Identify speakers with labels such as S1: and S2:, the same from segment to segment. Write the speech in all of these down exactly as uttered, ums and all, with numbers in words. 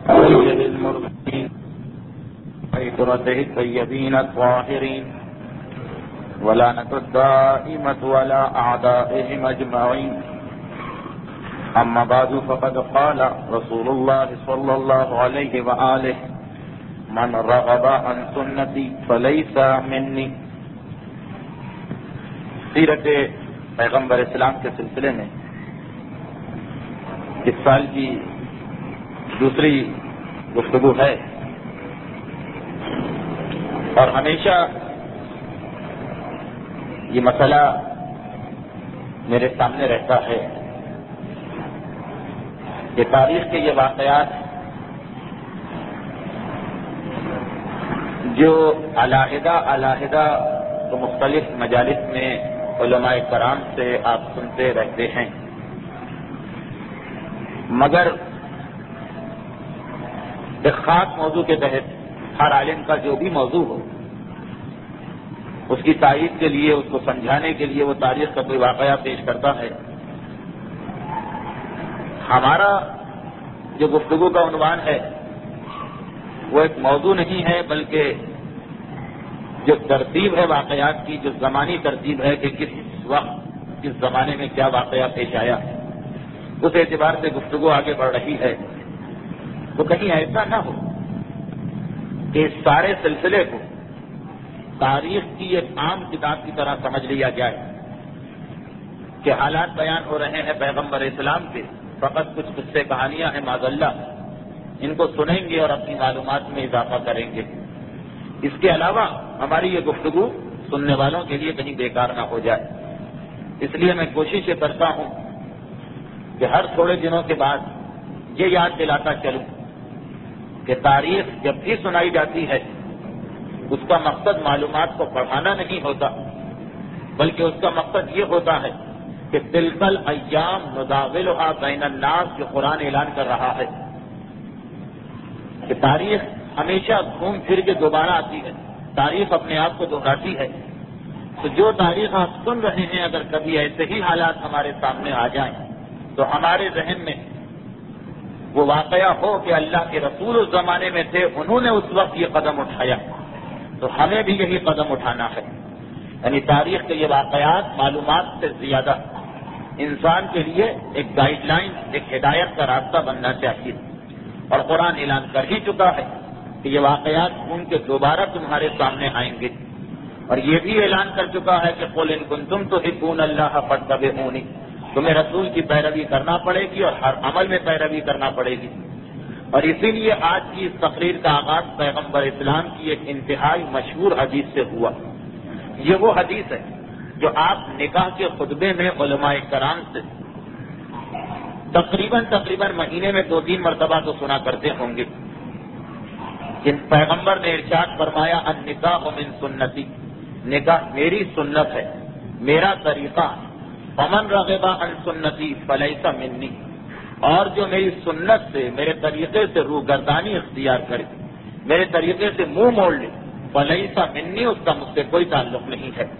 S1: سيد المرسلين وعترته الطيبين الطاهرين ولعنة الدائمة ولا أعدائهم أجمعين. أما بعد فقد قال رسول الله صلى الله عليه وآله: من رغب عن سنتي فليس مني. سیرت پیغمبر اسلام کے سلسلے میں اس سال کی دوسری گفتگو ہے، اور ہمیشہ یہ مسئلہ میرے سامنے رہتا ہے کہ تاریخ کے یہ واقعات جو علیحدہ علیحدہ تو مختلف مجالس میں علماء کرام سے آپ سنتے رہتے ہیں، مگر ایک خاص موضوع کے تحت ہر عالم کا جو بھی موضوع ہو اس کی تائید کے لیے، اس کو سمجھانے کے لیے وہ تاریخ کا کوئی واقعہ پیش کرتا ہے. ہمارا جو گفتگو کا عنوان ہے وہ ایک موضوع نہیں ہے، بلکہ جو ترتیب ہے واقعات کی، جو زمانی ترتیب ہے کہ کس وقت کس زمانے میں کیا واقعہ پیش آیا، اس اعتبار سے گفتگو آگے بڑھ رہی ہے. تو کہیں ایسا نہ ہو کہ اس سارے سلسلے کو تاریخ کی ایک عام کتاب کی طرح سمجھ لیا جائے کہ حالات بیان ہو رہے ہیں پیغمبر اسلام کے، فقط کچھ قصے کہانیاں ہیں معاذ اللہ، ان کو سنیں گے اور اپنی معلومات میں اضافہ کریں گے. اس کے علاوہ ہماری یہ گفتگو سننے والوں کے لیے کہیں بیکار نہ ہو جائے. اس لیے میں کوشش یہ کرتا ہوں کہ ہر تھوڑے دنوں کے بعد یہ یاد دلاتا چلوں کہ تاریخ جب بھی سنائی جاتی ہے اس کا مقصد معلومات کو پڑھانا نہیں ہوتا، بلکہ اس کا مقصد یہ ہوتا ہے کہ تلک الایام نداولها بین الناس، جو قرآن اعلان کر رہا ہے کہ تاریخ ہمیشہ گھوم پھر کے دوبارہ آتی ہے، تاریخ اپنے آپ کو دہراتی ہے. تو جو تاریخ آپ سن رہے ہیں اگر کبھی ایسے ہی حالات ہمارے سامنے آ جائیں تو ہمارے ذہن میں وہ واقعہ ہو کہ اللہ کے رسول اس زمانے میں تھے، انہوں نے اس وقت یہ قدم اٹھایا، تو ہمیں بھی یہی قدم اٹھانا ہے. یعنی تاریخ کے یہ واقعات معلومات سے زیادہ انسان کے لیے ایک گائیڈ لائن، ایک ہدایت کا راستہ بننا چاہیے. اور قرآن اعلان کر ہی چکا ہے کہ یہ واقعات ان کے دوبارہ تمہارے سامنے آئیں گے، اور یہ بھی اعلان کر چکا ہے کہ قل ان کنتم تحبون اللہ فاتبعونی، تمہیں رسول کی پیروی کرنا پڑے گی اور ہر عمل میں پیروی کرنا پڑے گی. اور اسی لیے آج کی اس تقریر کا آغاز پیغمبر اسلام کی ایک انتہائی مشہور حدیث سے ہوا. یہ وہ حدیث ہے جو آپ نکاح کے خطبے میں علماء کرام سے تقریباً تقریباً مہینے میں دو تین مرتبہ تو سنا کرتے ہوں گے. جن پیغمبر نے ارشاد فرمایا النکاح من سنتی، نکاح میری سنت ہے، میرا طریقہ. فمن رغب عن سنتی فلیس منی، اور جو میری سنت سے، میرے طریقے سے روگردانی اختیار کرے، میرے طریقے سے منہ موڑ لے، فلیس منی، اس کا مجھ سے کوئی تعلق نہیں ہے.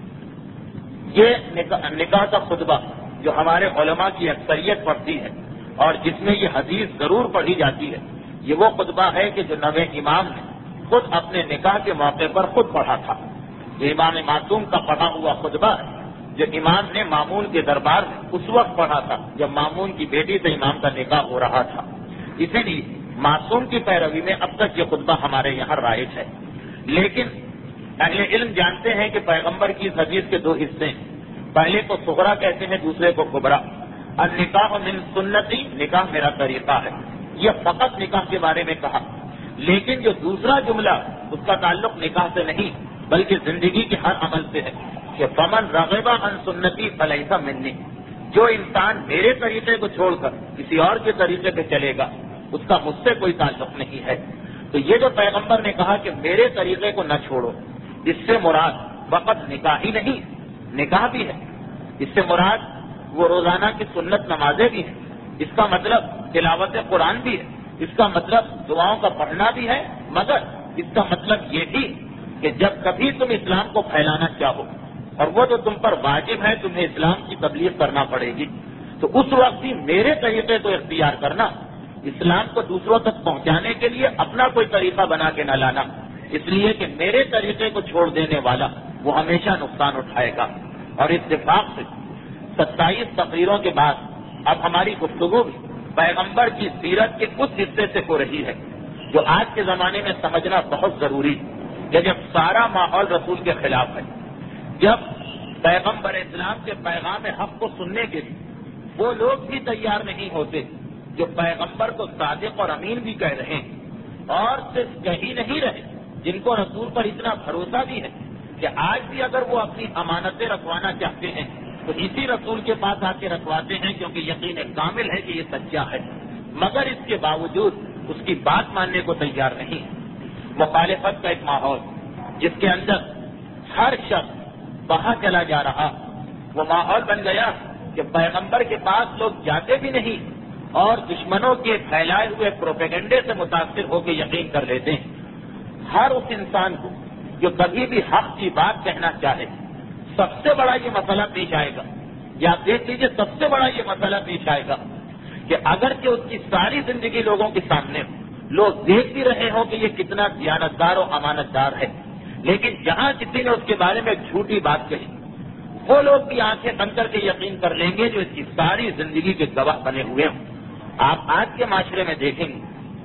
S1: یہ نکاح کا خطبہ جو ہمارے علماء کی اکثریت پڑھتی ہے اور جس میں یہ حدیث ضرور پڑھی جاتی ہے، یہ وہ خطبہ ہے کہ جو نویں امام نے خود اپنے نکاح کے موقع پر خود پڑھا تھا. یہ امام معصوم کا پڑھا ہوا خطبہ ہے جو امام نے مامون کے دربار میں اس وقت پڑھا تھا جب مامون کی بیٹی سے امام کا نکاح ہو رہا تھا. اسی لیے معصوم کی پیروی میں اب تک یہ خطبہ ہمارے یہاں رائج ہے. لیکن اہل علم جانتے ہیں کہ پیغمبر کی اس حدیث کے دو حصے ہیں، پہلے کو صغرا کہتے ہیں، دوسرے کو کبرا. النکاح من سنتی، نکاح میرا طریقہ ہے، یہ فقط نکاح کے بارے میں کہا. لیکن جو دوسرا جملہ اس کا تعلق نکاح سے نہیں بلکہ زندگی کے ہر عمل سے ہے کہ فمن رغب عن سنتی فلیس منی، جو انسان میرے طریقے کو چھوڑ کر کسی اور کے طریقے پہ چلے گا اس کا مجھ سے کوئی تعلق نہیں ہے. تو یہ جو پیغمبر نے کہا کہ میرے طریقے کو نہ چھوڑو، اس سے مراد فقط نکاح ہی نہیں، نکاح بھی ہے. اس سے مراد وہ روزانہ کی سنت نمازیں بھی ہیں، اس کا مطلب تلاوت قرآن بھی ہے، اس کا مطلب دعاؤں کا پڑھنا بھی ہے. مگر اس کا مطلب یہ بھی کہ جب کبھی تم اسلام کو پھیلانا چاہو اور وہ تو تم پر واجب ہے، تمہیں اسلام کی تبلیغ کرنا پڑے گی، تو اس وقت بھی میرے طریقے کو اختیار کرنا، اسلام کو دوسروں تک پہنچانے کے لیے اپنا کوئی طریقہ بنا کے نہ لانا، اس لیے کہ میرے طریقے کو چھوڑ دینے والا وہ ہمیشہ نقصان اٹھائے گا۔ اور اتفاق سے ستائیس تقریروں کے بعد اب ہماری گفتگو بھی پیغمبر کی سیرت کے اس حصے سے ہو رہی ہے جو آج کے زمانے میں سمجھنا بہت ضروری ہے کہ جب سارا ماحول رسول کے خلاف ہے، جب پیغمبر اسلام کے پیغام حق کو سننے کے لیے وہ لوگ بھی تیار نہیں ہوتے جو پیغمبر کو صادق اور امین بھی کہہ رہے ہیں، اور صرف کہی نہیں رہے، جن کو رسول پر اتنا بھروسہ بھی ہے کہ آج بھی اگر وہ اپنی امانتیں رکھوانا چاہتے ہیں تو اسی رسول کے پاس آ کے رکھواتے ہیں، کیونکہ یقین کامل ہے کہ یہ سچا ہے، مگر اس کے باوجود اس کی بات ماننے کو تیار نہیں۔ مخالفت کا ایک ماحول جس کے اندر ہر شخص وہاں چلا جا رہا، وہ ماحول بن گیا کہ پیغمبر کے پاس لوگ جاتے بھی نہیں اور دشمنوں کے پھیلائے ہوئے پروپیگنڈے سے متاثر ہو کے یقین کر لیتے ہیں۔ ہر اس انسان کو جو کبھی بھی حق کی بات کہنا چاہے، سب سے بڑا یہ مسئلہ پیش آئے گا، یا دیکھ لیجیے سب سے بڑا یہ مسئلہ پیش آئے گا کہ اگر کہ اس کی ساری زندگی لوگوں کے سامنے لوگ دیکھ بھی رہے ہوں کہ یہ کتنا دیانتدار و امانت دار ہے، لیکن جہاں کسی نے اس کے بارے میں جھوٹی بات کہی، وہ لوگ بھی آنکھیں بند کر کے یقین کر لیں گے جو اس کی ساری زندگی کے گواہ بنے ہوئے ہوں۔ آپ آج کے معاشرے میں دیکھیں گے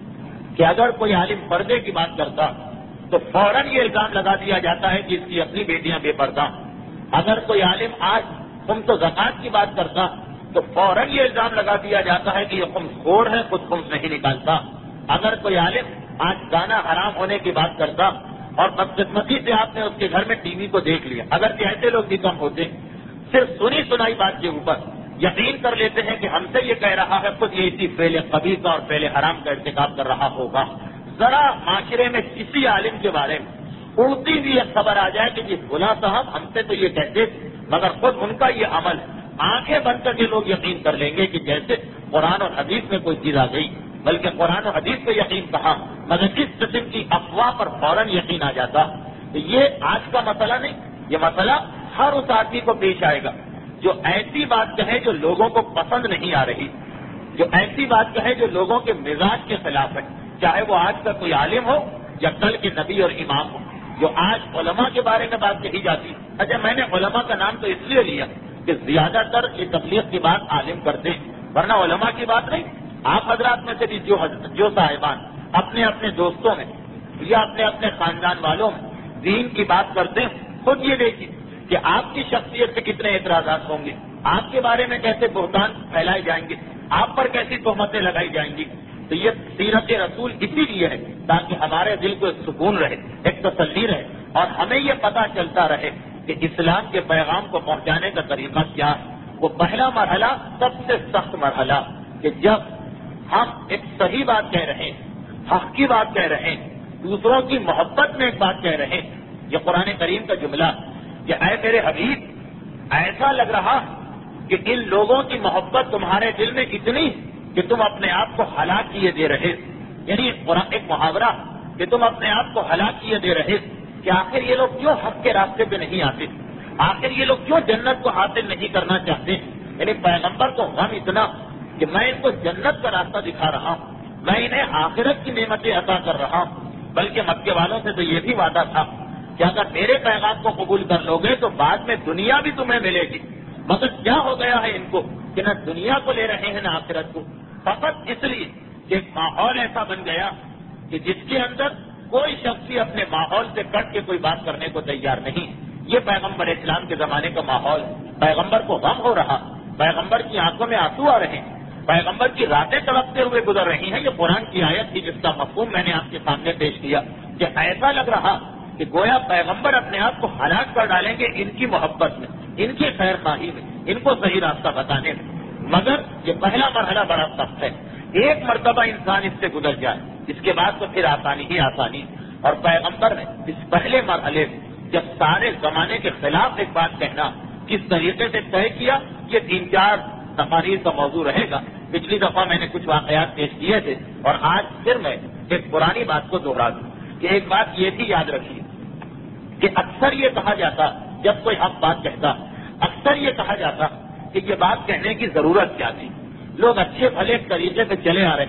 S1: کہ اگر کوئی عالم پردے کی بات کرتا تو فوراً یہ الزام لگا دیا جاتا ہے کہ اس کی اپنی بیٹیاں بے پردہ۔ اگر کوئی عالم آج خمس و زکوٰۃ کی بات کرتا تو فوراً یہ الزام لگا دیا جاتا ہے کہ یہ خمس خور ہے، خود خمس نہیں نکالتا۔ اگر کوئی عالم آج گانا حرام ہونے کی بات کرتا اور بدقسمتی سے آپ نے اس کے گھر میں ٹی وی کو دیکھ لیا، اگر کہ ایسے لوگ بھی کم ہوتے، صرف سنی سنائی بات کے اوپر یقین کر لیتے ہیں کہ ہم سے یہ کہہ رہا ہے، خود یہ اسی فعل قبیح کا اور فعل حرام کا ارتکاب کر رہا ہوگا۔ ذرا معاشرے میں کسی عالم کے بارے میں اڑتی ہوئی یہ خبر آ جائے کہ جی فلاں صاحب ہم سے تو یہ کہتے تھے مگر خود ان کا یہ عمل، آنکھیں بند کر کے لوگ یقین کر لیں گے کہ جیسے قرآن اور حدیث میں کوئی چیز آ گئی، بلکہ قرآن و حدیث پہ یقین کہا مگر اس قسم کی افواہ پر فوراً یقین آ جاتا۔ تو یہ آج کا مسئلہ نہیں، یہ مسئلہ ہر اس آدمی کو پیش آئے گا جو ایسی بات کہے جو لوگوں کو پسند نہیں آ رہی، جو ایسی بات کہے جو لوگوں کے مزاج کے خلاف ہے، چاہے وہ آج کا کوئی عالم ہو یا کل کے نبی اور امام ہو۔ جو آج علماء کے بارے میں بات کہی جاتی، اچھا میں نے علماء کا نام تو اس لیے لیا کہ زیادہ تر یہ تبلیغ کی بات عالم کرتے ہیں، ورنہ علماء کی بات نہیں۔ آپ حضرات میں سے بھی جو جو صاحبان اپنے اپنے دوستوں میں یا اپنے اپنے خاندان والوں میں دین کی بات کرتے ہیں، خود یہ دیکھیے کہ آپ کی شخصیت سے کتنے اعتراضات ہوں گے، آپ کے بارے میں کیسے بہتان پھیلائے جائیں گے، آپ پر کیسی تہمتیں لگائی جائیں گی۔ تو یہ سیرت رسول اسی لیے ہے تاکہ ہمارے دل کو ایک سکون رہے، ایک تسلی رہے، اور ہمیں یہ پتہ چلتا رہے کہ اسلام کے پیغام کو پہنچانے کا طریقہ کیا ہے۔ وہ پہلا مرحلہ سب سے سخت مرحلہ کہ جب ہم ایک صحیح بات کہہ رہے ہیں، حق کی بات کہہ رہے ہیں، دوسروں کی محبت میں ایک بات کہہ رہے ہیں، یہ قرآن کریم کا جملہ کہ اے میرے حبیب ایسا لگ رہا کہ ان لوگوں کی محبت تمہارے دل میں اتنی کہ تم اپنے آپ کو ہلاک کیے دے رہے، یعنی ایک محاورہ کہ تم اپنے آپ کو ہلاک کیے دے رہے کہ آخر یہ لوگ کیوں حق کے راستے پہ نہیں آتے، آخر یہ لوگ کیوں جنت کو حاصل نہیں کرنا چاہتے۔ یعنی پیغمبر کو غم اتنا کہ میں ان کو جنت کا راستہ دکھا رہا ہوں، میں انہیں آخرت کی نعمتیں عطا کر رہا ہوں، بلکہ مکے والوں سے تو یہ بھی وعدہ تھا کہ اگر میرے پیغام کو قبول کر لو گے تو بعد میں دنیا بھی تمہیں ملے گی، مگر کیا ہو گیا ہے ان کو کہ نہ دنیا کو لے رہے ہیں نہ آخرت کو، فقط اس لیے کہ ایک ماحول ایسا بن گیا کہ جس کے اندر کوئی شخص بھی اپنے ماحول سے کٹ کے کوئی بات کرنے کو تیار نہیں۔ یہ پیغمبر اسلام کے زمانے کا ماحول، پیغمبر کو غم ہو رہا، پیغمبر کی آنکھوں میں آنسو آ رہے ہیں، پیغمبر کی راتیں تڑپتے ہوئے گزر رہی ہیں۔ یہ قرآن کی آیت تھی جس کا مفہوم میں نے آپ کے سامنے پیش کیا کہ ایسا لگ رہا کہ گویا پیغمبر اپنے آپ کو ہلاک کر ڈالیں گے ان کی محبت میں، ان کی خیر خواہی میں، ان کو صحیح راستہ بتانے میں، مگر یہ پہلا مرحلہ بڑا سخت ہے۔ ایک مرتبہ انسان اس سے گزر جائے اس کے بعد تو پھر آسانی ہی آسانی، اور پیغمبر نے اس پہلے مرحلے میں جب سارے زمانے کے خلاف ایک بات کہنا کس طریقے سے طے کیا، یہ تین چار تقاریر کا موضوع رہے گا۔ پچھلی دفعہ میں نے کچھ واقعات پیش کیے تھے اور آج پھر میں ایک پرانی بات کو دوہرا دوں کہ ایک بات یہ بھی یاد رکھیے کہ اکثر یہ کہا جاتا جب کوئی حق بات کہتا، اکثر یہ کہا جاتا کہ یہ بات کہنے کی ضرورت کیا تھی، لوگ اچھے بھلے طریقے سے چلے آ رہے ہیں،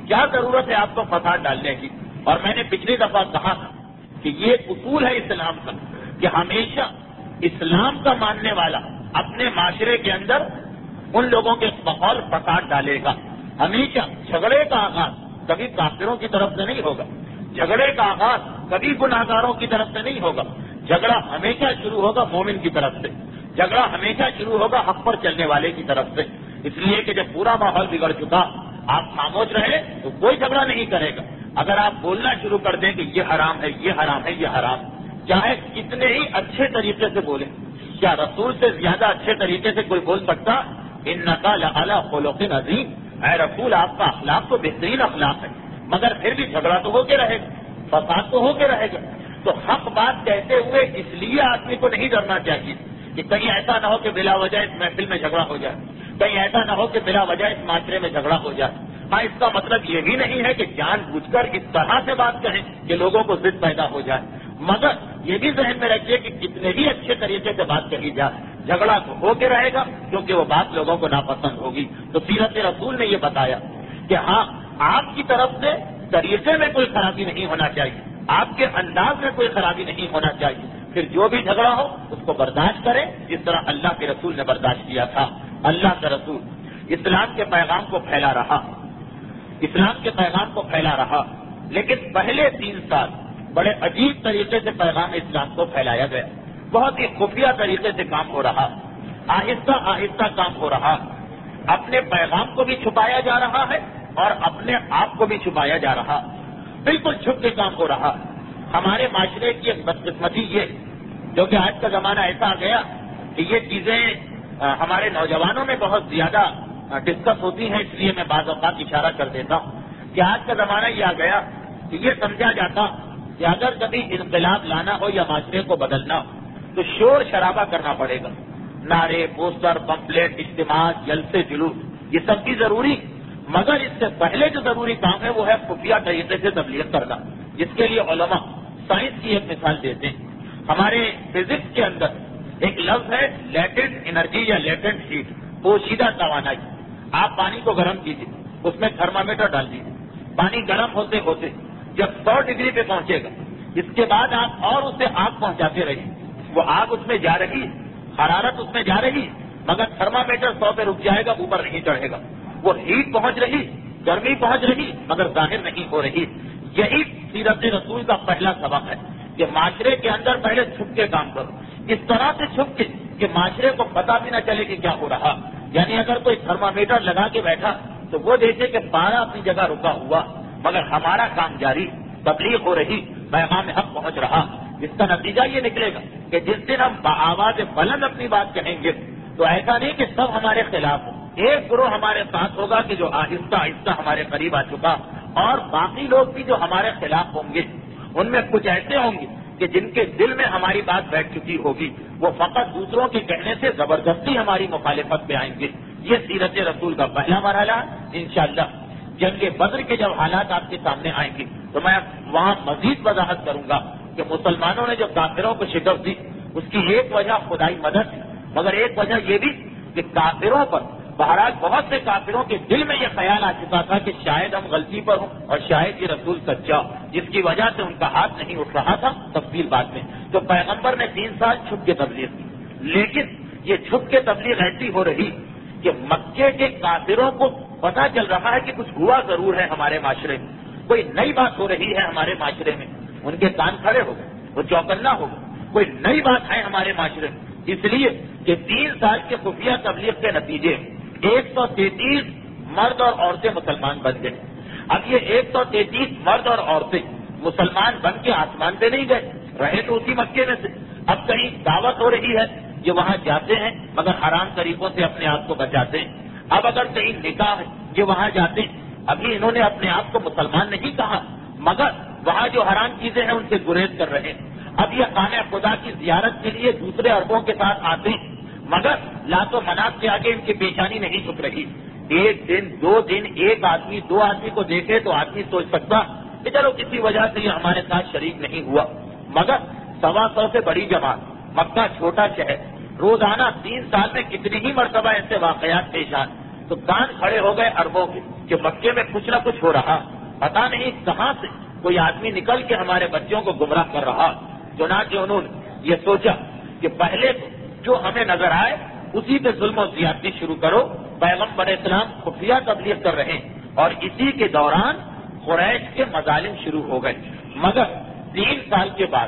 S1: کیا ضرورت ہے آپ کو فساد ڈالنے کی؟ اور میں نے پچھلی دفعہ کہا تھا کہ یہ اصول ہے اسلام کا کہ ہمیشہ اسلام کا ماننے والا اپنے معاشرے کے اندر ان لوگوں کے بقول فساد ڈالے گا. ہمیشہ جھگڑے کا آغاز کبھی کافروں کی طرف سے نہیں ہوگا, جھگڑے کا آغاز کبھی گناہگاروں کی طرف سے نہیں ہوگا. جھگڑا ہمیشہ شروع ہوگا مومن کی طرف سے, جھگڑا ہمیشہ شروع ہوگا حق پر چلنے والے کی طرف سے. اس لیے کہ جب پورا ماحول بگڑ چکا, آپ خاموش رہے تو کوئی جھگڑا نہیں کرے گا. اگر آپ بولنا شروع کر دیں کہ یہ حرام ہے, یہ حرام ہے, یہ حرام, چاہے کتنے ہی اچھے طریقے سے بولیں, کیا رسول سے زیادہ اچھے طریقے سے کوئی بول سکتا؟ انکا لعلی خلق عظیم, اے رسول آپ کا اخلاق تو بہترین اخلاق ہے, مگر پھر بھی جھگڑا تو ہو کے رہے گا, فساد تو ہو کے رہے گا. تو حق بات کہتے ہوئے اس لیے آدمی کو نہیں ڈرنا چاہیے کہ کہیں ایسا نہ ہو کہ بلا وجہ اس محفل میں جھگڑا ہو جائے, کہیں ایسا نہ ہو کہ بلا وجہ اس معاشرے میں جھگڑا ہو جائے. ہاں, اس کا مطلب یہ بھی نہیں ہے کہ جان بوجھ کر اس طرح سے بات کہیں کہ لوگوں کو ضد پیدا ہو جائے, مگر یہ بھی ذہن میں رکھیے کہ کتنے بھی اچھے طریقے سے بات کہی جائے, جھگڑا تو ہو کے رہے گا کیونکہ وہ بات لوگوں کو ناپسند ہوگی. تو سیرت رسول نے یہ بتایا کہ ہاں, آپ کی طرف سے طریقے میں کوئی خرابی نہیں ہونا چاہیے, آپ کے انداز میں کوئی خرابی نہیں ہونا چاہیے. پھر جو بھی جھگڑا ہو اس کو برداشت کریں جس طرح اللہ کے رسول نے برداشت کیا تھا. اللہ کا رسول اسلام کے پیغام کو پھیلا رہا, اسلام کے پیغام کو پھیلا رہا, لیکن پہلے تین سال بڑے عجیب طریقے سے پیغام اسلام کو پھیلایا گیا. بہت ہی خفیہ طریقے سے کام ہو رہا, آہستہ آہستہ کام ہو رہا. اپنے پیغام کو بھی چھپایا جا رہا ہے اور اپنے آپ کو بھی چھپایا جا رہا, بالکل چھپ کے کام ہو رہا. ہمارے معاشرے کی ایک بدقسمتی یہ جو کہ آج کا زمانہ ایسا آ گیا کہ یہ چیزیں ہمارے نوجوانوں میں بہت زیادہ ڈسکس ہوتی ہیں, اس لیے میں بعض اوقات اشارہ کر دیتا ہوں کہ آج کا زمانہ یہ آ گیا کہ یہ سمجھا جاتا کہ اگر کبھی انقلاب لانا ہو یا معاشرے کو بدلنا ہو تو شور شرابہ کرنا پڑے گا, نعرے, پوسٹر, پمفلیٹ, اجتماع, جلسے, جلوس, یہ سب بھی ضروری, مگر اس سے پہلے جو ضروری کام ہے وہ ہے خفیہ طریقے سے تبلیغ کرنا, جس کے لیے علماء سائنس کی ایک مثال دیتے ہیں. ہمارے فزکس کے اندر ایک لفظ ہے لیٹنٹ انرجی یا لیٹنٹ ہیٹ, پوشیدہ توانائی. آپ پانی کو گرم کیجیے, اس میں تھرمامیٹر ڈال دیجیے, پانی گرم ہوتے ہوتے جب سو ڈگری پہ پہنچے گا, اس کے بعد آپ اور اسے آگ پہنچاتے رہیے, وہ آگ اس میں جا رہی, حرارت اس میں جا رہی, مگر تھرمامیٹر سو پہ رک جائے گا, اوپر نہیں چڑھے گا. وہ ہیٹ پہنچ رہی, گرمی پہنچ رہی, مگر ظاہر نہیں ہو رہی. یہی سیرت رسول کا پہلا سبق ہے کہ معاشرے کے اندر پہلے چھپ کے کام کرو, اس طرح سے چھپ کے کہ معاشرے کو پتا بھی نہ چلے کہ کیا ہو رہا. یعنی اگر کوئی تھرمامیٹر لگا کے بیٹھا تو وہ دیکھے کہ پارا اپنی جگہ رکا ہوا, مگر ہمارا کام جاری, تبلیغ ہو رہی, پیغام حق پہنچ رہا. اس کا نتیجہ یہ نکلے گا کہ جس دن ہم بآواز بلند اپنی بات کہیں گے تو ایسا نہیں کہ سب ہمارے خلاف ہو, ایک گروہ ہمارے ساتھ ہوگا کہ جو آہستہ آہستہ ہمارے قریب آ چکا, اور باقی لوگ بھی جو ہمارے خلاف ہوں گے ان میں کچھ ایسے ہوں گے کہ جن کے دل میں ہماری بات بیٹھ چکی ہوگی, وہ فقط دوسروں کے کہنے سے زبردستی ہماری مخالفت پہ آئیں گے. یہ سیرت رسول کا پہلا مرحلہ. انشاءاللہ جنگ بدر کے جب حالات آپ کے سامنے آئیں گے تو میں وہاں مزید وضاحت کروں گا کہ مسلمانوں نے جو کافروں کو شکست دی اس کی ایک وجہ خدائی مدد تھی, مگر ایک وجہ یہ بھی کہ کافروں پر بہرحال بہت سے کافروں کے دل میں یہ خیال آ چکا تھا کہ شاید ہم غلطی پر ہوں اور شاید یہ رسول سچا, جس کی وجہ سے ان کا ہاتھ نہیں اٹھ رہا تھا. تفصیل بعد میں. تو پیغمبر نے تین سال چھپ کے تبلیغ کی, لیکن یہ چھپ کے تبلیغ ایسی ہو رہی کہ مکے کے کافروں کو پتا چل رہا ہے کہ کچھ ہوا ضرور ہے ہمارے معاشرے میں, کوئی نئی بات ہو رہی ہے ہمارے معاشرے میں. ان کے کان کھڑے ہو گئے, وہ چوکنا ہو گئے, کوئی نئی بات ہے ہمارے معاشرے میں. اس لیے کہ تین سال کے خفیہ تبلیغ کے نتیجے ایک سو تینتیس مرد اور عورتیں مسلمان بن گئے. اب یہ ایک سو تینتیس مرد اور عورتیں مسلمان بن کے آسمان پہ نہیں گئے, رہے تو اسی مکے میں سے. اب کہیں دعوت ہو رہی ہے, یہ وہاں جاتے ہیں مگر حرام طریقوں سے اپنے آپ کو بچاتے ہیں. اب اگر کہیں نکاح ہے, یہ وہاں جاتے ہیں. ابھی انہوں نے اپنے آپ کو مسلمان نہیں کہا, مگر وہاں جو حرام چیزیں ہیں ان سے گریز کر رہے ہیں. اب یہ خانہ خدا کی زیارت کے لیے دوسرے عربوں کے ساتھ آتے ہیں, مگر لات و منات کے آگے ان کی پیشانی نہیں جھک رہی. ایک دن دو دن ایک آدمی دو آدمی کو دیکھے تو آدمی سوچ سکتا کہ چلو کسی وجہ سے یہ ہمارے ساتھ شریک نہیں ہوا, مگر سوا سو سے بڑی جماعت, مکہ چھوٹا شہر, روزانہ تین سال میں کتنی ہی مرتبہ ایسے واقعات پیش آئے تو کان کھڑے ہو گئے عربوں کے کہ مکے میں کچھ نہ کچھ ہو رہا، پتا نہیں کہاں سے کوئی آدمی نکل کے ہمارے بچوں کو گمراہ کر رہا۔ چنانچہ انہوں نے یہ سوچا کہ پہلے جو ہمیں نظر آئے اسی پہ ظلم و زیادتی شروع کرو۔ پیغمبر اسلام خفیہ تبلیغ کر رہے ہیں اور اسی کے دوران قریش کے مظالم شروع ہو گئے، مگر تین سال کے بعد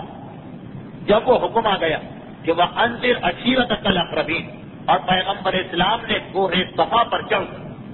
S1: جب وہ حکم آ گیا کہ وہ انذر عشیرتک الاقربین، اور پیغمبر اسلام نے کوہ صفا پر چڑھ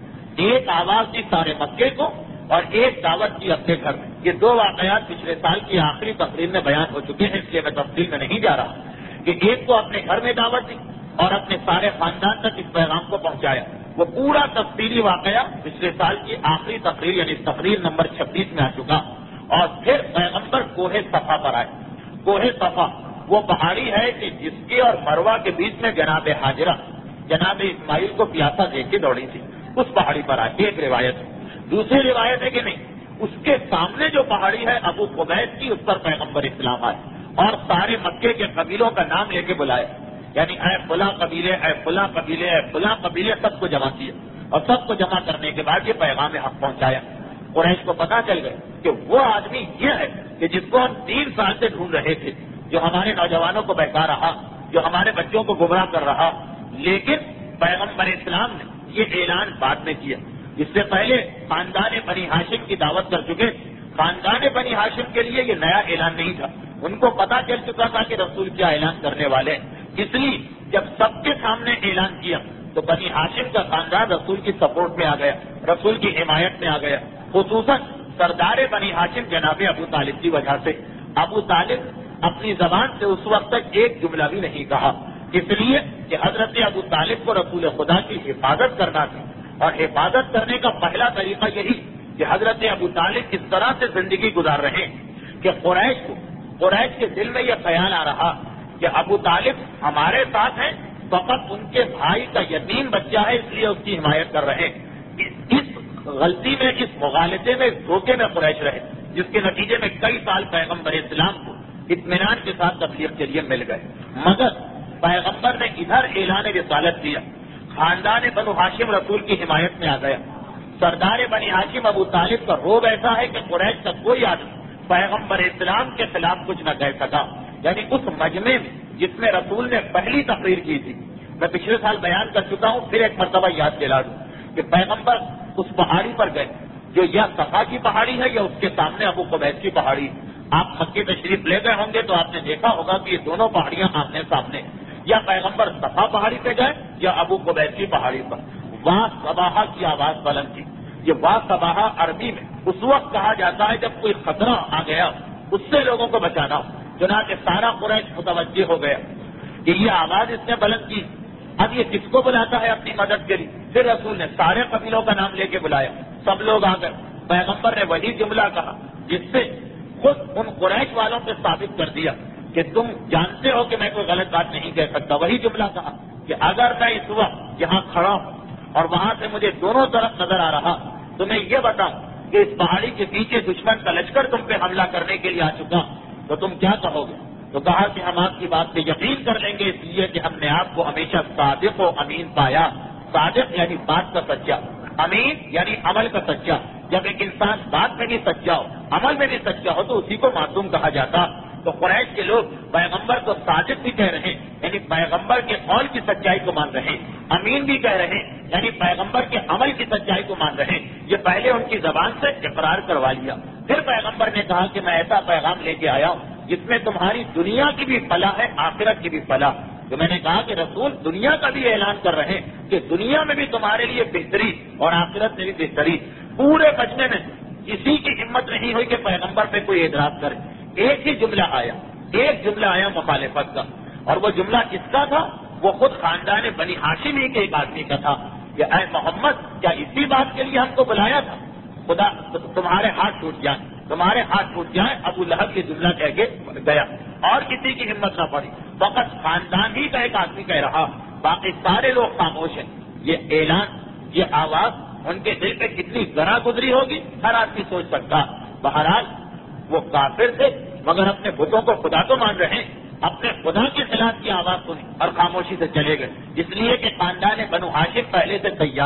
S1: ایک آواز دی سارے مکے کو اور ایک دعوت کی اپنے گھر میں۔ یہ دو واقعات پچھلے سال کی آخری تقریر میں بیان ہو چکے ہیں، اس لیے میں تفصیل میں نہیں جا رہا کہ ایک کو اپنے گھر میں دعوت دی اور اپنے سارے خاندان تک اس پیغام کو پہنچایا۔ وہ پورا تفصیلی واقعہ پچھلے سال کی آخری تقریر یعنی تقریر نمبر چھبیس میں آ چکا۔ اور پھر پیغمبر کوہ صفا پر آئے۔ کوہ صفا وہ پہاڑی ہے کہ جس کے اور مروہ کے بیچ میں جناب حاجرہ جناب اسماعیل کو پیاسا دیکھ کے دوڑی تھی، اس پہاڑی پر آئے، ایک روایت ہے۔ دوسری روایت ہے کہ نہیں، اس کے سامنے جو پہاڑی ہے ابو قبیس کی، اس پر پیغمبر اسلام آئے اور سارے مکے کے قبیلوں کا نام لے کے بلائے، یعنی اے فلاں قبیلے، اے فلاں قبیلے، اے فلاں قبیلے، سب کو جمع کیا اور سب کو جمع کرنے کے بعد یہ پیغام حق پہنچایا۔ قریش کو پتا چل گئے کہ وہ آدمی یہ ہے کہ جس کو ہم تین سال سے ڈھونڈ رہے تھے، جو ہمارے نوجوانوں کو بہکا رہا، جو ہمارے بچوں کو گمراہ کر رہا۔ لیکن پیغمبر اسلام نے یہ اعلان بعد میں کیا، اس سے پہلے خاندان بنی ہاشم کی دعوت کر چکے۔ خاندان بنی ہاشم کے لیے یہ نیا اعلان نہیں تھا، ان کو پتا چل چکا تھا کہ رسول کیا اعلان کرنے والے ہیں، اس لیے جب سب کے سامنے اعلان کیا تو بنی ہاشم کا خاندان رسول کی سپورٹ میں آ گیا، رسول کی حمایت میں آ گیا، خصوصاً سردار بنی ہاشم جناب ابو طالب کی وجہ سے۔ ابو طالب اپنی زبان سے اس وقت تک ایک جملہ بھی نہیں کہا، اس لیے کہ حضرت ابو طالب کو رسول خدا کی حفاظت کرنا تھی، اور حفاظت کرنے کا پہلا طریقہ یہی کہ حضرت ابو طالب اس طرح سے زندگی گزار رہے ہیں کہ قریش کو قریش کے دل میں یہ خیال آ رہا کہ ابو طالب ہمارے ساتھ ہیں، فقط ان کے بھائی کا یتیم بچہ ہے، اس لیے اس کی حمایت کر رہے ہیں۔ اس غلطی میں، اس مغالطے میں، اس دھوکے میں قریش رہے، جس کے نتیجے میں کئی سال پیغمبر اسلام کو اطمینان کے ساتھ تبلیغ کے لیے مل گئے، مگر پیغمبر نے ادھر اعلان رسالت کیا، خاندان بنو ہاشم رسول کی حمایت میں آ گیا۔ سردار بنی ہاشم ابو طالب کا روب ایسا ہے کہ قریش کا کوئی آدمی پیغمبر اسلام کے خلاف کچھ نہ کہہ سکا، یعنی اس مجمع میں جس میں رسول نے پہلی تقریر کی تھی، میں پچھلے سال بیان کر چکا ہوں، پھر ایک مرتبہ یاد دلا دوں کہ پیغمبر اس پہاڑی پر گئے جو یا صفا کی پہاڑی ہے یا اس کے سامنے ابو قبیس کی پہاڑی ہے۔ آپ مکے تشریف لے گئے ہوں گے تو آپ نے دیکھا ہوگا کہ یہ دونوں پہاڑیاں آمنے سامنے، یا پیغمبر صفا پہاڑی پہ گئے یا ابو قبیس کی پہاڑی پر۔ وہاں صباحہ کی آواز بلند کی۔ یہ واہ صباحہ عربی میں اس وقت کہا جاتا ہے جب کوئی خطرہ آ گیا، اس سے لوگوں کو بچانا ہو۔ چنانچہ سارا قریش متوجہ ہو گیا کہ یہ آواز اس نے بلند کی، اب یہ کس کو بلاتا ہے اپنی مدد کے لیے؟ پھر رسول نے سارے قبیلوں کا نام لے کے بلایا، سب لوگ آ گئے۔ پیغمبر نے وہی جملہ کہا جس سے خود ان قریش والوں پہ ثابت کر دیا کہ تم جانتے ہو کہ میں کوئی غلط بات نہیں کہہ سکتا۔ وہی جملہ کہا کہ اگر میں اس وقت یہاں کھڑا ہوں اور وہاں سے مجھے دونوں طرف نظر آ رہا تو میں یہ بتاؤں کہ اس پہاڑی کے پیچھے دشمن کا لشکر تم پہ حملہ کرنے کے لیے آ چکا تو تم کیا کہو گے؟ تو کہا کہ ہم آپ کی بات پہ یقین کر لیں گے، اس لیے کہ ہم نے آپ کو ہمیشہ صادق و امین پایا۔ صادق یعنی بات کا سچا، امین یعنی عمل کا سچا۔ جب ایک انسان بات میں بھی سچا ہو، عمل میں بھی سچا ہو تو اسی کو معصوم کہا جاتا۔ تو قریش کے لوگ پیغمبر کو صادق بھی کہہ رہے ہیں، یعنی پیغمبر کے قول کی سچائی کو مان رہے ہیں، امین بھی کہہ رہے ہیں، یعنی پیغمبر کے عمل کی سچائی کو مان رہے ہیں۔ یہ پہلے ان کی زبان سے اقرار کروا لیا۔ پھر پیغمبر نے کہا کہ میں ایسا پیغام لے کے آیا ہوں جس میں تمہاری دنیا کی بھی فلاح ہے، آخرت کی بھی فلاح۔ تو میں نے کہا کہ رسول دنیا کا بھی اعلان کر رہے ہیں کہ دنیا میں بھی تمہارے لیے بہتری اور آخرت میں بھی بہتری۔ پورے بچنے میں کسی کی ہمت نہیں ہوئی کہ پیغمبر پہ کوئی اعتراض کرے۔ ایک ہی جملہ آیا، ایک جملہ آیا مخالفت کا، اور وہ جملہ کس کا تھا؟ وہ خود خاندان بنی ہاشم ہی کے ایک آدمی کا تھا کہ اے محمد، کیا اسی بات کے لیے ہم کو بلایا تھا؟ خدا تمہارے ہاتھ ٹوٹ جائیں، تمہارے ہاتھ ٹوٹ جائیں۔ ابو لہب یہ جملہ کہہ کے گیا اور کسی کی ہمت نہ پڑی، فقط خاندان ہی کا ایک آدمی کہہ رہا، باقی سارے لوگ خاموش ہیں۔ یہ اعلان، یہ آواز ان کے دل پہ کتنی ذرا گزری ہوگی ہر آدمی سوچ سکتا۔ بہرحال وہ کافر تھے مگر اپنے بتوں کو خدا تو مان رہے ہیں، اپنے خدا کے خلاف کی آواز سنی اور خاموشی سے چلے گئے، اس لیے کہ خاندان بنو ہاشم پہلے سے تیار ہے۔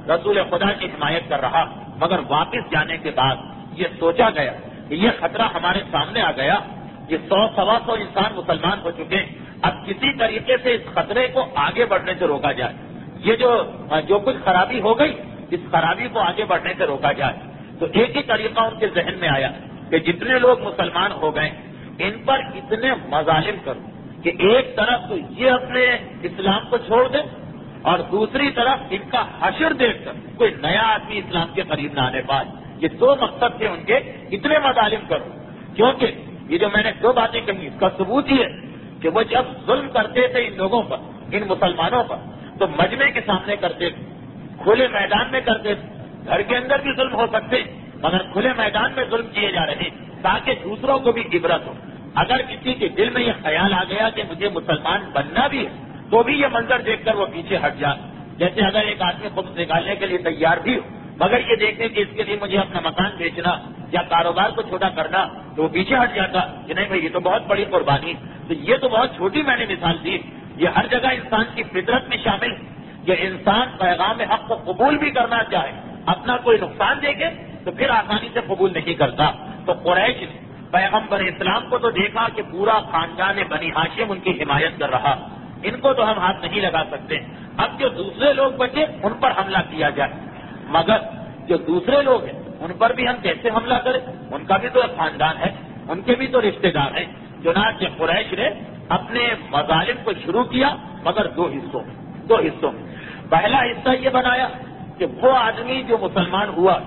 S1: رسول خدا کی حمایت کر رہا، مگر واپس جانے کے بعد یہ سوچا گیا کہ یہ خطرہ ہمارے سامنے آ گیا، یہ سو سوا سو انسان مسلمان ہو چکے، اب کسی طریقے سے اس خطرے کو آگے بڑھنے سے روکا جائے، یہ جو جو کچھ خرابی ہو گئی اس خرابی کو آگے بڑھنے سے روکا جائے۔ تو ایک ہی طریقہ ان کے ذہن میں آیا کہ جتنے لوگ مسلمان ہو گئے ان پر اتنے مظالم کرو کہ ایک طرف تو یہ اپنے اسلام کو چھوڑ دے اور دوسری طرف ان کا حشر دیکھ کر کوئی نیا آدمی اسلام کے قریب نہ آنے پائے۔ یہ دو مقصد تھے ان کے، اتنے مظالم کرو، کیونکہ یہ جو میں نے دو باتیں کہی اس کا ثبوت یہ ہے کہ وہ جب ظلم کرتے تھے ان لوگوں پر، ان مسلمانوں پر، تو مجمع کے سامنے کرتے تھے، کھلے میدان میں کرتے تھے۔ گھر کے اندر بھی ظلم ہو سکتے مگر کھلے میدان میں ظلم کیے جا رہے تاکہ دوسروں کو بھی عبرت ہو۔ اگر کسی کے دل میں یہ خیال آ گیا کہ مجھے مسلمان بننا بھی ہے تو بھی یہ منظر دیکھ کر وہ پیچھے ہٹ جائے۔ جیسے اگر ایک آدمی خود نکالنے کے لیے تیار بھی ہو مگر یہ دیکھیں کہ اس کے لیے مجھے اپنا مکان بیچنا یا کاروبار کو چھوٹا کرنا تو وہ پیچھے ہٹ جاتا کہ نہیں بھائی یہ تو بہت بڑی قربانی۔ تو یہ تو بہت چھوٹی میں نے مثال دی، یہ ہر جگہ انسان کی فطرت میں شامل ہے کہ انسان پیغام حق کو قبول بھی کرنا چاہے، اپنا کوئی نقصان دیکھے تو پھر آسانی سے قبول نہیں کرتا۔ تو قریش نے پیغمبر اسلام کو تو دیکھا کہ پورا خاندان بنی ہاشم ان کی حمایت کر رہا، ان کو تو ہم ہاتھ نہیں لگا سکتے، اب جو دوسرے لوگ بچے ان پر حملہ کیا جائے۔ مگر جو دوسرے لوگ ہیں ان پر بھی ہم کیسے حملہ کریں؟ ان کا بھی تو ایک خاندان ہے، ان کے بھی تو رشتے دار ہیں۔ چنانچہ قریش نے اپنے مظالم کو شروع کیا مگر دو حصوں میں دو حصوں میں پہلا حصہ یہ بنایا کہ وہ آدمی جو مسلمان ہوا،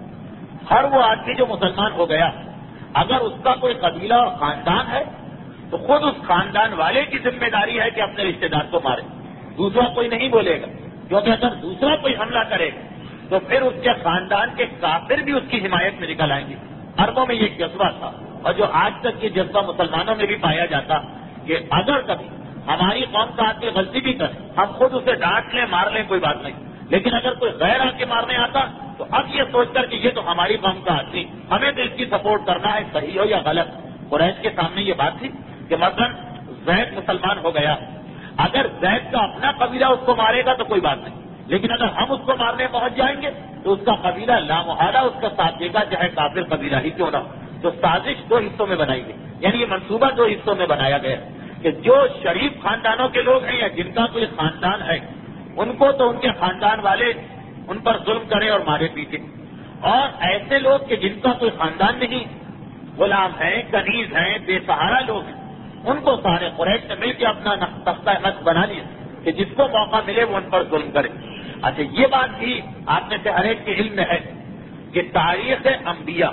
S1: ہر وہ آدمی جو مسلمان ہو گیا، اگر اس کا کوئی قبیلہ اور خاندان ہے تو خود اس خاندان والے کی ذمہ داری ہے کہ اپنے رشتے دار کو مارے، دوسرا کوئی نہیں بولے گا، کیونکہ اگر دوسرا کوئی حملہ کرے گا تو پھر اس کے خاندان کے کافر بھی اس کی حمایت میں نکل آئیں گے۔ عربوں میں یہ جذبہ تھا اور جو آج تک یہ جذبہ مسلمانوں میں بھی پایا جاتا کہ اگر کبھی ہماری قوم کا آدمی غلطی بھی کرے ہم خود اسے ڈانٹ لیں مار لیں کوئی بات نہیں، لیکن اگر کوئی غیر آ کے مارنے آتا تو اب یہ سوچ کر کہ یہ تو ہماری قوم کا آدمی، ہمیں تو اس کی سپورٹ کرنا ہے، صحیح ہو یا غلط۔ قریش کے سامنے یہ بات تھی کہ مثلا زید مسلمان ہو گیا، اگر زید کا اپنا قبیلہ اس کو مارے گا تو کوئی بات نہیں، لیکن اگر ہم اس کو مارنے پہنچ جائیں گے تو اس کا قبیلہ لامحالہ اس کا ساتھ دے گا، چاہے کافر قبیلہ ہی کیوں نہ ہو۔ تو سازش دو حصوں میں بنائی گئی، یعنی یہ منصوبہ دو حصوں میں بنایا گیا کہ جو شریف خاندانوں کے لوگ ہیں یا جن کا کوئی خاندان ہے ان کو تو ان کے خاندان والے ان پر ظلم کریں اور مارے پیٹے، اور ایسے لوگ کہ جن کا کوئی خاندان نہیں، غلام ہیں، کنیز ہیں، بے سہارا لوگ ہیں، ان کو سارے قریش نے مل کے اپنا تختہ نقش بنا لیا کہ جس کو موقع ملے وہ ان پر ظلم کرے۔ اچھا یہ بات بھی آپ میں سے ہر ایک کے علم میں ہے کہ تاریخ انبیاء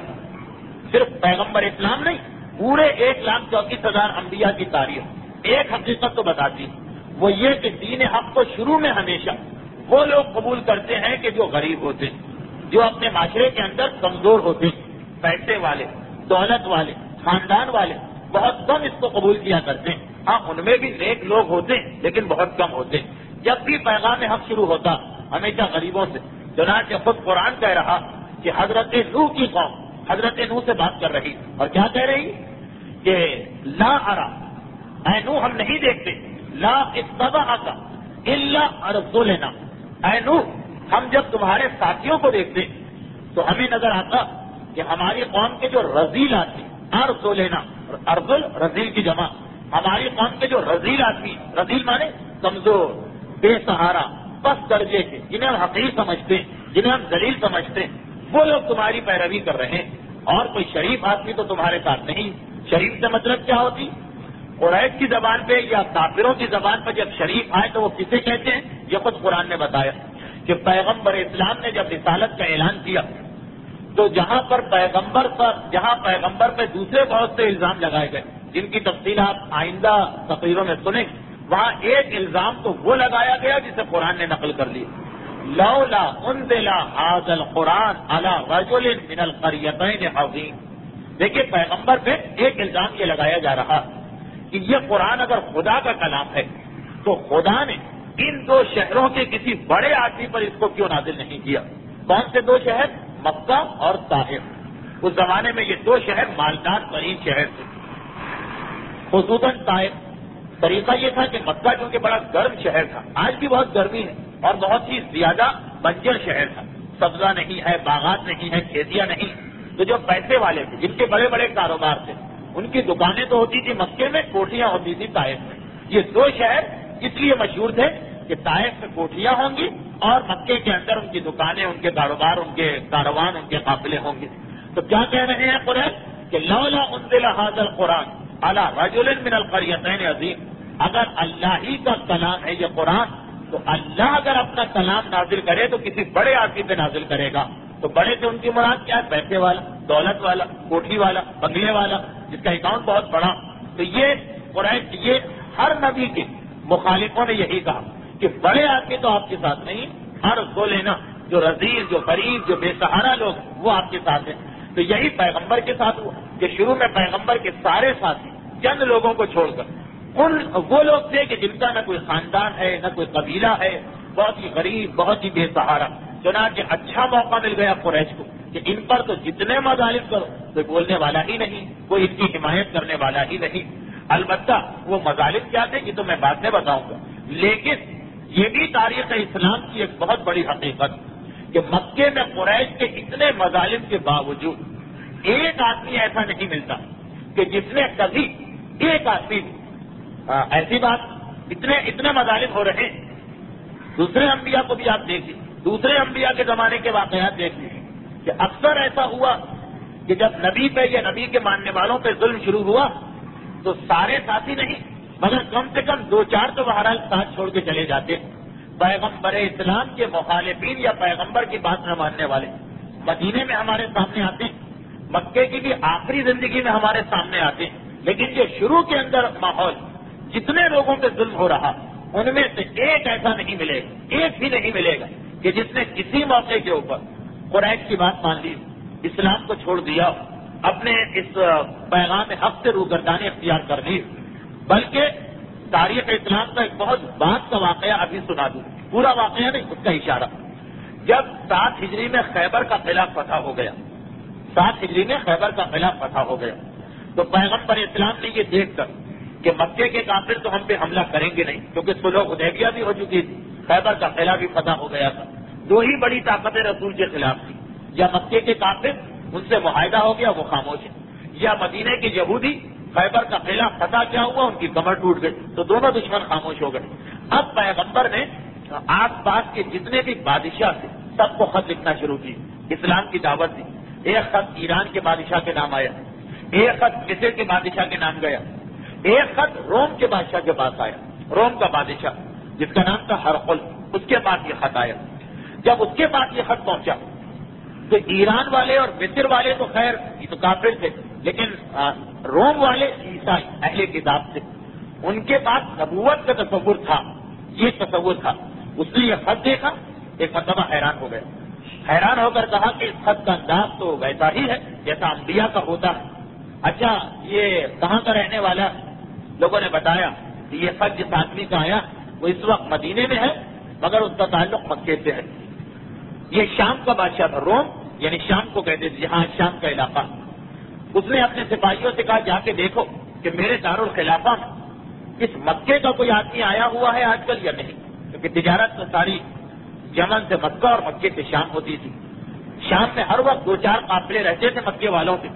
S1: صرف پیغمبر اسلام نہیں، پورے ایک لاکھ چوتیس ہزار انبیاء کی تاریخ ایک حقیقت تو بتاتی ہے، وہ یہ کہ دین حق کو شروع میں ہمیشہ وہ لوگ قبول کرتے ہیں کہ جو غریب ہوتے ہیں، جو اپنے معاشرے کے اندر کمزور ہوتے ہیں، پیسے والے، دولت والے، خاندان والے بہت کم اس کو قبول کیا کرتے ہیں۔ ہاں ان میں بھی نیک لوگ ہوتے ہیں لیکن بہت کم ہوتے ہیں۔ جب بھی پیغام حق شروع ہوتا ہمیشہ غریبوں سے، چنانچہ خود قرآن کہہ رہا کہ حضرت نوح کی قوم حضرت نوح سے بات کر رہی اور کیا کہہ رہی کہ لا ارا، اے نوح ہم نہیں دیکھتے، لا اتبعک الا ارذلنا، اے نوح ہم جب تمہارے ساتھیوں کو دیکھتے تو ہمیں نظر آتا کہ ہماری قوم کے جو رذیل آدمی، ارذلنا، ارذل رذیل کی جمع، ہماری قوم کے جو رذیل آدمی، رذیل مانے کمزور، بے سہارا، پس درجے کے، جنہیں ہم حقیر سمجھتے ہیں، جنہیں ہم ذلیل سمجھتے ہیں، وہ لوگ تمہاری پیروی کر رہے ہیں، اور کوئی شریف آدمی تو تمہارے ساتھ نہیں۔ شریف سے مطلب کیا ہوتی؟ قریش کی زبان پہ یا کافروں کی زبان پر جب شریف آئے تو وہ کسے کہتے ہیں؟ یہ خود قرآن نے بتایا کہ پیغمبر اسلام نے جب رسالت کا اعلان کیا تو جہاں پر پیغمبر پر جہاں پیغمبر پہ دوسرے بہت سے الزام لگائے گئے جن کی تفصیلات آئندہ تقریروں میں سنیں، وہاں ایک الزام تو وہ لگایا گیا جسے قرآن نے نقل کر لی، لولا انزل ھذا القرآن علی رجل من القریتین عظیم۔ دیکھیے پیغمبر پہ ایک الزام یہ لگایا جا رہا کہ یہ قرآن اگر خدا کا کلام ہے تو خدا نے ان دو شہروں کے کسی بڑے آدمی پر اس کو کیوں نازل نہیں کیا؟ کون سے دو شہر؟ مکہ اور طائف۔ اس زمانے میں یہ دو شہر مالدار ترین شہر تھے، خصوصاً طائف۔ طریقہ یہ تھا کہ مکہ چونکہ بڑا گرم شہر تھا، آج بھی بہت گرمی ہے اور بہت ہی زیادہ بنجر شہر تھا، سبزہ نہیں ہے، باغات نہیں ہے، کھیتیاں نہیں. تو جو پیسے والے تھے، جن کے بڑے بڑے کاروبار تھے، ان کی دکانیں تو ہوتی تھی مکے میں، کوٹھیاں ہوتی تھی طائف میں. یہ دو شہر اس لیے مشہور تھے کہ طائف میں کوٹھیاں ہوں گی اور مکے کے اندر ان کی دکانیں، ان کے کاروبار، ان کے کاروان، ان کے قافلے ہوں گے. تو کیا کہہ رہے ہیں قرآن کہ لولا انزل هذا القرآن على رجل من القريتين عظیم. اگر اللہ ہی کا کلام ہے یہ قرآن، تو اللہ اگر اپنا کلام نازل کرے تو کسی بڑے آدمی پہ نازل کرے گا. تو بڑے سے ان کی مراد کیا ہے؟ پیسے والا، دولت والا، کوٹھی والا، بنگلے والا، جس کا اکاؤنٹ بہت بڑا. تو یہ قرآن، یہ ہر نبی کے مخالفوں نے یہی کہا کہ بڑے آدمی تو آپ کے ساتھ نہیں، ہر وہ لینا جو رذیل، جو غریب، جو بے سہارا لوگ، وہ آپ کے ساتھ ہیں. تو یہی پیغمبر کے ساتھ ہوا کہ شروع میں پیغمبر کے سارے ساتھی چند لوگوں کو چھوڑ کر ان وہ لوگ تھے کہ جن کا نہ کوئی خاندان ہے، نہ کوئی قبیلہ ہے، بہت ہی غریب، بہت ہی بے سہارا. چنانچہ اچھا موقع مل گیا قریش کو کہ ان پر تو جتنے مظالم کرو کوئی بولنے والا ہی نہیں، کوئی ان کی حمایت کرنے والا ہی نہیں. البتہ وہ مظالم کیا تھے یہ تو میں بعد میں بتاؤں گا، لیکن یہ بھی تاریخ اسلام کی ایک بہت بڑی حقیقت کہ مکے میں قریش کے اتنے مظالم کے باوجود ایک آدمی ایسا نہیں ملتا کہ جس نے کبھی ایک آدمی ایسی بات، اتنے اتنے مظالم ہو رہے ہیں. دوسرے انبیاء کو بھی آپ دیکھیے، دوسرے انبیاء کے زمانے کے واقعات دیکھ لیجیے کہ اکثر ایسا ہوا کہ جب نبی پہ یا نبی کے ماننے والوں پہ ظلم شروع ہوا تو سارے ساتھی نہیں مگر کم سے کم دو چار تو بہرحال ساتھ چھوڑ کے چلے جاتے. پیغمبر اسلام کے مخالفین یا پیغمبر کی بات نہ ماننے والے مدینے میں ہمارے سامنے آتے ہیں، مکے کی بھی آخری زندگی میں ہمارے سامنے آتے ہیں. لیکن جو شروع کے اندر ماحول جتنے لوگوں پہ ظلم ہو رہا ان میں سے ایک ایسا نہیں ملے گا، ایک بھی نہیں ملے گا کہ جس نے کسی موقع کے اوپر قریش کی بات مان لی، اسلام کو چھوڑ دیا، اپنے اس پیغام حق سے روگردانی اختیار کر لی. بلکہ تاریخ اسلام کا ایک بہت بات کا واقعہ ابھی سنا دوں، پورا واقعہ نہیں، اس کا اشارہ. جب سات ہجری میں خیبر کا قلعہ فتح ہو گیا، سات ہجری میں خیبر کا قلعہ فتح ہو گیا تو پیغمبر اسلام نے یہ دیکھ کر کہ مکے کے کافر تو ہم پہ حملہ کریں گے نہیں، کیونکہ صلح حدیبیہ بھی ہو چکی تھی، خیبر کا قلعہ بھی فتح ہو گیا تھا. دو ہی بڑی طاقتیں رسول کے خلاف تھی، یا مکے کے کافر ان سے معاہدہ ہو گیا وہ خاموش ہے، یا مدینے کے یہودی خیبر کا قلعہ فتح کیا ہوا ان کی کمر ٹوٹ گئی، تو دونوں دشمن خاموش ہو گئے. اب پیغمبر نے آس پاس کے جتنے بھی بادشاہ تھے سب کو خط لکھنا شروع کی، اسلام کی دعوت دی. ایک خط ایران کے بادشاہ کے نام آیا، ایک خط مصر کے بادشاہ کے نام گیا، ایک خط روم کے بادشاہ کے پاس آیا، روم کا بادشاہ جس کا نام تھا ہرقل، اس کے پاس یہ خط آیا. جب اس کے پاس یہ خط پہنچا تو ایران والے اور مصر والے تو خیر یہ تو کافر تھے، لیکن روم والے عیسائی اہل کتاب تھے، ان کے پاس نبوت کا تصور تھا، یہ تصور تھا. اس نے یہ خط دیکھا، ایک مرتبہ حیران ہو گیا، حیران ہو کر کہا کہ اس خط کا انداز تو ویسا ہی ہے جیسا انبیاء کا ہوتا ہے. اچھا یہ کہاں کا رہنے والا؟ لوگوں نے بتایا کہ یہ خط جس آدمی کا آیا وہ اس وقت مدینے میں ہے مگر اس کا تعلق مکے سے ہے. یہ شام کا بادشاہ تھا، روم یعنی شام کو کہتے تھے، جہاں شام کا علاقہ. اس نے اپنے سپاہیوں سے کہا جا کے دیکھو کہ میرے دارالخلافہ میں اس مکے کا کوئی آدمی آیا ہوا ہے آج کل یا نہیں، کیونکہ تجارت تو ساری یمن سے مکہ اور مکے سے شام ہوتی تھی. شام میں ہر وقت دو چار قافلے رہتے تھے مکے والوں کے.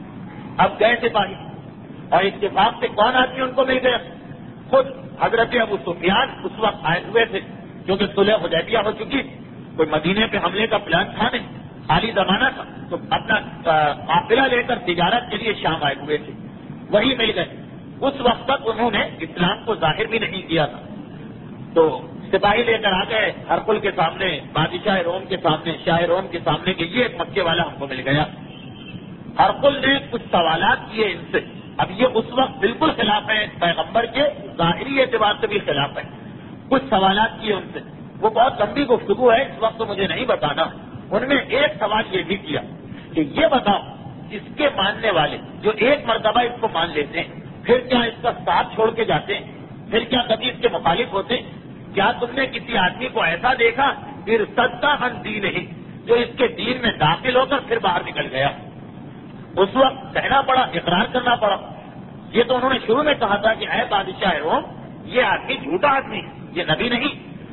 S1: اب گئے سپاہی اور اتفاق سے کون آدمی ان کو مل گیا؟ خود حضرت ابو سفیان اس وقت آئے ہوئے تھے، کیونکہ صلح حدیبیہ ہو چکی، کوئی مدینے پہ حملے کا پلان تھا نہیں، خالی زمانہ تھا، تو اپنا قافلہ لے کر تجارت کے لیے شام آئے ہوئے تھے، وہی مل گئے. اس وقت تک انہوں نے اسلام کو ظاہر بھی نہیں کیا تھا. تو سپاہی لے کر آ گئے ہرقل کے سامنے، بادشاہ روم کے سامنے، شاہ روم کے سامنے کہ یہ ایک مکے والا ہم کو مل گیا. ہرقل نے کچھ سوالات کیے ان سے. اب یہ اس وقت بالکل خلاف ہے پیغمبر کے، ظاہری اعتبار سے بھی خلاف ہے. کچھ سوالات کیے ان سے، وہ بہت لمبی گفتگو ہے، اس وقت تو مجھے نہیں بتانا. ان میں ایک سوال یہ بھی کیا کہ یہ بتاؤ اس کے ماننے والے جو ایک مرتبہ اس کو مان لیتے ہیں پھر کیا اس کا ساتھ چھوڑ کے جاتے ہیں؟ پھر کیا کبھی اس کے مخالف ہوتے ہیں؟ کیا تم نے کسی آدمی کو ایسا دیکھا پھر صدقہ ہن دین نہیں جو اس کے دین میں داخل ہو کر پھر باہر نکل گیا؟ اس وقت کہنا پڑا، اقرار کرنا پڑا. یہ تو انہوں نے شروع میں کہا تھا کہ اے بادشاہ روم، یہ آدمی جھوٹا آدمی ہے، یہ نبی نہیں.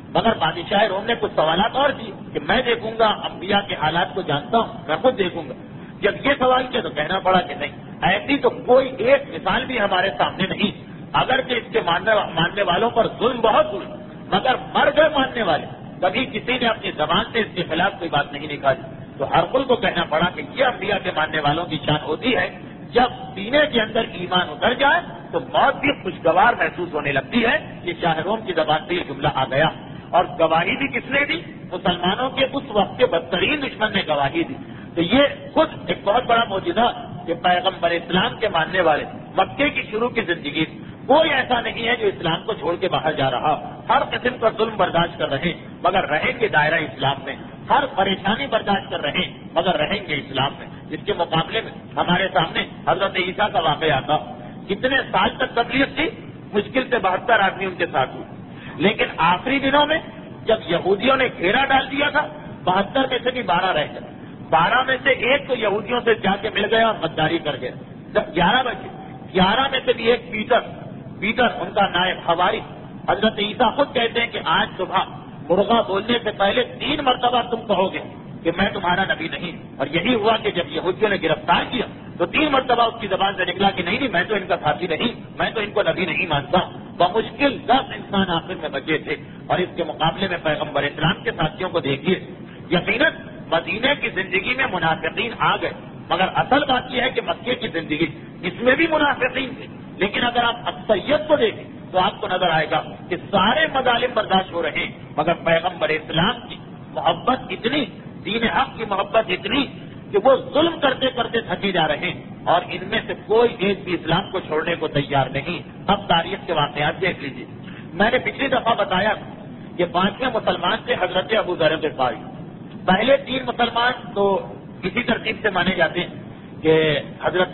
S1: مگر بادشاہ روم نے کچھ سوالات اور کیے کہ میں دیکھوں گا، انبیاء کے حالات کو جانتا ہوں، میں خود دیکھوں گا۔ جب یہ سوال کیا تو کہنا پڑا کہ نہیں، ایسی تو کوئی ایک مثال بھی ہمارے سامنے نہیں، اگرچہ اس کے ماننے ماننے والوں پر ظلم بہت ہوئی، مگر مر گئے ماننے والے، کبھی کسی نے اپنی زبان سے اس کے خلاف کوئی بات نہیں نکالی۔ تو ہرقل کو کہنا پڑا کہ یہ انبیاء کے ماننے والوں کی شان ہوتی ہے، جب سینے کے اندر ایمان اتر جائے تو موت بھی خوشگوار محسوس ہونے لگتی ہے۔ یہ شاہ روم کی زبان سے یہ جملہ آ گیا، اور گواہی بھی کس نے دی؟ مسلمانوں کے اس وقت کے بدترین دشمن نے گواہی دی۔ تو یہ خود ایک بہت بڑا معجزہ کہ پیغمبر اسلام کے ماننے والے مکے کی شروع کی زندگی کوئی ایسا نہیں ہے جو اسلام کو چھوڑ کے باہر جا رہا، ہر قسم کا ظلم برداشت کر رہے مگر رہیں گے دائرہ اسلام میں، ہر پریشانی برداشت کر رہے مگر رہیں گے اسلام میں۔ اس کے مقابلے میں ہمارے سامنے حضرت عیسیٰ کا واقعہ تھا، کتنے سال تک تبلیغ تھی، مشکل سے بہتر آدمی ان کے ساتھ ہوئی، لیکن آخری دنوں میں جب یہودیوں نے گھیرا ڈال دیا تھا، بہتر میں سے بھی بارہ رہ گئے، بارہ میں سے ایک تو یہودیوں سے جا کے مل گیا اور غداری کر گیا۔ جب گیارہ بچے، گیارہ میں سے بھی ایک پیٹر پیٹر ان کا نائب حواری، حضرت عیسیٰ خود کہتے ہیں کہ آج صبح مرغا بولنے سے پہلے تین مرتبہ تم کہو گے کہ میں تمہارا نبی نہیں، اور یہی ہوا کہ جب یہودیوں نے گرفتار کیا تو تین مرتبہ اس کی زبان سے نکلا کہ نہیں نہیں میں تو ان کا ساتھی نہیں، میں تو ان کو نبی نہیں مانتا۔ بمشکل دس انسان آخر میں بچے تھے، اور اس کے مقابلے میں پیغمبر اسلام کے ساتھیوں کو دیکھیے، یقیناً مدینے کی زندگی میں منافقین آ گئے، مگر اصل بات یہ ہے کہ مکے کی زندگی اس میں بھی منافقین تھے، لیکن اگر آپ اکثریت کو دیکھیں تو آپ کو نظر آئے گا کہ سارے مظالم برداشت ہو رہے ہیں، مگر پیغمبر اسلام کی محبت اتنی، دین حق کی محبت اتنی کہ وہ ظلم کرتے کرتے تھکے جا رہے ہیں، اور ان میں سے کوئی ایک بھی اسلام کو چھوڑنے کو تیار نہیں۔ اب تاریخ کے واقعات دیکھ لیجیے، میں نے پچھلی دفعہ بتایا کہ پانچویں مسلمان تھے حضرت ابو ذر غفاری۔ پہلے تین مسلمان تو اسی ترتیب سے مانے جاتے ہیں کہ حضرت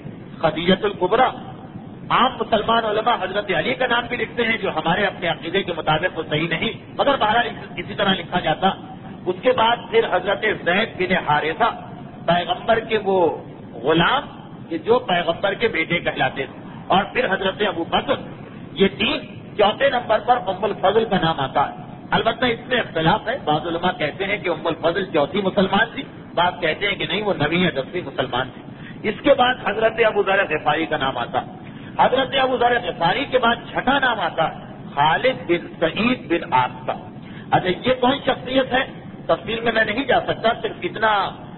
S1: خدیجۃ الکبریٰ، عام مسلمان علماء حضرت علی کا نام بھی لکھتے ہیں جو ہمارے اپنے عقیدے کے مطابق وہ صحیح نہیں، مگر بہرحال اسی طرح لکھا جاتا۔ اس کے بعد پھر حضرت زید بن حارثہ، پیغمبر کے وہ غلام کہ جو پیغمبر کے بیٹے کہلاتے تھے، اور پھر حضرت ابو بکر، یہ تین۔ چوتھے نمبر پر ام الفضل کا نام آتا ہے، البتہ اس میں اختلاف ہے، بعض علماء کہتے ہیں کہ ام الفضل چوتھی مسلمان تھی، بعض کہتے ہیں کہ نہیں وہ نویں یا دسویں مسلمان تھی۔ اس کے بعد حضرت ابو ذر غفاری کا نام آتا، حضرت ابو ذر غفاری کے بعد چھٹا نام آتا خالد بن سعید بن عاص۔ اچھا یہ کون شخصیت ہے، تفصیل میں میں نہیں جا سکتا، صرف اتنا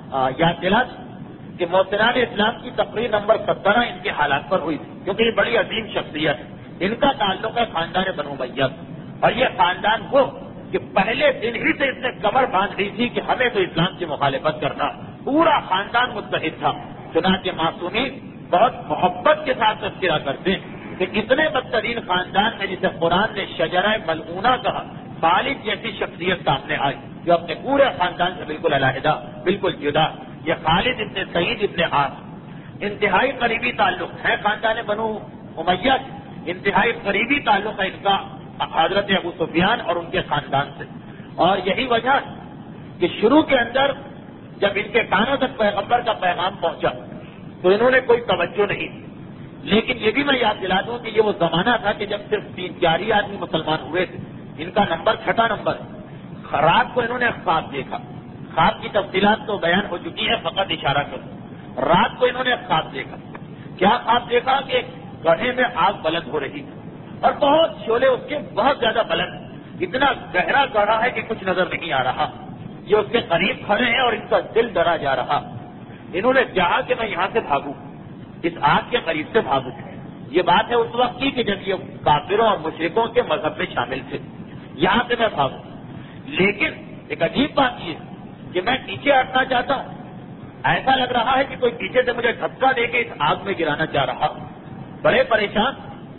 S1: یاد دلا کہ محسنان اسلام کی تقریر نمبر سترہ ان کے حالات پر ہوئی تھی، کیونکہ یہ بڑی عظیم شخصیت ہے، ان کا تعلق ہے خاندان بنو امیہ، اور یہ خاندان وہ کہ پہلے دن ہی سے اس نے کمر باندھ لی تھی کہ ہمیں تو اسلام کی مخالفت کرنا، پورا خاندان متحد تھا۔ چنانچہ معصومین بہت محبت کے ساتھ تذکرہ کرتے ہیں کہ اتنے بدترین خاندان میں جسے قرآن نے شجرہ ملعونہ کہا، خالد جیسی شخصیت سامنے آئی جو اپنے پورے خاندان سے بالکل علیحدہ، بالکل جدا۔ یہ خالد ابن سعید ابن عاص انتہائی قریبی تعلق ہے خاندان بنو امیہ، انتہائی قریبی تعلق ہے ان کا حضرت ابو سفیان اور ان کے خاندان سے، اور یہی وجہ کہ شروع کے اندر جب ان کے کانوں تک پیغمبر کا پیغام پہنچا تو انہوں نے کوئی توجہ نہیں دی، لیکن یہ بھی میں یاد دلا دوں کہ یہ وہ زمانہ تھا کہ جب صرف تین چار ہی آدمی مسلمان ہوئے تھے، ان کا نمبر چھٹا نمبر ہے۔ رات کو انہوں نے خواب دیکھا، خواب کی تفصیلات تو بیان ہو چکی ہے، فقط اشارہ کروں، رات کو انہوں نے خواب دیکھا۔ کیا خواب دیکھا کہ گڑھے میں آگ بلند ہو رہی تھی اور بہت شعلے اس کے بہت زیادہ بلند، اتنا گہرا گڑھا ہے کہ کچھ نظر نہیں آ رہا، یہ اس کے قریب کھڑے ہیں اور ان کا دل ڈرا جا رہا۔ انہوں نے چاہا کہ میں یہاں سے بھاگوں، اس آگ کے قریب سے بھاگوں۔ یہ بات ہے اس وقت کی کہ جب یہ کافروں اور مشرکوں کے مذہب میں شامل تھے، یہاں سے میں بھاگوں، لیکن ایک عجیب بات یہ کہ میں پیچھے ہٹنا چاہتا ہوں، ایسا لگ رہا ہے کہ کوئی پیچھے سے مجھے دھکا دے کے اس آگ میں گرانا چاہ رہا۔ بڑے پریشان،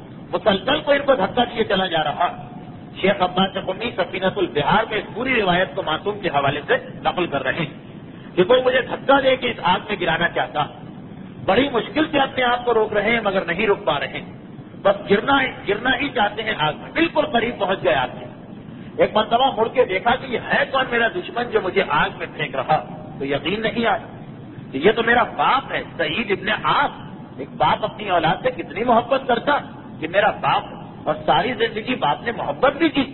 S1: مسلسل کو ان کو دھکا دیے چلا جا رہا۔ شیخ عباس قمی سفینۃ البحار میں اس پوری روایت کو معصوم کے حوالے سے نقل کر رہے ہیں کہ کوئی مجھے دھکا دے کے اس آگ میں گرانا چاہتا، بڑی مشکل سے اپنے آپ کو روک رہے ہیں مگر نہیں روک پا رہے ہیں، بس گرنا گرنا ہی چاہتے ہیں آگ میں، بالکل قریب پہنچ گئے آگ کے۔ ایک مرتبہ مڑ کے دیکھا کہ یہ ہے کون میرا دشمن جو مجھے آگ میں پھینک رہا، تو یقین نہیں آیا کہ یہ تو میرا باپ ہے، سعید ابن عاص۔ ایک باپ اپنی اولاد سے کتنی محبت کرتا کہ میرا باپ، اور ساری زندگی باپ نے محبت بھی کی،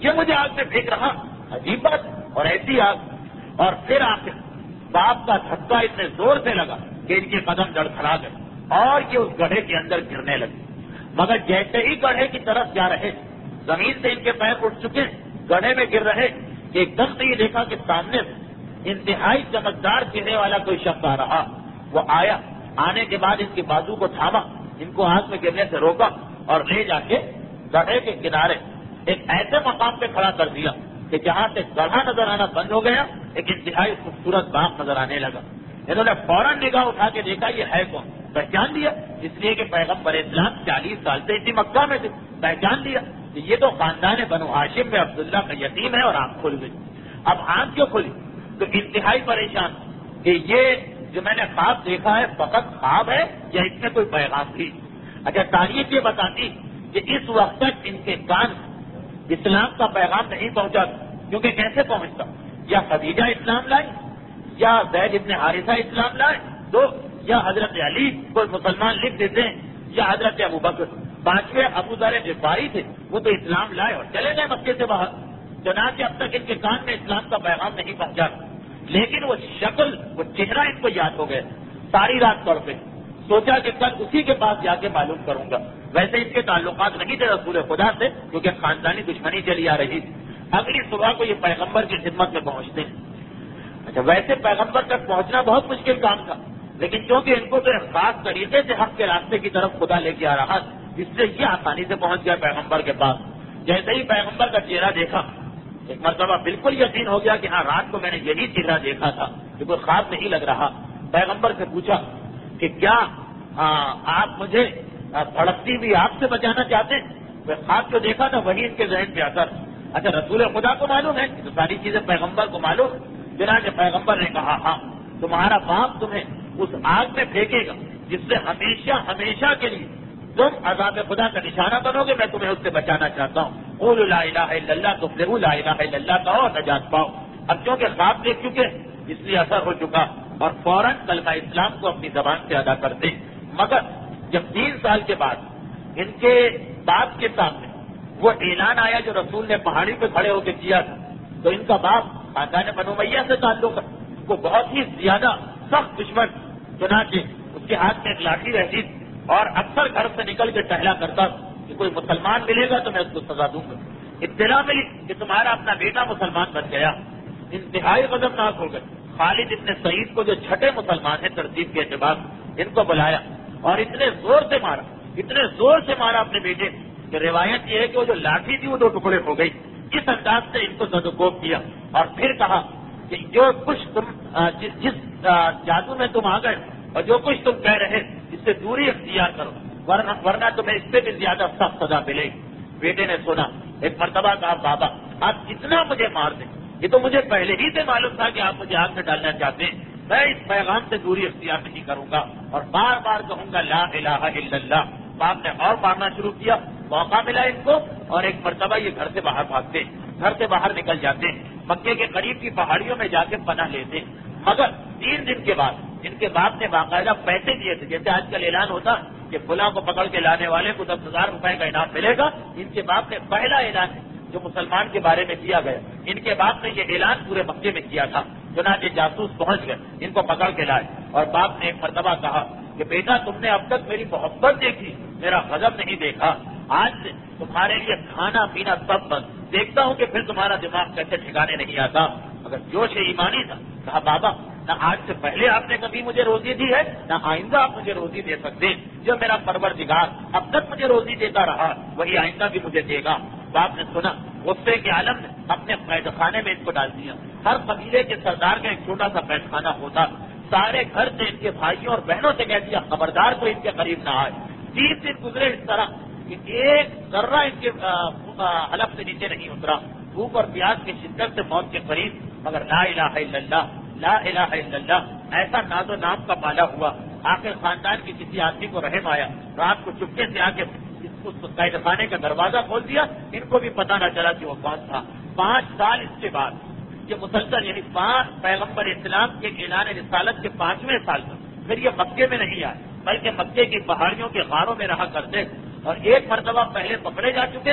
S1: یہ مجھے آگ میں پھینک رہا، عجیب بات، اور ایسی آگ. اور پھر آخر باپ کا دھکا اتنے زور سے لگا کہ ان کے قدم لڑکھڑا گئے اور یہ اس گڑھے کے اندر گرنے لگے. مگر جیسے ہی گڑھے کی طرف جا رہے، زمین سے ان کے پیر اٹھ چکے، گڑھے میں گر رہے، ایک دم سے یہ دیکھا کہ سامنے انتہائی چمکدار چہرے والا کوئی شخص آ رہا. وہ آیا، آنے کے بعد ان کے بازو کو تھاما، ان کو آگ میں گرنے سے روکا اور لے جا کے گڑھے کے کنارے ایک ایسے مقام پہ کھڑا کر دیا کہ جہاں سے گڑھا نظر آنا بند ہو گیا، ایک انتہائی خوبصورت باغ نظر آنے لگا. انہوں نے فوراً نگاہ اٹھا کے دیکھا یہ ہے کون. پہچان لیا، اس لیے کہ پیغمبر اسلام چالیس سال سے اسی مکہ میں تھے. پہچان لیا کہ یہ تو خاندان بنو ہاشم میں عبداللہ کا یتیم ہے. اور آنکھ کھل گئی. اب آنکھ کیوں کھلی؟ تو انتہائی پریشان کہ یہ جو میں نے خواب دیکھا ہے فقط خواب ہے یا اس میں کوئی پیغام تھی. اچھا، تاریخ یہ بتاتی کہ اس وقت تک ان کے کان اسلام کا پیغام نہیں پہنچا، کیونکہ کیسے پہنچتا؟ یا خدیجہ اسلام لائی، یا زید ابن حارثہ اسلام لائے تو، یا حضرت علی کوئی مسلمان لکھ دیتے ہیں، یا حضرت ابو بکر. پانچویں ابو ذر غفاری تھے، وہ تو اسلام لائے اور چلے گئے مکے سے باہر. چنانچہ اب تک ان کے کان میں اسلام کا پیغام نہیں پہنچا. لیکن وہ شکل، وہ چہرہ ان کو یاد ہو گئے. ساری رات پڑ پہ سوچا کہ کل اسی کے پاس جا کے معلوم کروں گا. ویسے اس کے تعلقات نہیں تھے رسول خدا سے، کیونکہ خاندانی دشمنی چلی آ رہی تھی. اگلی صبح کو یہ پیغمبر کی خدمت میں پہنچتے ہیں. اچھا، ویسے پیغمبر تک پہنچنا بہت مشکل کام تھا، لیکن چونکہ ان کو تو ایک خاص طریقے سے حق کے راستے کی طرف خدا لے کے آ رہا، جس سے یہ آسانی سے پہنچ گیا پیغمبر کے پاس. جیسے ہی پیغمبر کا چہرہ دیکھا، ایک مرتبہ بالکل یقین ہو گیا کہ ہاں رات کو میں نے یہی چہرہ دیکھا تھا، کہ کوئی خواب نہیں لگ رہا. پیغمبر سے پوچھا کہ کیا آپ مجھے بھڑکتی ہوئی آگ سے بچانا چاہتے ہیں؟ وہ خواب جو دیکھا تھا وہی ان کے ذہن پہ اثر. اچھا، رسول خدا کو معلوم ہے تو ساری چیزیں پیغمبر کو معلوم. چنانچہ پیغمبر نے کہا ہاں، تمہارا باپ تمہیں اس آگ میں پھینکے گا جس سے ہمیشہ ہمیشہ کے لیے تم عذاب خدا کا نشانہ بنو گے. میں تمہیں اس سے بچانا چاہتا ہوں. قولوا لا الہ الا اللہ تفلحوا، لا الہ الا اللہ کہو اور نجات پاؤ. اب چونکہ خواب دیکھ چکے اس لیے اثر ہو چکا اور فوراً کلمہ اسلام کو اپنی زبان سے ادا کرتے. مگر جب تین سال کے بعد ان کے باپ کے سامنے وہ اعلان آیا جو رسول نے پہاڑی پہ کھڑے ہو کے کیا تھا، تو ان کا باپ خاندان بنو امیہ سے تعلق ہے، کو بہت ہی زیادہ سخت دشمن. چنانچہ اس کے ہاتھ میں ایک لاٹھی رہتی اور اکثر گھر سے نکل کے ٹہلا کرتا کہ کوئی مسلمان ملے گا تو میں اس کو سزا دوں گا. اطلاع ملی کہ تمہارا اپنا بیٹا مسلمان بن گیا. انتہائی غضبناک ہو گئے. خالد ابن سعید کو جو چھٹے مسلمان ہیں ترتیب کے اعتبار، ان کو بلایا اور اتنے زور سے مارا، اتنے زور سے مارا اپنے بیٹے کہ روایت یہ ہے کہ وہ جو لاٹھی تھی وہ دو ٹکڑے ہو گئی. اس انداز سے ان کو زدوکوب کیا اور پھر کہا کہ جو کچھ تم جس, جس جادو میں تم آ گئے اور جو کچھ تم کہہ رہے اس سے دوری اختیار کرو، ورنہ ورنہ تمہیں اس سے بھی زیادہ سخت سزا ملے گی. بیٹے نے سنا. ایک مرتبہ کہا بابا آپ کتنا مجھے مار دیں، یہ تو مجھے پہلے ہی سے معلوم تھا کہ آپ مجھے آگ میں ڈالنا چاہتے ہیں. میں اس پیغام سے دوری اختیار نہیں کروں گا اور بار بار کہوں گا لا الہ الا اللہ. باپ نے اور مارنا شروع کیا. موقع ملا ان کو اور ایک مرتبہ یہ گھر سے باہر بھاگتے، گھر سے باہر نکل جاتے، مکے کے قریب کی پہاڑیوں میں جا کے پناہ لیتے. مگر تین دن کے بعد ان کے باپ نے باقاعدہ پیسے دیے تھے، جیسے آج کل اعلان ہوتا کہ فلاں کو پکڑ کے لانے والے کو دس ہزار روپئے کا انعام ملے گا. ان کے باپ نے پہلا اعلان جو مسلمان کے بارے میں کیا گیا، ان کے باپ نے یہ اعلان پورے مکے میں کیا تھا. چنانچہ جاسوس پہنچ گئے، ان کو پکڑ کے لائے اور باپ نے ایک مرتبہ کہا کہ بیٹا تم نے اب تک میری محبت دیکھی، میرا غضب نہیں دیکھا. آج سے تمہارے لیے کھانا پینا سب بند. دیکھتا ہوں کہ پھر تمہارا دماغ کیسے ٹھکانے نہیں آتا. مگر جوش ایمانی تھا. کہا بابا نہ آج سے پہلے آپ نے کبھی مجھے روزی دی ہے، نہ آئندہ آپ مجھے روزی دے سکتے. جو میرا پروردگار اب تک مجھے روزی دیتا رہا وہی آئندہ بھی مجھے دے گا. باپ نے سنا. غصے کے عالم نے اپنے قید خانے میں ان کو ڈال دیا. ہر قبیلے کے سردار کا ایک چھوٹا سا قید خانہ ہوتا. سارے گھر سے ان کے بھائیوں اور بہنوں سے کہہ دیا خبردار کو ان کے قریب نہ آئے. تین دن گزرے اس طرح کہ ایک ذرہ ان کے حلق سے نیچے نہیں اترا. بھوک اور پیاس کی شدت سے موت کے قریب، مگر لا الہ الا اللہ لا الہ الا اللہ ایسا ناز و نام کا پالا ہوا. آخر خاندان کے کسی آدمی کو رحم آیا، رات کو چپکے سے آ کے اس قید خانے کا دروازہ کھول دیا. ان کو بھی پتہ نہ چلا کہ وہ کون تھا. پانچ سال اس کے بعد یہ مسلسل، یعنی پانچ پیغمبر اسلام کے اعلان رسالت کے پانچویں سال تک پھر یہ مکے میں نہیں آئے، بلکہ مکے کی پہاڑیوں کے غاروں میں رہا کرتے. اور ایک مرتبہ پہلے پکڑے جا چکے تھے،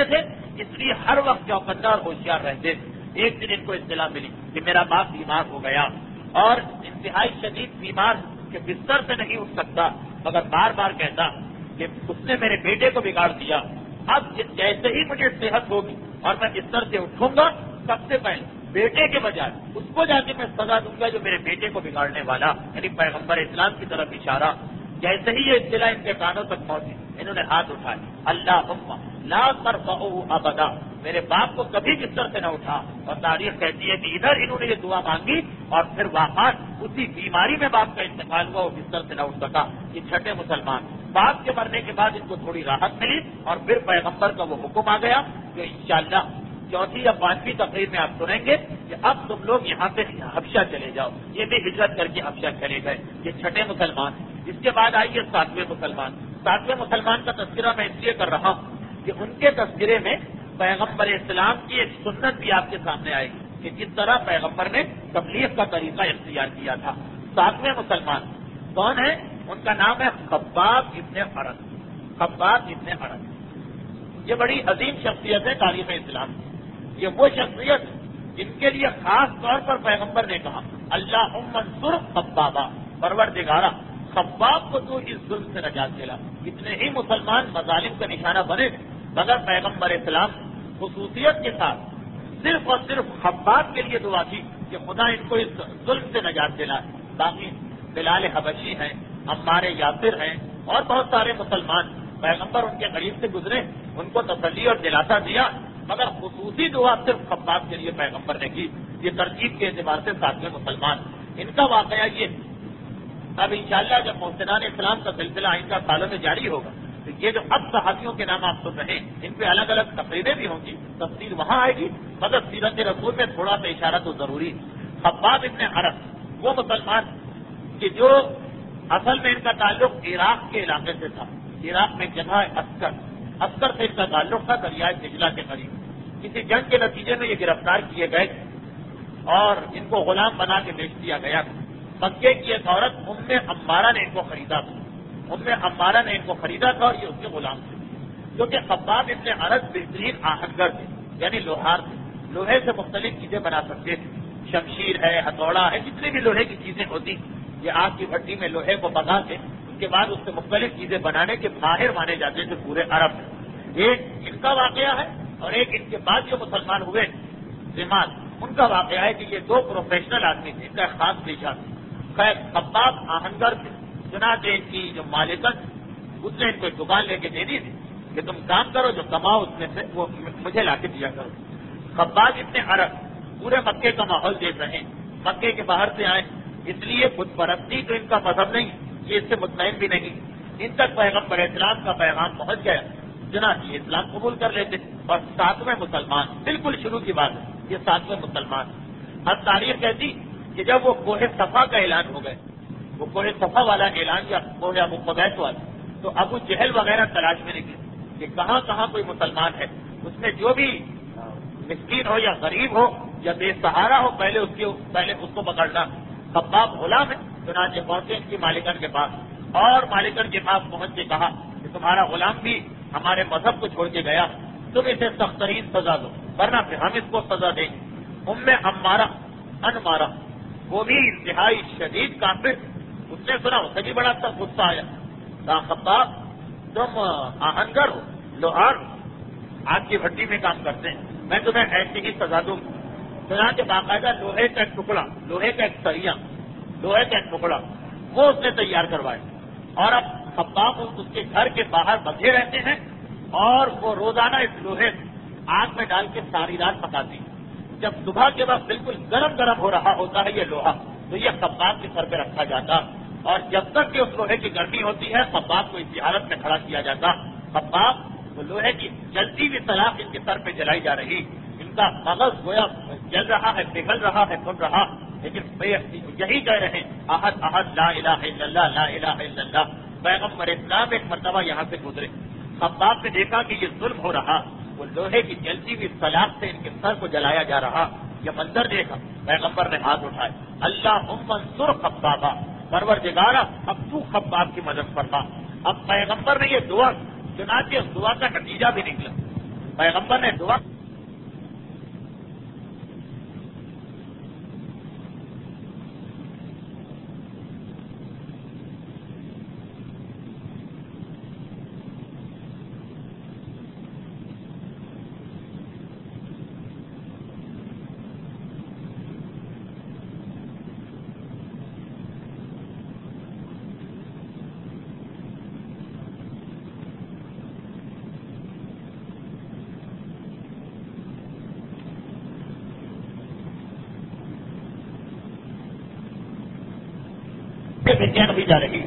S1: اس لیے ہر وقت چوکنا اور ہوشیار رہتے تھے. ایک دن ان کو اطلاع ملی کہ میرا باپ بیمار ہو گیا اور انتہائی شدید بیمار کے بستر سے نہیں اٹھ سکتا، مگر بار بار کہتا کہ اس نے میرے بیٹے کو بگاڑ دیا. اب جیسے ہی مجھے صحت ہوگی اور میں بستر سے اٹھوں گا، سب سے پہلے بیٹے کے بجائے اس کو جا کے میں سزا دوں گا جو میرے بیٹے کو بگاڑنے والا، یعنی پیغمبر اسلام کی طرف اشارہ. جیسے ہی یہ اطلاع ان کے کانوں تک پہنچی، انہوں نے ہاتھ اٹھائے، اللہم لا ترفعوا ابدا، میرے باپ کو کبھی بستر سے نہ اٹھا. اور تاریخ کہتی ہے کہ ادھر انہوں نے یہ دعا مانگی اور پھر واقعات اسی بیماری میں باپ کا انتقال ہوا، وہ بستر سے نہ اٹھ سکا. یہ چھٹے مسلمان. باپ کے مرنے کے بعد ان کو تھوڑی راحت ملی اور پھر پیغمبر کا وہ حکم آ گیا کہ انشاءاللہ چوتھی یا پانچویں تقریر میں آپ سنیں گے کہ اب تم لوگ یہاں سے حبشہ چلے جاؤ. یہ بھی ہجرت کر کے حبشہ چلے گئے. یہ چھٹے مسلمان. اس کے بعد آئیے ساتویں مسلمان. ساتویں مسلمان کا تذکرہ میں اس لیے کر رہا ہوں کہ ان کے تذکرے میں پیغمبر اسلام کی ایک سنت بھی آپ کے سامنے آئے گی کہ جس طرح پیغمبر نے تبلیغ کا طریقہ اختیار کیا تھا. ساتویں مسلمان کون ہے؟ ان کا نام ہے خباب ابن ارد. خباب ابن ارد یہ بڑی عظیم شخصیت ہے تاریخ اسلام کی. یہ وہ شخصیت جن کے لیے خاص طور پر پیغمبر نے کہا اللہم انصر خبابا، پروردگارا خباب کو تو اس ظلم سے نجات دلا. کتنے ہی مسلمان مظالم کا نشانہ بنے مگر پیغمبر اسلام خصوصیت کے ساتھ صرف اور صرف خباب کے لیے دعا کی کہ خدا ان کو اس ظلم سے نجات دلا. باقی بلال حبشی ہیں، عمار یاسر ہیں اور بہت سارے مسلمان پیغمبر ان کے قریب سے گزرے، ان کو تسلی اور دلاسا دیا، مگر خصوصی دعا صرف خباب کے لیے پیغمبر نے کی. یہ ترتیب کے اعتبار سے ساتویں مسلمان. ان کا واقعہ یہ اب انشاءاللہ جب محسنان اسلام کا سلسلہ آئندہ سالوں میں جاری ہوگا تو یہ جو اب صحابیوں کے نام آپ سن رہے ہیں ان پہ الگ الگ تقریریں بھی ہوں گی، تفصیل وہاں آئے گی، مگر سیرت رسول میں تھوڑا سا اشارہ تو ضروری ہے. خباب ابن ارد وہ مسلمان کہ جو اصل میں ان کا تعلق عراق کے علاقے سے تھا. عراق میں ایک جگہ ہے عسکر، عسکر سے ان کا تعلق تھا دریائے دجلہ کے قریب. کسی جنگ کے نتیجے میں یہ گرفتار کیے گئے اور ان کو غلام بنا کے بیچ دیا گیا. مکے کی ایک عورت ام عمارہ نے ان کو خریدا تھا. ام عمارہ نے ان کو خریدا تھا اور یہ اس کے غلام تھے. کیونکہ خباب ابن ارد بہترین آہنگر تھے، یعنی لوہار تھے، لوہے سے مختلف چیزیں بنا سکتے تھے. شمشیر ہے، ہتھوڑا ہے، جتنی بھی لوہے کی چیزیں ہوتی یہ آگ کی بھٹی میں لوہے کو پکا کے اس کے بعد اس سے مختلف چیزیں بنانے کے ماہر مانے جاتے تھے پورے عرب میں. ایک ان کا واقعہ ہے اور ایک ان کے بعد جو مسلمان ہوئے زمان ان کا واقعہ ہے کہ یہ دو پروفیشنل آدمی تھے، ان کا خاص پیشہ تھا. خیر خباب آہنگر تھے، چنانچہ ان کی جو مالکن اس نے ان کو ایک دکان لے کے دے دی تھی کہ تم کام کرو، جو کماؤ اس میں سے وہ مجھے لا کے دیا کرو. خباب ابن ارد پورے مکے کا ماحول دیکھ رہے ہیں، مکے کے باہر سے آئے، اس لیے بت پرستی تو ان کا مذہب نہیں، یہ اس سے مطمئن بھی نہیں. ان تک پیغمبر اسلام کا پیغام پہنچ گیا، چنانچہ یہ اسلام قبول کر لیتے. اور ساتویں مسلمان بالکل شروع کی بات ہے، یہ ساتویں مسلمان. اب تاریخ کہتی کہ جب وہ کوہ صفا کا اعلان ہو گئے، وہ کوہ صفا والا اعلان یا کوہ ابو قبیس والا، تو ابو جہل وغیرہ تلاش میں نکلے کہ کہاں کہاں کوئی مسلمان ہے، اس میں جو بھی مسکین ہو یا غریب ہو یا بے سہارا ہو پہلے اس کے پہلے اس کو پکڑنا. خباب غلام ہے، چنانچہ پہنچے ان کی مالکن کے پاس اور مالکن کے پاس پہنچ کے کہا کہ تمہارا غلام بھی ہمارے مذہب کو چھوڑ کے گیا، تم اسے سخت ترین سزا دو ورنہ پھر ہم اس کو سزا دیں گے. ام عمارہ انمارہ وہ بھی انتہائی شدید کافر، اس نے سنا، اسے بھی بڑا سخت غصہ آیا. کہا خباب تم آہنگر ہو، لوہار ہو، آگ کی بھٹی میں کام کرتے ہیں، میں تمہیں ایسی ہی سزا دوں. چنانچہ باقاعدہ لوہے کا ایک ٹکڑا، لوہے کا ایک سریا، لوہے کا ایک ٹکڑا وہ اس نے تیار کروائے اور اب خباب اس کے گھر کے باہر بندھے رہتے ہیں اور وہ روزانہ اس لوہے آگ میں ڈال کے ساری رات پکاتی ہیں. جب صبح کے وقت بالکل گرم گرم ہو رہا ہوتا ہے یہ لوہا تو یہ خباب کے سر پہ رکھا جاتا اور جب تک کہ اس لوہے کی گرمی ہوتی ہے خباب کو اسی حالت میں کھڑا کیا جاتا. خباب وہ لوہے کی جلتی ہوئی سلاخ ان کے سر پہ جلائی جا رہی، ان کا مغز گویا جل رہا ہے، پگھل رہا ہے، پھٹ رہا، لیکن یہی کہہ رہے ہیں احد احد لا الہ الا اللہ لا الہ الا اللہ. پیغمبر اسلام ایک مرتبہ یہاں سے گزرے، خباب نے دیکھا کہ یہ ظلم ہو رہا، وہ لوہے کی جلتی ہوئی سلاخ سے ان کے سر کو جلایا جا رہا. یہ منظر دیکھا پیغمبر نے ہاتھ اٹھائے، اللہم انصر خبابا، پروردگارا اب تو خباب کی مدد فرما. اب پیغمبر نے یہ دعا، چنانچہ اس دعا کا نتیجہ بھی نکلا. پیغمبر نے دعا بے چین ہوئی جا رہی.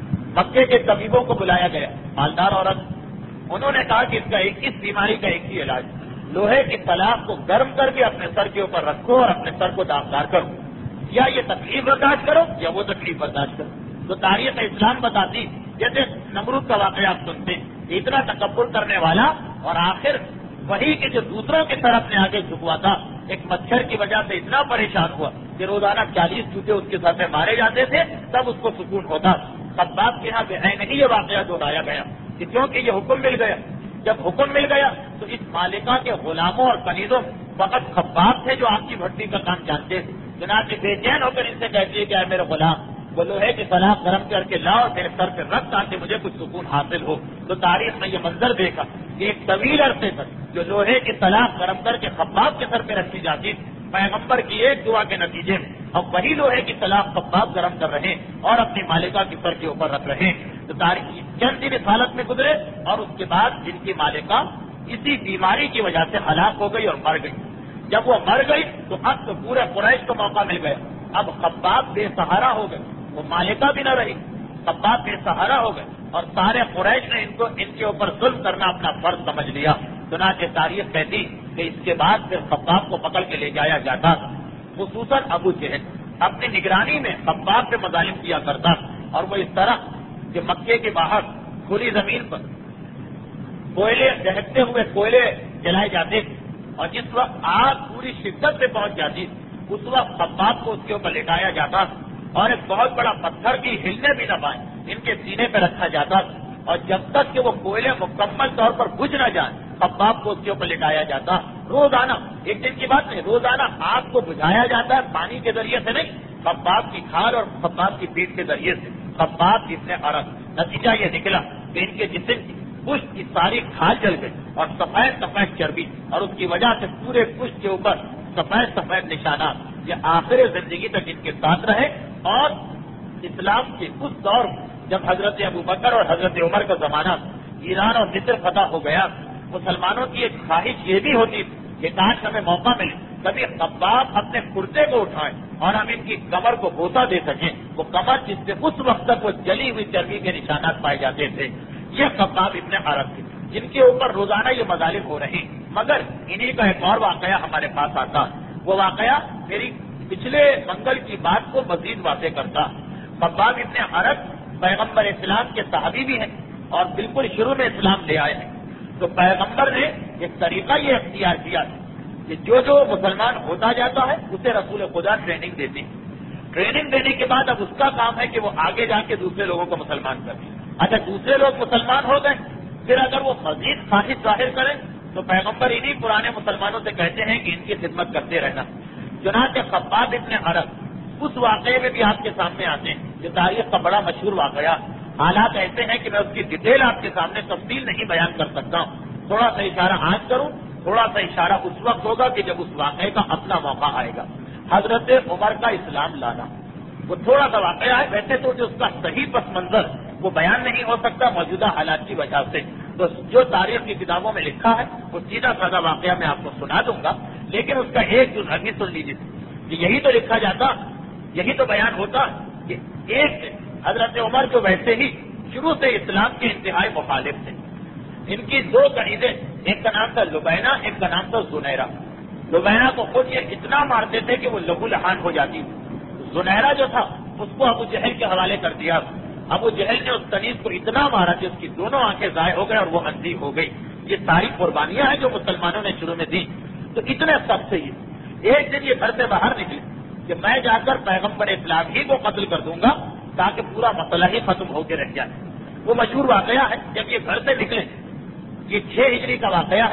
S1: مکے کے طبیبوں کو بلایا گیا، مالدار عورت. انہوں نے کہا کہ اس کا ایک اس بیماری کا ایک ہی علاج، لوہے کی سلاخ کو گرم کر کے اپنے سر کے اوپر رکھو اور اپنے سر کو داغدار کرو، یا یہ تکلیف برداشت کرو یا وہ تکلیف برداشت کرو. تو تاریخ اسلام بتاتی، جیسے نمرود کا واقعہ آپ سنتے، اتنا تکبر کرنے والا، اور آخر وہی کہ جو دوسروں کی طرف اپنے آگے جھکوا تھا، ایک مچھر کی وجہ سے اتنا پریشان ہوا کہ روزانہ چالیس چوٹے اس کے ساتھ میں مارے جاتے تھے، تب اس کو سکون ہوتا. خباب کے یہاں بہن نہیں یہ واقعہ دہرایا گیا کہ کیونکہ یہ حکم مل گیا. جب حکم مل گیا تو اس مالکہ کے غلاموں اور کنیزوں فقط خباب تھے جو آپ کی بھٹی کا کام جانتے تھے. چنانچہ بے چین ہو کر ان سے کہتی ہے کہ اے میرے غلام، وہ لوہے کی سلاخ گرم کر کے لاؤ اور میرے سر پہ رکھ تاکہ مجھے کچھ سکون حاصل ہو. تو تاریخ میں یہ منظر دیکھا کہ ایک طویل عرصے تک جو لوہے کی سلاخ گرم کر کے خباب کے سر پہ رکھی جاتی، پیغمبر کی ایک دعا کے نتیجے میں اب وہی لوہے کی سلاخ خباب گرم کر رہے اور اپنی مالکہ کی سر کے اوپر رکھ رہے. تو تاریخ چند دن اس حالت میں گزرے اور اس کے بعد جن کی مالکہ اسی بیماری کی وجہ سے ہلاک ہو گئی اور مر گئی. جب وہ مر گئی تو اب تو پورے قریش کو موقع مل گیا. اب خباب بے سہارا ہو گئے، وہ مالکہ بھی نہ رہی، خباب بے سہارا ہو گئے اور سارے قریش نے ان کو ان کے اوپر ظلم کرنا اپنا فرض سمجھ لیا. چنانچہ تاریخ کہتی کہ اس کے بعد پھر خباب کو پکڑ کے لے جایا جاتا، خصوصاً ابو جہل اپنی نگرانی میں خباب پہ مظالم کیا کرتا، اور وہ اس طرح کہ مکے کے باہر کھلی زمین پر کوئلے دہتے ہوئے کوئلے جلائے جاتے تھے، اور جس وقت آگ پوری شدت سے پہنچ جاتی اس وقت خباب کو اس کے اوپر لٹایا جاتا اور ایک بہت بڑا پتھر بھی ہلنے بھی نہ پائے ان کے سینے پہ رکھا جاتا، اور جب تک کہ وہ کوئلے مکمل طور پر بجھ نہ جائیں خباب کو اس کے اوپر لٹایا جاتا. روزانہ، ایک دن کی بات نہیں، روزانہ آگ کو بجھایا جاتا ہے، پانی کے ذریعے سے نہیں، خباب کی کھال اور خباب کی پیٹ کے ذریعے سے. خباب اتنے عرق، نتیجہ یہ نکلا کہ ان کے جسم کی پشت کی ساری کھال جل گئی اور سفید سفید چربی، اور اس کی وجہ سے پورے پشت کے اوپر سفید سفید نشانات. یہ آخر زندگی تک ان کے ساتھ رہے. اور اسلام کے اس دور جب حضرت ابو بکر اور حضرت عمر کا زمانہ ایران اور مصر فتح ہو گیا، مسلمانوں کی ایک خواہش یہ بھی ہوتی کہ کاش ہمیں موقع ملے کبھی خباب اپنے کرتے کو اٹھائیں اور ہم ان کی کمر کو بوسہ دے سکیں. وہ کمر جس سے اس وقت تک وہ جلی ہوئی چربی کے نشانات پائے جاتے تھے، یہ خباب ابن عرب تھے جن کے اوپر روزانہ یہ مظالم ہو رہے. مگر انہی کا ایک اور واقعہ ہمارے پاس آتا، وہ واقعہ میری پچھلے منگل کی بات کو مزید واضح کرتا. خباب ابن عرب پیغمبر اسلام کے صحابی بھی ہیں اور بالکل شروع میں اسلام لے آئے ہیں. تو پیغمبر نے ایک طریقہ یہ اختیار کیا کہ جو جو مسلمان ہوتا جاتا ہے اسے رسول خدا ٹریننگ دیتے ہیں. ٹریننگ دینے کے بعد اب اس کا کام ہے کہ وہ آگے جا کے دوسرے لوگوں کو مسلمان کرے. اچھا دوسرے لوگ مسلمان ہو گئے، پھر اگر وہ مزید خواہش ظاہر کریں تو پیغمبر انہی پرانے مسلمانوں سے کہتے ہیں کہ ان کی خدمت کرتے رہنا. چنانچہ خباب ابن عرب اس واقعے میں بھی آپ کے سامنے آتے ہیں، جو تاریخ کا بڑا مشہور واقعہ. حالات ایسے ہیں کہ میں اس کی ڈیٹیل آپ کے سامنے تفصیل نہیں بیان کر سکتا ہوں. تھوڑا سا اشارہ آج کروں، تھوڑا سا اشارہ اس وقت ہوگا کہ جب اس واقعے کا اپنا موقع آئے گا. حضرت عمر کا اسلام لانا وہ تھوڑا سا واقعہ ہے، ویسے تو جو اس کا صحیح پس منظر وہ بیان نہیں ہو سکتا موجودہ حالات کی وجہ سے. تو جو تاریخ کی کتابوں میں لکھا ہے وہ سیدھا سادہ واقعہ میں آپ کو سنا دوں گا، لیکن اس کا ایک جو ابھی سن لیجیے کہ یہی تو لکھا جاتا، یہی تو بیان ہوتا کہ ایک حضرت عمر جو ویسے ہی شروع سے اسلام کے انتہائی مخالف تھے. ان کی دو کنیزیں، ایک کا نام تھا لبینہ، ایک کا نام تھا زنیرہ. لبینہ کو خود یہ اتنا مارتے تھے کہ وہ لہو لہان ہو جاتی تھی. زنیرہ جو تھا اس کو ابو جہل کے حوالے کر دیا. ابو جہل نے اس کنیز کو اتنا مارا کہ اس کی دونوں آنکھیں ضائع ہو گئے اور وہ اندھی ہو گئی. یہ ساری قربانیاں ہیں جو مسلمانوں نے شروع میں دی. تو اتنے سب سے یہ ایک دن یہ گھر سے باہر نکلے کہ میں جا کر پیغمبر اسلام ہی کو قتل کر دوں گا تاکہ پورا مسئلہ ہی ختم ہو کے رہ جائے. وہ مشہور واقعہ ہے. جب یہ گھر سے نکلے، یہ چھ ہجری کا واقعہ ہے،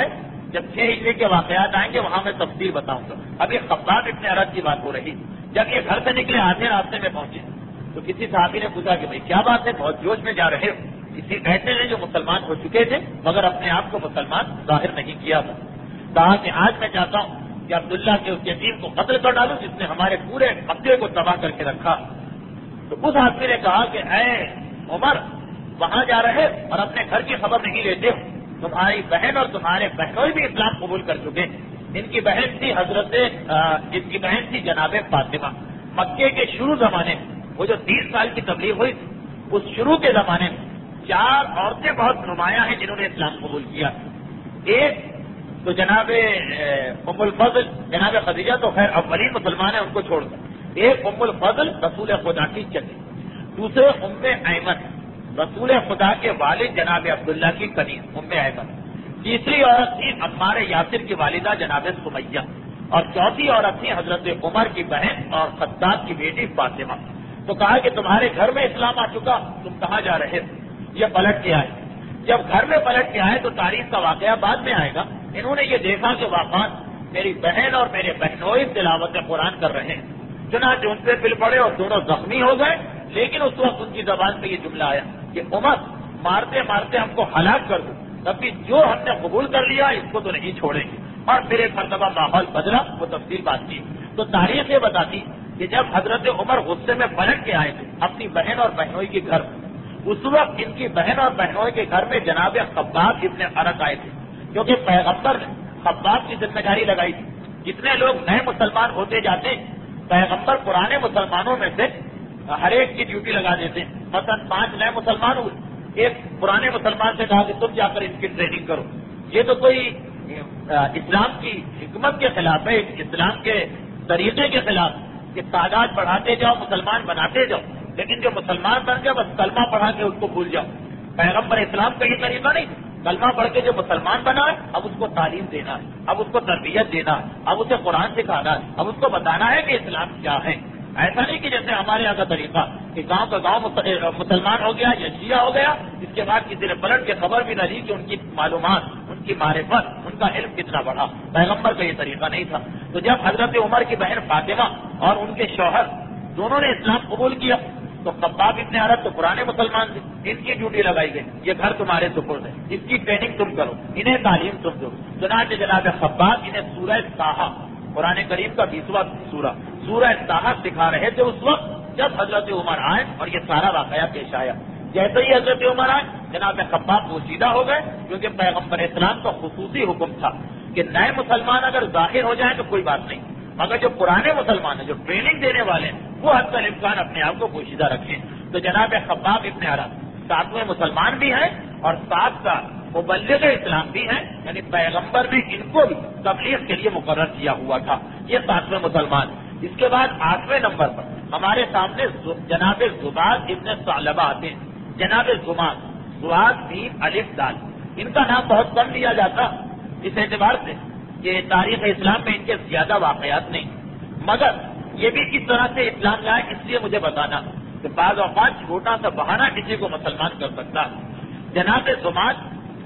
S1: جب چھ ہجری کے واقعات آئیں گے وہاں میں تفصیل بتاؤں گا. اب یہ خباب ابن عرد کی بات ہو رہی. جب یہ گھر سے نکلے آدھے راستے میں پہنچے تو کسی صحابی نے پوچھا کہ بھائی کیا بات ہے, بہت جوش میں جا رہے ہو. کسی ایسے ہیں جو مسلمان ہو چکے تھے مگر اپنے آپ کو مسلمان ظاہر نہیں کیا تھا. کہا کہ آج میں چاہتا ہوں کہ عبداللہ کے اس یتیم کو قتل کر ڈالوں جس نے ہمارے پورے مکے کو تباہ کر کے رکھا. تو اس آدمی نے کہا کہ اے عمر, وہاں جا رہے اور اپنے گھر کی خبر نہیں لیتے ہو. تمہاری بہن اور تمہارے بہنوئی بھی اسلام قبول کر چکے. ان کی بہن تھی حضرت ان کی بہن تھی جناب فاطمہ. مکے کے شروع زمانے میں وہ جو تیس سال کی تبلیغ ہوئی اس شروع کے زمانے میں چار عورتیں بہت نمایاں ہیں جنہوں نے اسلام قبول کیا. ایک تو جناب ام الفضل, جناب خدیجہ تو خیر اولین مسلمان ہیں ان کو چھوڑ کر. ایک ام الفضل رسول خدا کی چچی, دوسرے ام ایمن رسول خدا کے والد جناب عبداللہ کی کنیز ام ایمن, تیسری عورت تھی عمار یاسر کی والدہ جناب سمیہ, اور چوتھی عورت تھی حضرت عمر کی بہن اور خطاب کی بیٹی فاطمہ. تو کہا کہ تمہارے گھر میں اسلام آ چکا, تم کہاں جا رہے ہو؟ یہ پلٹ کے آئے. جب گھر میں پلٹ کے آئے تو تاریخ کا واقعہ بعد میں آئے گا. انہوں نے یہ دیکھا کہ واقعات میری بہن اور میرے بہنوئی تلاوت قرآن کر رہے ہیں. چنانچہ ان پہ پل پڑے اور دونوں زخمی ہو گئے. لیکن اس وقت ان کی زبان پہ یہ جملہ آیا کہ عمر مارتے مارتے ہم کو ہلاک کر دو, تبھی جو ہم نے قبول کر لیا اس کو تو نہیں چھوڑیں گے. اور پھر ایک مرتبہ ماحول بدلا, وہ تفصیل بات کی. تو تاریخ یہ بتاتی کہ جب حضرت عمر غصے میں پلٹ کے آئے تھے اپنی بہن اور بہنوئی کے گھر, اس وقت ان کی بہن اور بہنوئی کے گھر میں جناب خباب ابن عرد آئے تھے, کیونکہ پیغمبر نے خباب کی ذمہ داری لگائی تھی. جتنے لوگ نئے مسلمان ہوتے جاتے پیغمبر پرانے مسلمانوں میں سے ہر ایک کی ڈیوٹی لگا دیتے ہیں. مثلا پانچ نئے مسلمان ہوئے, ایک پرانے مسلمان سے کہا کہ تم جا کر ان کی ٹریننگ کرو. یہ تو کوئی اسلام کی حکمت کے خلاف ہے, اسلام کے طریقے کے خلاف کہ تعداد بڑھاتے جاؤ مسلمان بناتے جاؤ, لیکن جو مسلمان بن گیا بس کلمہ پڑھا کے اس کو بھول جاؤ. پیغمبر اسلام کا یہ طریقہ نہیں. کلمہ پڑھ کے جو مسلمان بنا ہے اب اس کو تعلیم دینا ہے, اب اس کو تربیت دینا ہے, اب اسے قرآن سکھانا ہے, اب اس کو بتانا ہے کہ اسلام کیا ہے. ایسا نہیں کہ جیسے ہمارے یہاں کا طریقہ کہ گاؤں کا گاؤں مسلمان ہو گیا یا شیعہ ہو گیا, اس کے بعد کسی نے پلٹ کے خبر بھی نہ لی کہ ان کی معلومات, ان کی معرفت, ان کا علم کتنا بڑھا. پیغمبر کا یہ طریقہ نہیں تھا. تو جب حضرت عمر کی بہن فاطمہ اور ان کے شوہر دونوں نے اسلام قبول کیا تو خباب ابن عرد تو پرانے مسلمان تھے, ان کی ڈیوٹی لگائی گئی, یہ گھر تمہارے سپرد ہے, اس کی ٹریننگ تم کرو, انہیں تعلیم تم دو. چنانچہ جناب خباب انہیں سورہ طٰہٰ, قرآن کریم کا بیسواں سورہ سورہ طٰہٰ سکھا رہے تھے اس وقت جب حضرت عمر آئے اور یہ سارا واقعہ پیش آیا. جیسے ہی حضرت عمر آئے جناب خباب پوشیدہ ہو گئے, کیونکہ پیغمبر اسلام کا خصوصی حکم تھا کہ نئے مسلمان اگر ظاہر ہو جائیں تو کوئی بات نہیں, مگر جو پرانے مسلمان ہیں جو ٹریننگ دینے والے ہیں وہ حد تک امکان اپنے آپ کو پوشیدہ رکھیں. تو جناب خباب ابن عرد ساتویں مسلمان بھی ہیں اور ساتھ ساتھ مبلغ اسلام بھی ہیں, یعنی پیغمبر نے ان کو بھی تبلیغ کے لیے مقرر کیا ہوا تھا. یہ ساتویں مسلمان. اس کے بعد آٹھویں نمبر پر ہمارے سامنے جناب زباد ابن ثعلبہ آتے ہیں. جناب زباد زباد بین الف دال, ان کا نام بہت کم لیا جاتا اس اعتبار سے کہ تاریخ اسلام میں ان کے زیادہ واقعات نہیں, مگر یہ بھی کس طرح سے اسلام لائے اس لیے مجھے بتانا کہ بعض اوقات چھوٹا سا بہانہ کسی کو مسلمان کر سکتا. جناب زباد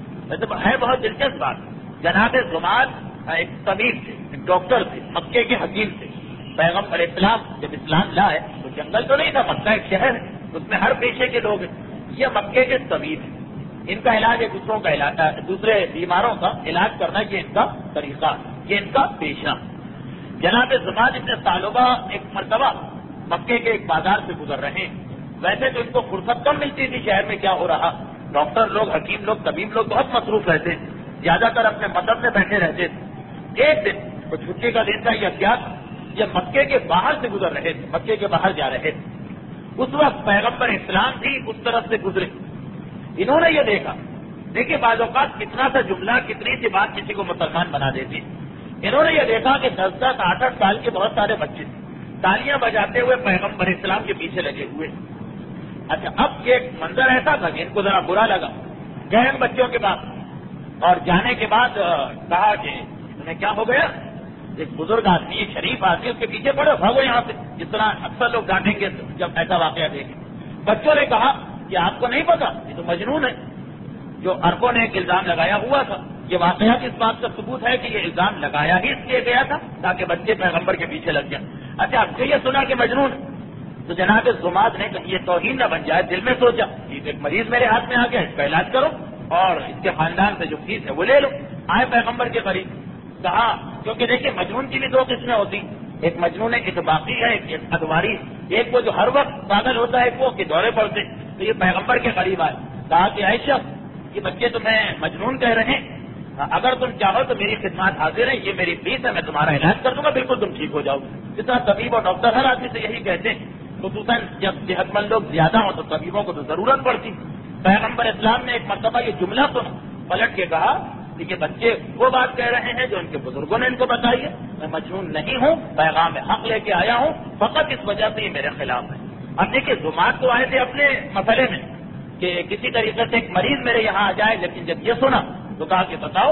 S1: ہے بہت دلچسپ بات. جناب زباد ایک طبیب تھے, ایک ڈاکٹر تھے, مکے کے حکیم تھے. پیغمبر اسلام جب اسلام لائے تو جنگل تو نہیں تھا, مکہ ایک شہر ہے, اس میں ہر پیشے کے لوگ ہیں. یہ مکے کے طبیب ہیں, ان کا علاج ہے دوسروں کا علاج, دوسرے بیماروں کا علاج کرنا, یہ ان کا طریقہ, یہ ان کا پیشہ. جناب زباد ابن ثعلبہ ایک مرتبہ مکے کے ایک بازار سے گزر رہے ہیں. ویسے تو ان کو فرصت کم ملتی تھی شہر میں کیا ہو رہا, ڈاکٹر لوگ, حکیم لوگ, طبیب لوگ بہت مصروف رہتے ہیں, زیادہ تر اپنے مذہب میں بیٹھے رہتے تھے. ایک دن وہ چھٹی کا دن تھا یا کیا, یہ مکے کے باہر سے گزر رہے تھے, مکے کے باہر جا رہے تھے. اس وقت پیغمبر اسلام بھی اس طرف سے گزرے. انہوں نے یہ دیکھا, دیکھیے بعض اوقات کتنا سا جملہ, کتنی سی بات کسی کو مسلمان بنا دیتی. انہوں نے یہ دیکھا کہ دس دس آٹھ آٹھ سال کے بہت سارے بچے تالیاں بجاتے ہوئے پیغمبر اسلام کے پیچھے لگے ہوئے. اچھا, اب یہ منظر ایسا تھا کہ ان کو ذرا برا لگا. گئے ان بچوں کے پاس اور جانے کے بعد کہا کہ انہیں کیا ہو گیا, ایک بزرگ آدمی, ایک شریف آدمی اس کے پیچھے پڑے, بھاگو یہاں سے, جس طرح اکثر لوگ ڈانٹیں گے جب ایسا واقعہ دیکھیں. بچوں نے کہا کہ آپ کو نہیں پتا, یہ تو مجنون ہے. جو اربوں نے ایک الزام لگایا ہوا تھا, یہ واقعات اس بات کا ثبوت ہے کہ یہ الزام لگایا ہی اس لیے گیا تھا تاکہ بچے پیغمبر کے پیچھے لگ جائیں. اچھا اب جو یہ سنا کہ مجنون تو جناب زماد نے کہا یہ توہین نہ بن جائے، دل میں سوچا کہ ایک مریض میرے ہاتھ میں آ گیا، اس کا علاج کرو اور اس کے خاندان سے جو فیس ہے وہ لے لو. آئے پیغمبر کے قریب، کہا کیونکہ دیکھیں مجنون کی بھی دو قسمیں ہوتی، ایک مجنون اتباقی ہے، ایک ادواری، ایک وہ جو ہر وقت پاگل ہوتا ہے، ایک وہ کہ دورے پڑتے. تو یہ پیغمبر کے قریب آئے، کہا کہ عائشہ یہ بچے تمہیں مجنون کہہ رہے ہیں، اگر تم چاہو تو میری خدمات حاضر ہیں، یہ میری فیس ہے، میں تمہارا علاج کر دوں گا، بالکل تم ٹھیک ہو جاؤ. جتنا طبیب اور ڈاکٹر ہر آدمی سے یہی کہتے ہیں، خصوصاً جب صحت مند لوگ زیادہ ہوں تو طبیبوں کو تو ضرورت پڑتی. پیغمبر اسلام نے ایک مرتبہ یہ جملہ سنا، پلٹ کے کہا کہ یہ بچے وہ بات کہہ رہے ہیں جو ان کے بزرگوں نے ان کو بتائی ہے، میں مجنون نہیں ہوں، پیغام حق لے کے آیا ہوں، فقط اس وجہ سے یہ میرے خلاف ہے. اب دیکھیے زماد تو آئے تھے اپنے مسئلے میں کہ کسی طریقے سے ایک مریض میرے یہاں آ جائے، لیکن جب یہ سنا تو کہا کہ بتاؤ،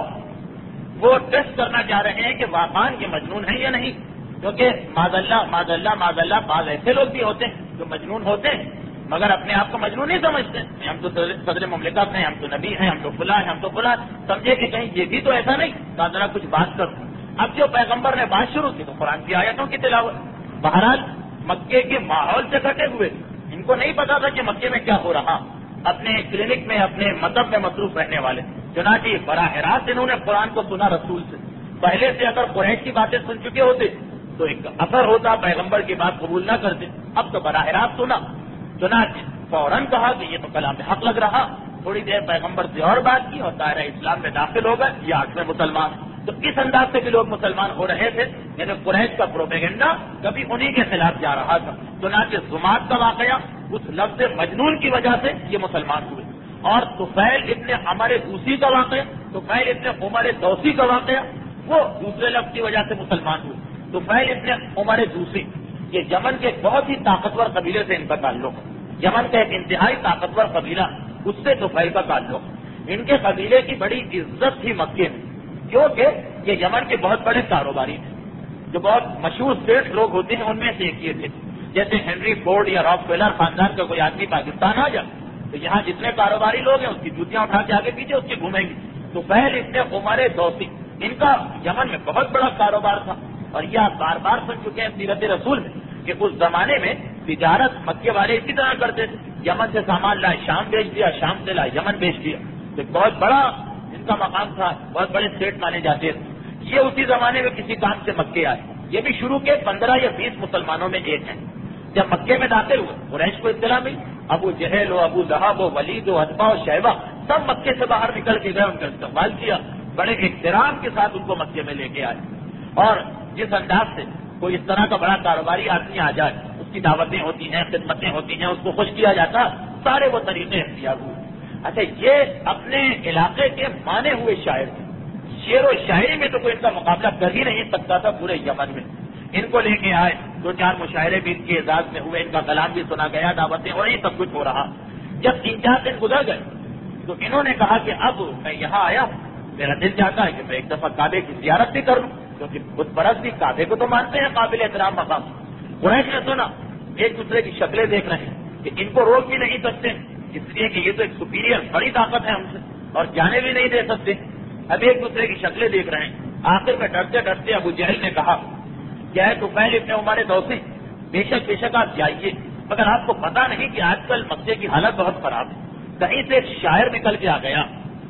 S1: وہ ٹیسٹ کرنا چاہ رہے ہیں کہ واقعاً یہ مجنون ہے یا نہیں، کیونکہ معاذ اللہ معاذ اللہ معاذ اللہ بعض ایسے لوگ بھی ہوتے ہیں جو مجنون ہوتے ہیں مگر اپنے آپ کو مجنون نہیں سمجھتے. ہم تو صدر مملکت ہیں، ہم تو نبی ہیں، ہم تو فلاں ہیں، ہم تو فلاں، سمجھے کہ کہیں یہ بھی تو ایسا نہیں. کہا ذرا کچھ بات کروں. اب جو پیغمبر نے بات شروع کی تو قرآن کی آیتوں کی تلاوت. بہرحال مکے کے ماحول سے کٹے ہوئے، ان کو نہیں پتا تھا کہ مکے میں کیا ہو رہا، اپنے کلینک میں اپنے مذہب میں مصروف رہنے والے. چنانچہ براہ راست انہوں نے قرآن کو سنا رسول سے. پہلے سے اگر قریش کی باتیں سن چکے ہوتے تو ایک اثر ہوتا، پیغمبر کی بات قبول نہ کرتے. اب تو براہ راست سنا، چنانچہ فوراً کہا کہ یہ تو کلام حق لگ رہا. تھوڑی دیر پیغمبر سے اور بات کی اور دائرہ اسلام میں داخل ہو گئے، یہ آٹھویں مسلمان. تو اس انداز سے بھی لوگ مسلمان ہو رہے تھے، یعنی قریش کا پروپیگنڈا کبھی انہی کے خلاف جا رہا تھا. چنانچہ زماد کا واقعہ، اس لفظ مجنون کی وجہ سے یہ مسلمان ہوئے. اور طفیل ابن عمر دوسی کا واقعہ، طفیل ابن عمر دوسی کا واقعہ، وہ دوسرے لفظ کی وجہ سے مسلمان ہوئے. طفیل ابن عمر دوسی یہ یمن کے بہت ہی طاقتور قبیلے سے ان کا تعلق ہے. یمن کا ایک انتہائی طاقتور قبیلہ، اس سے طفیل کا تعلق. ان کے قبیلے کی بڑی عزت تھی مکے میں، کیونکہ یہ یمن کے بہت بڑے کاروباری تھے. جو بہت مشہور سیٹھ لوگ ہوتے ہیں ان میں سے ایک یہ تھے. جیسے ہنری فورڈ یا راک فیلر خاندان کا کوئی آدمی پاکستان آ جائے تو یہاں جتنے کاروباری لوگ ہیں اس کی جوتیاں اٹھا کے آگے پیچھے اس کے گھومیں گے. تو پہلے ابن عمر دوسی، ان کا یمن میں بہت بڑا کاروبار تھا. اور یہ آپ بار بار سن چکے ہیں سیرت رسول میں کہ اس زمانے میں تجارت مکے والے اسی طرح کرتے تھے. یمن سے سامان لائے شام بیچ دیا، شام سے لائے یمن بیچ دیا. ایک بہت بڑا ان کا مقام تھا، بہت بڑے سیٹ مانے جاتے تھے. یہ اسی زمانے میں کسی کام سے مکے آئے. یہ بھی شروع کے پندرہ یا بیس مسلمانوں میں ایک ہیں. جب مکے میں داخل ہوئے قریش کو اطلاع ملی، ابو جہل ہو، ابو لہب ہو، ولید ہو، عتبہ ہو، شیبہ، سب مکے سے باہر نکل کے گئے، ان کا استقبال کیا، بڑے احترام کے ساتھ ان کو مکے میں لے کے آئے. اور جس انداز سے کوئی اس طرح کا بڑا کاروباری آدمی آ جائے، اس کی دعوتیں ہوتی ہیں، خدمتیں ہوتی ہیں، اس کو خوش کیا جاتا، سارے وہ طریقے اختیار ہوئے. اچھا یہ اپنے علاقے کے مانے ہوئے شاعر تھے. شعر و شاعری میں تو کوئی ان کا مقابلہ کر ہی نہیں سکتا تھا پورے یمن میں. ان کو لے کے آئے، دو چار مشاعرے بھی ان کے اعزاز میں ہوئے، ان کا کلام بھی سنا گیا، دعوتیں ہو رہی، سب کچھ ہو رہا. جب تین چار دن گزر گئے تو انہوں نے کہا کہ اب میں یہاں آیا ہوں، میرا دل چاہتا ہے کہ میں ایک دفعہ کعبے کی زیارت بھی کر لوں، کیونکہ بت پرست بھی کعبے کو تو مانتے ہیں قابل احترام مقام. قریش نے سنا ایک دوسرے کی شکلیں دیکھ رہے ہیں کہ ان کو روک بھی نہیں سکتے، اس لیے کہ یہ تو ایک سپیریئر بڑی طاقت ہے ہم سے اور جانے بھی نہیں دے سکتے. اب ایک دوسرے کی شکلیں دیکھ رہے ہیں. آخر میں ڈرتے ڈرتے ابو جہل نے کہا کیا ہے طفیل ابن عمر دوسی، بے شک بے شک آپ جائیے، مگر آپ کو پتا نہیں کہ آج کل مکے کی حالت بہت خراب ہے. کہیں سے ایک شاعر نکل کے آ گیا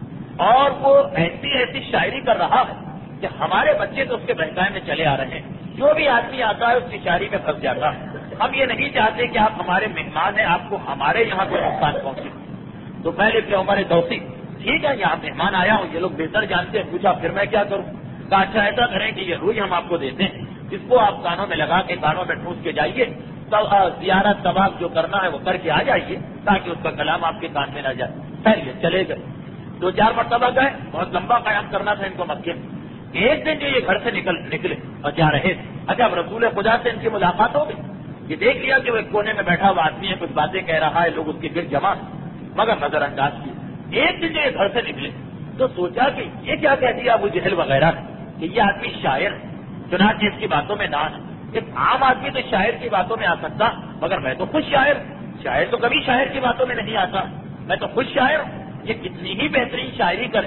S1: اور وہ ایسی ایسی شاعری کر رہا ہے کہ ہمارے بچے تو اس کے بہکائے میں چلے آ رہے ہیں. جو بھی آدمی آتا ہے اس کی شاعری میں پھنس جاتا ہے. ہم یہ نہیں چاہتے کہ آپ ہمارے مہمان ہیں، آپ کو ہمارے یہاں کوئی نقصان پہنچے. تو پہلے ابن عمر دوسی، ٹھیک ہے یہاں مہمان آیا ہوں، یہ لوگ بہتر جانتے ہیں. پوچھا پھر میں کیا کروں؟ کہا اچھا ایسا کریں کہ یہ روئی ہم آپ کو دیتے ہیں، اس کو آپ کانوں میں لگا کے کانوں میں ٹھوس کے جائیے، زیارت طواف جو کرنا ہے وہ کر کے آ جائیے تاکہ اس کا کلام آپ کے کان میں نہ جائے. خیر یہ چلے گئے. دو چار مرتبہ گئے، بہت لمبا قیام کرنا تھا ان کو مکے میں. ایک دن جو یہ گھر سے نکل نکلے اور جا رہے تھے، اچھا اب رسول خدا سے ان کی ملاقات ہو گئی. یہ دیکھ لیا کہ وہ ایک کونے میں بیٹھا ہوا آدمی ہے، کچھ باتیں کہہ رہا ہے، لوگ اس کے گرد جمع مگر نظر انداز کیے. ایک دن جو یہ گھر سے نکلے تو سوچا کہ یہ کیا کہہ دیا ابو جہل وغیرہ کہ یہ آدمی شاعر ہے، چنانچہ اس کی باتوں میں نان ہے. ایک عام آدمی تو شاعر کی باتوں میں آ سکتا، مگر میں تو خود شاعر، شاعر تو کبھی شاعر کی باتوں میں نہیں آتا، میں تو خود شاعر ہوں. یہ کتنی ہی بہترین شاعری کرے،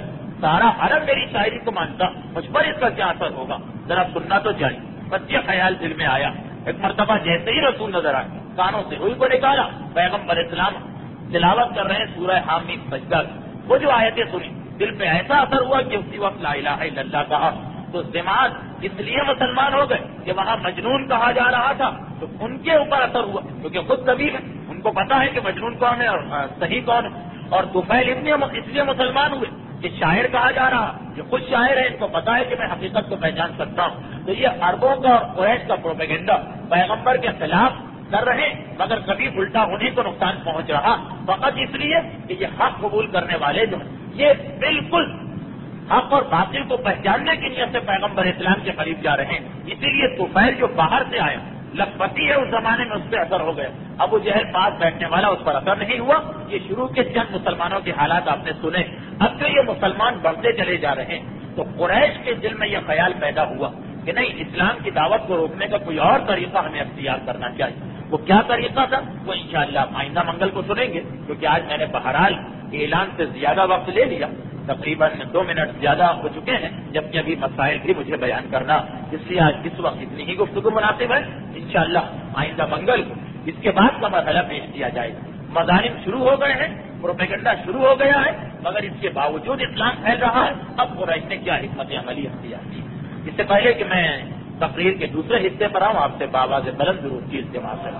S1: سارا عرب میری شاعری کو مانتا، مجھ پر اس کا کیا اثر ہوگا، ذرا سننا تو چاہیے. بس یہ خیال دل میں آیا. ایک مرتبہ جیسے ہی رسول نظر آئے کانوں سے روئی کو نکالا، پیغمبر اسلام تلاوت کر رہے ہیں سورہ حامیم سجدہ. وہ جو آیتیں سنی دل پہ ایسا اثر ہوا کہ اسی وقت لا الہ الا اللہ کہا تو دماغ اس لیے مسلمان ہو گئے کہ وہاں مجنون کہا جا رہا تھا تو ان کے اوپر اثر ہوا، کیونکہ خود طبیب ہے، ان کو پتا ہے کہ مجنون کون ہے اور صحیح کون ہے. اور طفیل ابن اس لیے مسلمان ہوئے کہ شاعر کہا جا رہا، جو خود شاعر ہے ان کو پتا ہے کہ میں حقیقت کو پہچان سکتا ہوں. تو یہ عربوں کا اور قریش کا پروپیگنڈا پیغمبر کے خلاف کر رہے مگر کبھی الٹا انہیں کو نقصان پہنچ رہا فقط اس لیے کہ یہ حق قبول کرنے والے جو ہیں یہ بالکل حق اور باطل کو پہچاننے کی نیت سے پیغمبر اسلام کے قریب جا رہے ہیں. اسی لیے طفیل جو باہر سے آیا لکھپتی ہے اس زمانے میں اس پہ اثر ہو گیا. ابو جہل پاس بیٹھنے والا اس پر اثر نہیں ہوا. یہ شروع کے چند مسلمانوں کے حالات آپ نے سنے. اب جو یہ مسلمان بڑھتے چلے جا رہے ہیں تو قریش کے دل میں یہ خیال پیدا ہوا کہ نہیں، اسلام کی دعوت کو روکنے کا کوئی اور طریقہ ہمیں اختیار کرنا چاہیے. وہ کیا طریقہ تھا وہ انشاءاللہ آئندہ منگل کو سنیں گے، کیونکہ آج میں نے بہرحال اعلان سے زیادہ وقت لے لیا، تقریباً دو منٹ زیادہ ہو چکے ہیں، جبکہ ابھی مسائل بھی مجھے بیان کرنا، اس لیے آج اس وقت اتنی ہی گفتگو مناسب ہے. انشاءاللہ آئندہ منگل کو اس کے بعد کا مرحلہ پیش کیا جائے گا. مظالم شروع ہو گئے ہیں، پروپیگنڈا شروع ہو گیا ہے، مگر اس کے باوجود اسلام پھیل رہا ہے. اب قریش نے کیا حکمت عملی اختیار کی. اس سے پہلے کہ میں تقریر کے دوسرے حصے پر آؤں، آپ سے بآواز بلند ضرور کی التماس ہے.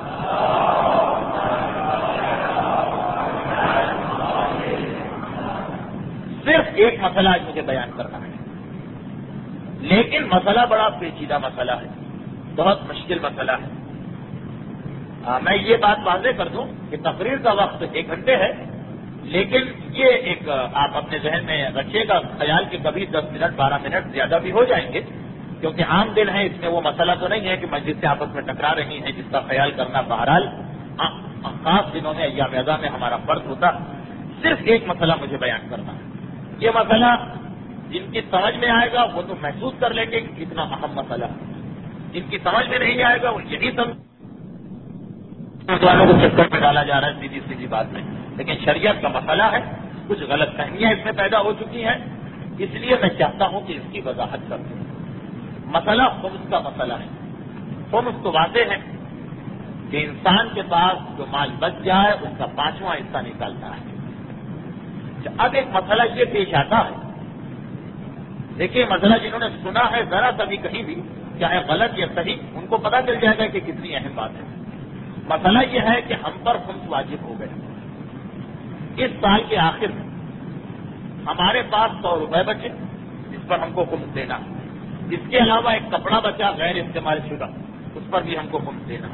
S1: صرف ایک مسئلہ آج مجھے بیان کرنا ہے، لیکن مسئلہ بڑا پیچیدہ مسئلہ ہے، بہت مشکل مسئلہ ہے. آ, میں یہ بات واضح کر دوں کہ تقریر کا وقت ایک گھنٹے ہے، لیکن یہ ایک آپ اپنے ذہن میں رکھیے گا خیال کہ کبھی دس منٹ بارہ منٹ زیادہ بھی ہو جائیں گے، کیونکہ عام دن ہے، اس میں وہ مسئلہ تو نہیں ہے کہ مسجد سے آپس میں ٹکرا رہی ہیں، جس کا خیال کرنا بہرحال خاص دنوں میں ایام اعظام میں ہمارا فرض ہوتا. صرف ایک مسئلہ مجھے بیان کرنا ہے. یہ مسئلہ جن کی سمجھ میں آئے گا وہ تو محسوس کر لیں گے کہ کتنا اہم مسئلہ ہے، جن کی سمجھ میں نہیں آئے گا وہ یہی سمجھ والوں کو چکر میں ڈالا جا رہا ہے سیدھی سیدھی بات میں. لیکن شریعت کا مسئلہ ہے، کچھ غلط فہمیاں اس میں پیدا ہو چکی ہیں، اس لیے میں چاہتا ہوں کہ اس کی وضاحت کر دوں. مسئلہ خمس کا مسئلہ ہے. خمس تو واضح ہے کہ انسان کے پاس جو مال بچ جائے اس کا پانچواں حصہ نکالتا ہے. اب ایک مسئلہ یہ پیش آتا ہے، دیکھیے مسئلہ جنہوں نے سنا ہے ذرا سا بھی کہیں بھی چاہے غلط یا صحیح ان کو پتہ چل جائے گا کہ کتنی اہم بات ہے. مسئلہ یہ ہے کہ ہم پر خمس واجب ہو گئے. اس سال کے آخر میں ہمارے پاس سو روپے بچے جس پر ہم کو خمس دینا، اس کے علاوہ ایک کپڑا بچا غیر استعمال شدہ، اس پر بھی ہم کو خمس دینا.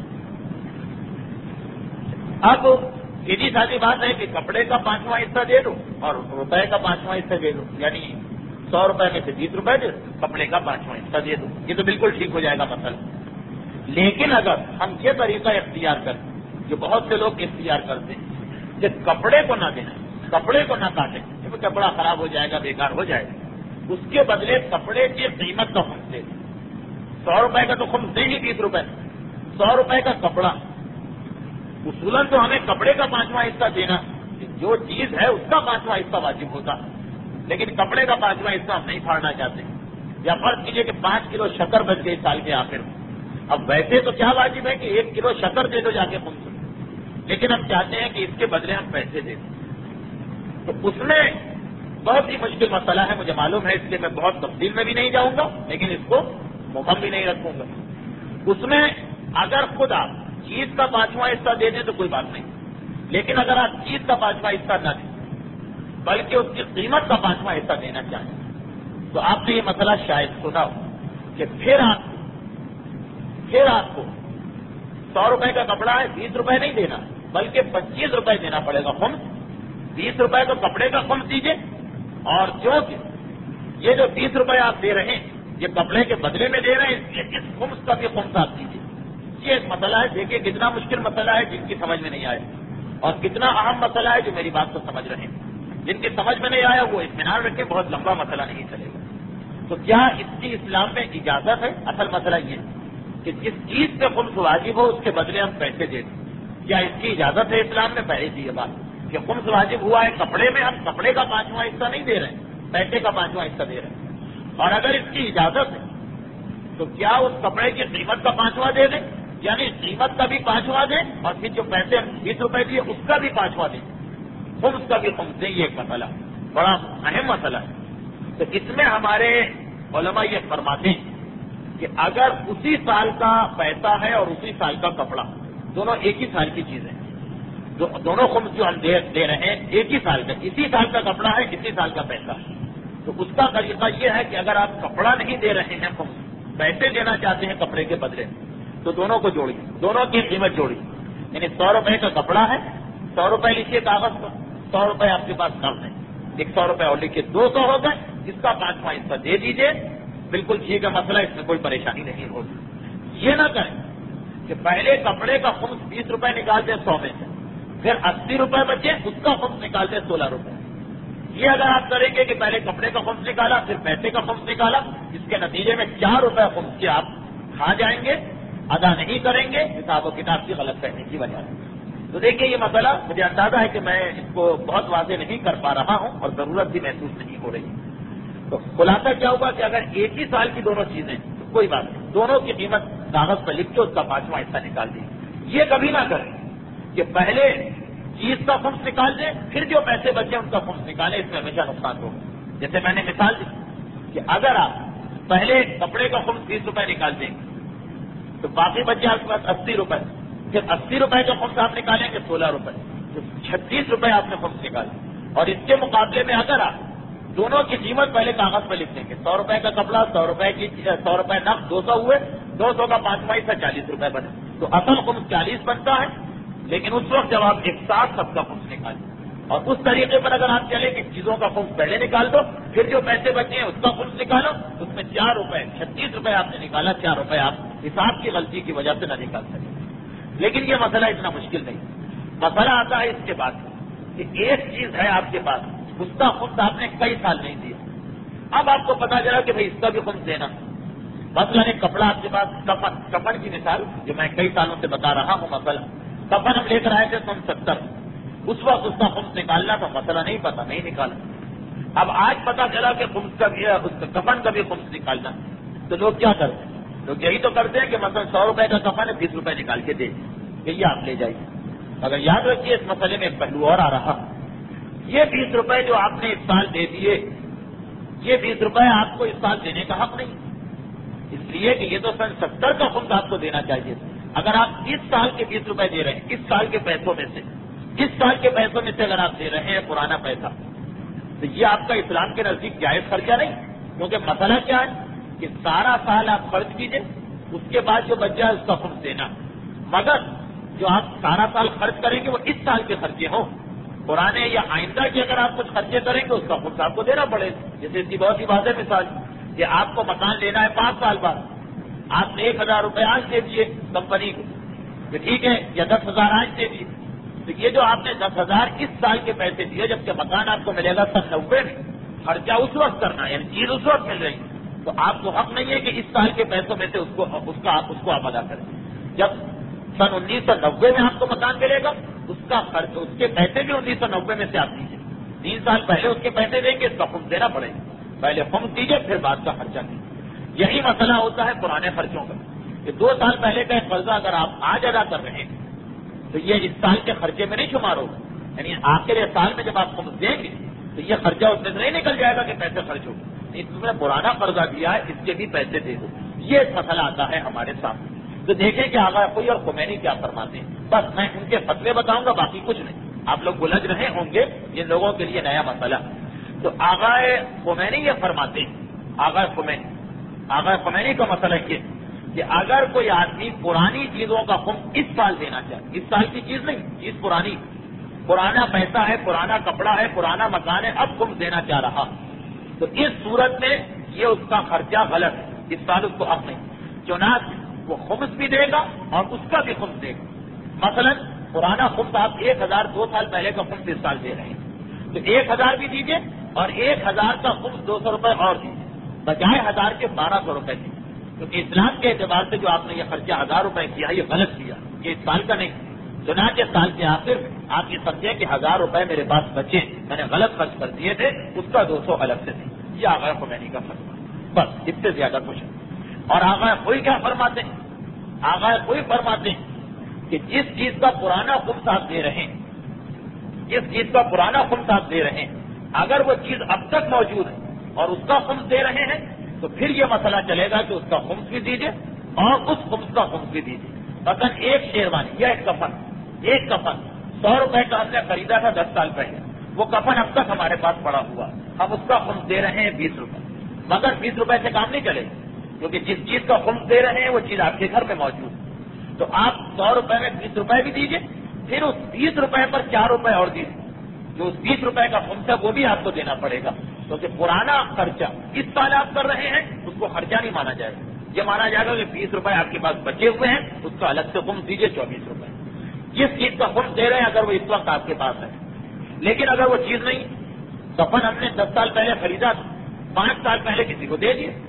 S1: اب سیدھی سادی بات ہے کہ کپڑے کا پانچواں حصہ دے دو اور روپے کا پانچواں حصہ دے دو، یعنی سو روپے میں سے بیس روپے دے دو، کپڑے کا پانچواں حصہ دے دو. یہ تو بالکل ٹھیک ہو جائے گا مسئلہ. لیکن اگر ہم یہ طریقہ اختیار کریں جو بہت سے لوگ اختیار کرتے ہیں کہ کپڑے کو نہ دینا، کپڑے کو نہ کاٹیں، کیونکہ کپڑا خراب ہو جائے گا، بیکار ہو جائے گا، اس کے بدلے کپڑے کی قیمت کا خمس دے دیں. سو روپے کا تو خمس دیں گی، بیس روپے سو روپے کا کپڑا. اصولاً تو ہمیں کپڑے کا پانچواں حصہ دینا، جو چیز ہے اس کا پانچواں حصہ واجب ہوتا، لیکن کپڑے کا پانچواں حصہ ہم نہیں پھاڑنا چاہتے. یا فرض کیجئے کہ پانچ کلو شکر بچ گئی سال کے آخر میں. اب ویسے تو کیا واجب ہے کہ ایک کلو شکر دے دو جا کے خمس، لیکن ہم چاہتے ہیں کہ اس کے بدلے ہم پیسے دیں. تو اس میں بہت ہی مشکل مسئلہ ہے، مجھے معلوم ہے، اس لیے میں بہت تفصیل میں بھی نہیں جاؤں گا، لیکن اس کو مبہم بھی نہیں رکھوں گا. اس میں اگر خود آپ چیز کا پانچواں حصہ دے دیں تو کوئی بات نہیں، لیکن اگر آپ چیز کا پانچواں حصہ نہ دیں بلکہ اس کی قیمت کا پانچواں حصہ دینا چاہیں تو آپ نے یہ مسئلہ شاید سنا ہو کہ پھر آپ پھر آپ کو سو روپے کا کپڑا ہے، بیس روپے نہیں دینا بلکہ پچیس روپے دینا پڑے گا خمس. بیس روپے تو کپڑے کا خمس دیجیے، اور چونکہ یہ جو بیس روپے آپ دے رہے ہیں یہ کپڑے کے بدلے میں دے رہے ہیں، اس خمس کا بھی خمس آپ دیجیے. یہ ایک مسئلہ ہے، دیکھیے کتنا مشکل مسئلہ ہے جن کی سمجھ میں نہیں آئے، اور کتنا اہم مسئلہ ہے جو میری بات کو سمجھ رہے ہیں. جن کی سمجھ میں نہیں آیا وہ اطمینان رکھیں، بہت لمبا مسئلہ نہیں چلے گا. تو کیا اس کی اسلام میں اجازت ہے؟ اصل مسئلہ یہ ہے کہ جس چیز پہ خمس واجب ہو اس کے بدلے ہم پیسے دے دیں. کیا اس کی اجازت ہے اسلام میں؟ پہلے کی یہ بات کہ خمس واجب ہوا ہے کپڑے میں، ہم کپڑے کا پانچواں حصہ نہیں دے رہے ہیں پیسے کا پانچواں حصہ دے رہے ہیں، اور اگر اس کی اجازت ہے تو کیا اس کپڑے کی قیمت کا پانچواں دے دیں، یعنی قیمت کا بھی پانچواں دیں اور پھر جو پیسے بیس روپے دیے اس کا بھی پانچواں دیں، خمس کا بھی خمس دیں؟ یہ ایک مسئلہ بڑا اہم مسئلہ ہے۔ تو اس میں ہمارے علماء یہ فرماتے ہیں کہ اگر اسی سال کا پیسہ ہے اور اسی سال کا کپڑا، دونوں ایک ہی سال کی چیزیں ہیں، جو دونوں خمس جو ہم دے, دے رہے ہیں ایک ہی سال کا، اسی سال کا کپڑا ہے، اسی سال کا پیسہ ہے، تو اس کا طریقہ یہ ہے کہ اگر آپ کپڑا نہیں دے رہے ہیں خمس، پیسے دینا چاہتے ہیں کپڑے کے بدلے، تو دونوں کو جوڑیے، دونوں کی قیمت جوڑیے، یعنی سو روپے کا کپڑا ہے، سو روپے لکھیے کاغذ پر، سو روپے آپ کے پاس نقد ہے، ایک سو روپے اور لکھیے، دو سو ہو گئے، اس کا پانچواں حصہ دے دیجیے، بالکل ٹھیک ہے مسئلہ، اس میں کوئی پریشانی نہیں ہوگی۔ یہ نہ کریں کہ پہلے کپڑے کا خمس بیس روپے نکال دیں سو میں سے، پھر اسی روپے بچے اس کا خمس نکال دیں سولہ روپے۔ یہ اگر آپ کریں گے کہ پہلے کپڑے کا خمس نکالا پھر پیسے کا خمس نکالا، اس کے نتیجے میں چار روپے خمس کے آپ کھا جائیں گے، ادا نہیں کریں گے حساب و کتاب کی غلط فہمی کی وجہ سے۔ تو دیکھیے یہ مسئلہ مجھے اندازہ ہے کہ میں اس کو بہت واضح نہیں کر پا رہا ہوں اور ضرورت بھی محسوس نہیں ہو رہی۔ تو خلاصہ کیا ہوگا کہ اگر ایک ہی سال کی دونوں چیزیں تو کوئی بات نہیں، دونوں کی قیمت کاغذ پر لکھ کے اس کا پانچواں حصہ نکال دیجیے۔ یہ کبھی نہ کریں کہ پہلے چیز کا خمس نکال دیں پھر جو پیسے بچے ان کا خمس نکالیں، اس میں ہمیشہ نقصان ہوگا۔ جیسے میں نے مثال دی کہ اگر آپ پہلے کپڑے کا خمس بیس روپے نکال دیں گے تو باقی بچے آپ کے پاس اسی روپے، پھر اسی روپے کا خمس آپ نکالیں گے سولہ روپے، تو چھتیس روپے آپ نے خمس نکالے، اور اس کے مقابلے میں اگر آپ دونوں کی قیمت پہلے کاغذ پر لکھ دیں گے، سو روپے کا کپڑا، سو روپے کی سو روپے نقد، دو سو ہوئے، دو سو کا پانچواں حصہ چالیس روپے بنے، تو اصل خمس چالیس بنتا ہے، لیکن اس وقت جب آپ ایک ساتھ سب کا خمس نکالیں، اور اس طریقے پر اگر آپ چلیں کہ چیزوں کا خمس پہلے نکال دو پھر جو پیسے بچے ہیں اس کا خمس نکالو، اس میں چار روپے چھتیس روپے آپ نے نکالا، چار روپے آپ حساب کی غلطی کی وجہ سے نہ نکال سکے۔ لیکن یہ مسئلہ اتنا مشکل نہیں، مسئلہ آتا ہے اس کے بعد کہ ایک چیز ہے آپ کے پاس، اس کا خمس آپ نے کئی سال نہیں دیا، اب آپ کو پتا چلا کہ بھائی اس کا بھی خمس دینا، مثلاً ایک کپڑا آپ کے پاس، کفن کفن کی مثال جو میں کئی سالوں سے بتا رہا ہوں، مسئلہ کفن ہم لے کر آئے تھے سن ستر، اس وقت اس کا خمس نکالنا تھا، مسئلہ نہیں پتا، نہیں نکالا، اب آج پتا چلا کہ خمس کا بھی اس کا کفن کا بھی خمس نکالنا، تو لوگ کیا کرتے ہیں؟ لوگ یہی تو کرتے ہیں کہ مثلا سو روپے کا کفن ہے بیس روپے نکال کے دے کہ یہ آپ لے جائیے۔ اگر یاد رکھیے اس مسئلے میں ایک پہلو اور آ رہا، یہ بیس روپے جو آپ نے اس سال دے دیے، یہ بیس روپے آپ کو اس سال دینے کا حق نہیں، اس لیے کہ یہ تو سن ستر کا خمس آپ کو دینا چاہیے۔ اگر آپ اس سال کے بیس روپے دے رہے ہیں، اس سال کے پیسوں میں سے اس سال کے پیسوں میں سے اگر آپ دے رہے ہیں پرانا پیسہ، تو یہ آپ کا اسلام کے نزدیک جائز خرچہ نہیں، کیونکہ مسئلہ کیا ہے کہ سارا سال آپ خرچ کیجئے، اس کے بعد جو بچ جائے اس کا خمس دینا، مگر جو آپ سارا سال خرچ کریں گے وہ اس سال کے خرچے ہوں، پرانے یا آئندہ کے اگر آپ کچھ خرچے کریں گے اس کا خمس آپ کو دینا پڑے گا۔ جیسے اس کی بہت ہی واضح مثال کہ آپ کو مکان لینا ہے پانچ سال بعد، آپ نے ایک ہزار روپے آج دے دیے کمپنی کو، تو ٹھیک ہے، یا دس ہزار آج دے دیے، تو یہ جو آپ نے دس ہزار اس سال کے پیسے دیے، جبکہ مکان آپ کو ملے گا سن نوے میں، خرچہ اس وقت کرنا ہے، یعنی چیز اس وقت مل رہی ہے، تو آپ کو حق نہیں ہے کہ اس سال کے پیسوں میں سے اس کو اس کا اس کو آپ ادا کریں۔ جب سن انیس سو نوے میں آپ کو مکان ملے گا، اس کا خرچ اس کے پیسے بھی انیس سو نوے میں سے آپ دیجیے، تین سال پہلے اس کے پیسے دیں گے، اس کا خمس دینا پڑے گا، پہلے خمس دیجیے پھر بعد کا خرچہ دیجیے۔ یہی مسئلہ ہوتا ہے پرانے خرچوں کا، کہ دو سال پہلے کا ایک قرضہ اگر آپ آج ادا کر رہے ہیں تو یہ اس سال کے خرچے میں نہیں شمار ہوگا، یعنی آخر سال میں جب آپ خمس دیں گے تو یہ خرچہ اس میں سے نہیں نکل جائے گا کہ پیسے خرچ ہو، اس میں پرانا قرضہ دیا ہے اس کے بھی پیسے دے دو، یہ ایک مسئلہ آتا ہے ہمارے سامنے۔ تو دیکھیں کہ آغا کوئی اور خمینی کیا فرماتے ہیں، بس میں ان کے فتوے بتاؤں گا، باقی کچھ نہیں، آپ لوگ الجھ رہے ہوں گے، جن لوگوں کے لیے نیا مسئلہ۔ تو آغا خمینی یہ فرماتے ہیں، آغا خمینی آغا خمینی کا مسئلہ یہ کہ اگر کوئی آدمی پرانی چیزوں کا خمس اس سال دینا چاہے، اس سال کی چیز نہیں، چیز پرانی، پرانا پیسہ ہے، پرانا کپڑا ہے، پرانا مکان ہے، اب خمس دینا چاہ رہا، تو اس صورت میں یہ اس کا خرچہ غلط ہے، اس سال اس کو حق نہیں، چنانچہ وہ خمس بھی دے گا اور اس کا بھی خمس دے گا۔ مثلا پرانا خمس آپ ایک ہزار دو سال پہلے کا خمس اس سال دے رہے ہیں، تو ایک ہزار بھی دیجیے اور ایک ہزار کا خمس دو سو روپئے اور دیجیے، بجائے ہزار کے بارہ سو روپئے دیجیے، کیونکہ اسلام کے اعتبار سے جو آپ نے یہ خرچہ ہزار روپئے کیا یہ غلط کیا، یہ اس سال کا نہیں، چنانچہ سال کے آخر میں آپ یہ سمجھیں کہ ہزار روپے میرے پاس بچے، میں نے غلط خرچ کر دیے تھے، اس کا دو سو الگ سے دیں. یہ آغا خمینی کا فتویٰ، بس اس سے زیادہ کچھ نہیں. اور آغا کوئی کیا فرماتے ہیں؟ آغا کوئی فرماتے ہیں کہ جس چیز کا پرانا خمس آپ دے رہے ہیں، جس چیز کا پرانا خمس آپ دے رہے ہیں، اگر وہ چیز اب تک موجود ہے اور اس کا خمس دے رہے ہیں تو پھر یہ مسئلہ چلے گا کہ اس کا خمس بھی دیجیے اور اس خمس کا خمس بھی دیجیے. مثلا ایک شیروانی یا ایک کفن، ایک کفن سو روپے کا ہم نے خریدا تھا دس سال پہلے، وہ کفن اب تک ہمارے پاس پڑا ہوا، ہم اس کا خمس دے رہے ہیں بیس روپے، مگر بیس روپے سے کام نہیں چلے گا کیونکہ جس چیز کا خمس دے رہے ہیں وہ چیز آپ کے گھر میں موجود ہے. تو آپ سو روپے میں بیس روپے بھی دیجیے، پھر اس بیس روپے پر چار روپے اور دیجیے، جو اس بیس روپے کا خمس ہے وہ بھی آپ کو دینا پڑے گا، کیونکہ پرانا خرچہ اس سال آپ کر رہے ہیں اس کو خرچہ نہیں مانا جائے گا. یہ مانا جائے گا کہ بیس روپے آپ کے پاس بچے ہوئے ہیں، اس کا الگ سے خمس دیجیے چوبیس روپے. جس چیز کا خمس دے رہے ہیں اگر وہ اس وقت آپ کے پاس ہے، لیکن اگر وہ چیز نہیں، کفن ہم نے دس سال پہلے خریدا تھا، پانچ سال پہلے کسی کو دے دیے،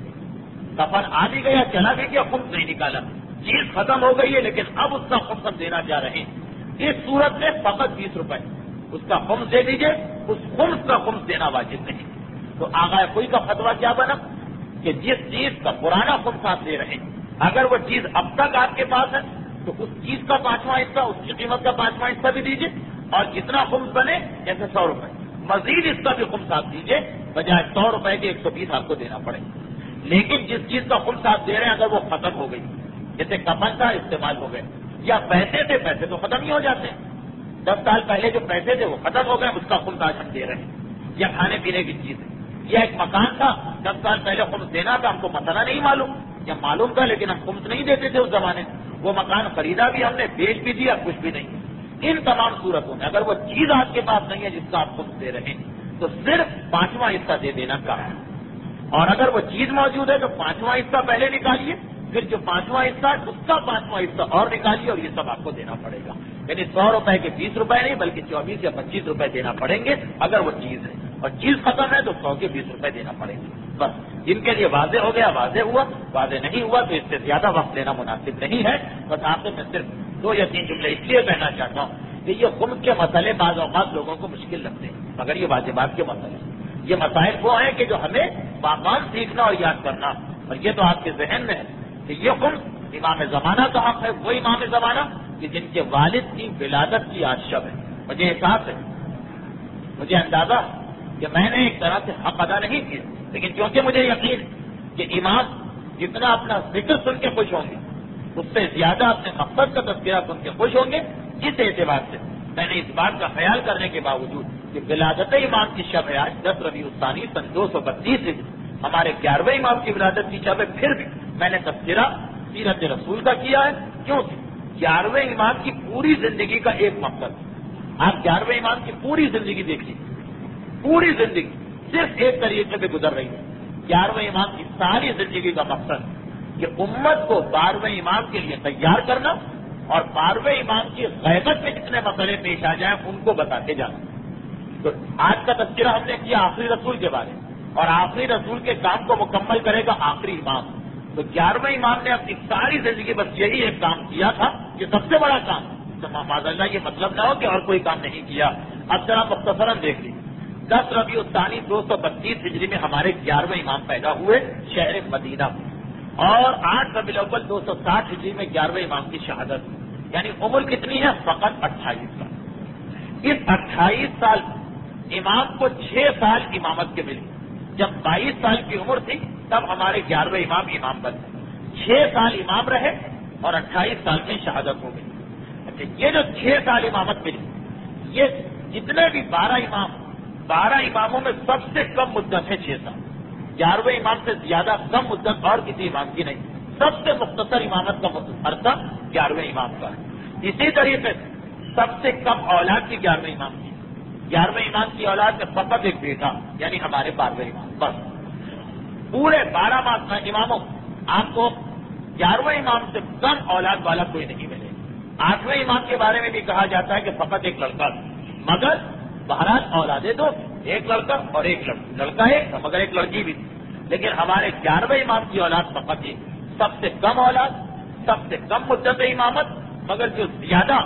S1: کفن آ بھی گیا چلا بھی گیا، خمس نہیں نکالا، چیز ختم ہو گئی ہے لیکن اب اس کا خمس ہم دینا چاہ رہے ہیں، اس صورت میں فقط بیس روپے اس کا خمس دے دیجیے، اس خمس کا خمس دینا واجب نہیں. تو آغا کوئی کا فتویٰ کیا بنا کہ جس چیز کا پرانا خمس آپ دے رہے ہیں اگر وہ چیز اب تک آپ کے پاس ہے تو اس چیز کا پانچواں حصہ، اس کی قیمت کا پانچواں حصہ بھی دیجیے، اور جتنا خمس بنے جیسے سو روپے مزید اس کا بھی خمس آپ دیجیے، بجائے سو روپے کے ایک سو بیس آپ کو دینا پڑے. لیکن جس چیز کا خمس آپ دے رہے ہیں اگر وہ ختم ہو گئی، جیسے کفن کا استعمال ہو گئے یا پیسے تھے، پیسے تو ختم ہی ہو جاتے ہیں، دس سال پہلے جو پیسے تھے وہ ختم ہو گئے، اس کا خمس آج ہم دے رہے ہیں، یا کھانے پینے کی چیز ہے، یا ایک مکان تھا دس سال پہلے خمس دینا تھا، ہم کو مسئلہ نہیں معلوم یا معلوم تھا لیکن ہم خمس نہیں دیتے تھے اس زمانے میں، وہ مکان خریدا بھی ہم نے، بیچ بھی دیا، کچھ بھی نہیں. ان تمام صورتوں میں اگر وہ چیز آپ کے پاس نہیں ہے جس کا آپ خمس دے رہے ہیں تو صرف پانچواں حصہ دے دینا کہا ہے. اور اگر وہ چیز موجود ہے تو پانچواں حصہ پہلے نکالیے، پھر جو پانچواں حصہ ہے اس کا پانچواں حصہ اور نکالیے، اور یہ سب آپ کو دینا پڑے گا. یعنی سو روپے کے بیس روپے نہیں بلکہ چوبیس یا پچیس روپے دینا پڑیں گے اگر وہ چیز ہے، اور چیز ختم ہے تو سو کے بیس روپے دینا پڑیں گے. بس جن کے لیے واضح ہو گیا واضح ہوا، واضح نہیں ہوا تو اس سے زیادہ وقت لینا مناسب نہیں ہے. بس آپ سے میں صرف دو یا تین جملے اس لیے کہنا چاہتا ہوں کہ یہ خمس کے مسئلے بعض اوقات لوگوں کو مشکل لگتے ہیں، مگر یہ واجبات کے مسئلے ہیں. یہ مسائل وہ ہیں کہ جو ہمیں باقاعدہ سیکھنا اور یاد کرنا، اور یہ تو آپ کے ذہن میں ہے کہ یہ خمس امام زمانہ کا حق ہے، وہ امام زمانہ کہ جن کے والد کی ولادت کی آج شب ہے. مجھے احساس ہے، مجھے اندازہ کہ میں نے ایک طرح سے حق ادا نہیں کیا، لیکن کیونکہ مجھے یقین کہ امام جتنا اپنا ذکر سن کے خوش ہوں گے اس سے زیادہ اپنے مقصد کا تذکرہ سن کے خوش ہوں گے. اس اعتبار سے میں نے اس بات کا خیال کرنے کے باوجود کہ ولادت امام کی شب ہے آج دس ربیع الثانی سن دو سو بتیس ہمارے گیارہویں امام کی ولادت کی شب ہے، پھر بھی میں نے تذکرہ سیرت رسول کا کیا ہے. کیوں؟ گیارہویں امام کی پوری زندگی کا ایک مقصد، آپ گیارہویں امام کی پوری زندگی دیکھ لیجیے، پوری زندگی صرف ایک طریقے پہ گزر رہی ہے. گیارہویں امام کی ساری زندگی کا مقصد کہ امت کو بارہویں امام کے لیے تیار کرنا اور بارہویں امام کی غیبت میں جتنے مسئلے پیش آ جائیں ان کو بتاتے جانا. تو آج کا تذکرہ ہم نے کیا آخری رسول کے بارے میں، اور آخری رسول کے کام کو مکمل کرے گا آخری امام. تو گیارہویں امام نے اپنی ساری زندگی بس یہی ایک کام کیا تھا، یہ سب سے بڑا کام. تو معاذ اللہ یہ مطلب نہ ہو کہ اور کوئی کام نہیں کیا. اب ذرا مختصراً دیکھ لیجیے، دس ربیع الثانی دو سو بتیس ہجری میں ہمارے گیارہویں امام پیدا ہوئے شہر مدینہ میں، اور آٹھ ربیع الاول دو سو ساٹھ ہجری میں گیارہویں امام کی شہادت، یعنی عمر کتنی ہے؟ فقط اٹھائیس سال. اس اٹھائیس سال امام کو چھ سال امامت کے ملی. جب بائیس سال کی عمر تھی تب ہمارے گیارہویں امام امام بنے. چھ سال امام رہے اور اٹھائیس سال میں شہادت ہو گئی. اچھا، یہ جو چھ سال امامت ملی، یہ جتنے بھی بارہ امام بارہ اماموں میں سب سے کم مدت ہے چھ سال. گیارہویں امام سے زیادہ کم مدت اور کسی امام کی نہیں. سب سے مختصر امامت کا عرصہ گیارہویں امام کا ہے. اسی طریقے سے سب سے کم اولاد کی گیارہویں امام کی. گیارہویں امام کی اولاد میں فقط ایک بیٹا، یعنی ہمارے بارہویں امام. بس پورے بارہ اماموں آپ کو گیارہویں امام سے کم اولاد والا کوئی نہیں ملے. آٹھویں امام کے بارے میں بھی کہا جاتا ہے کہ فقط ایک لڑکا تھا، مگر بہرحال اولادیں دو، ایک لڑکا اور ایک لڑکی. لڑکا ایک مگر ایک لڑکی بھی تھی. لیکن ہمارے گیارہویں امام کی اولاد فقط ایک. سب سے کم اولاد، سب سے کم مدت امامت، مگر جو زیادہ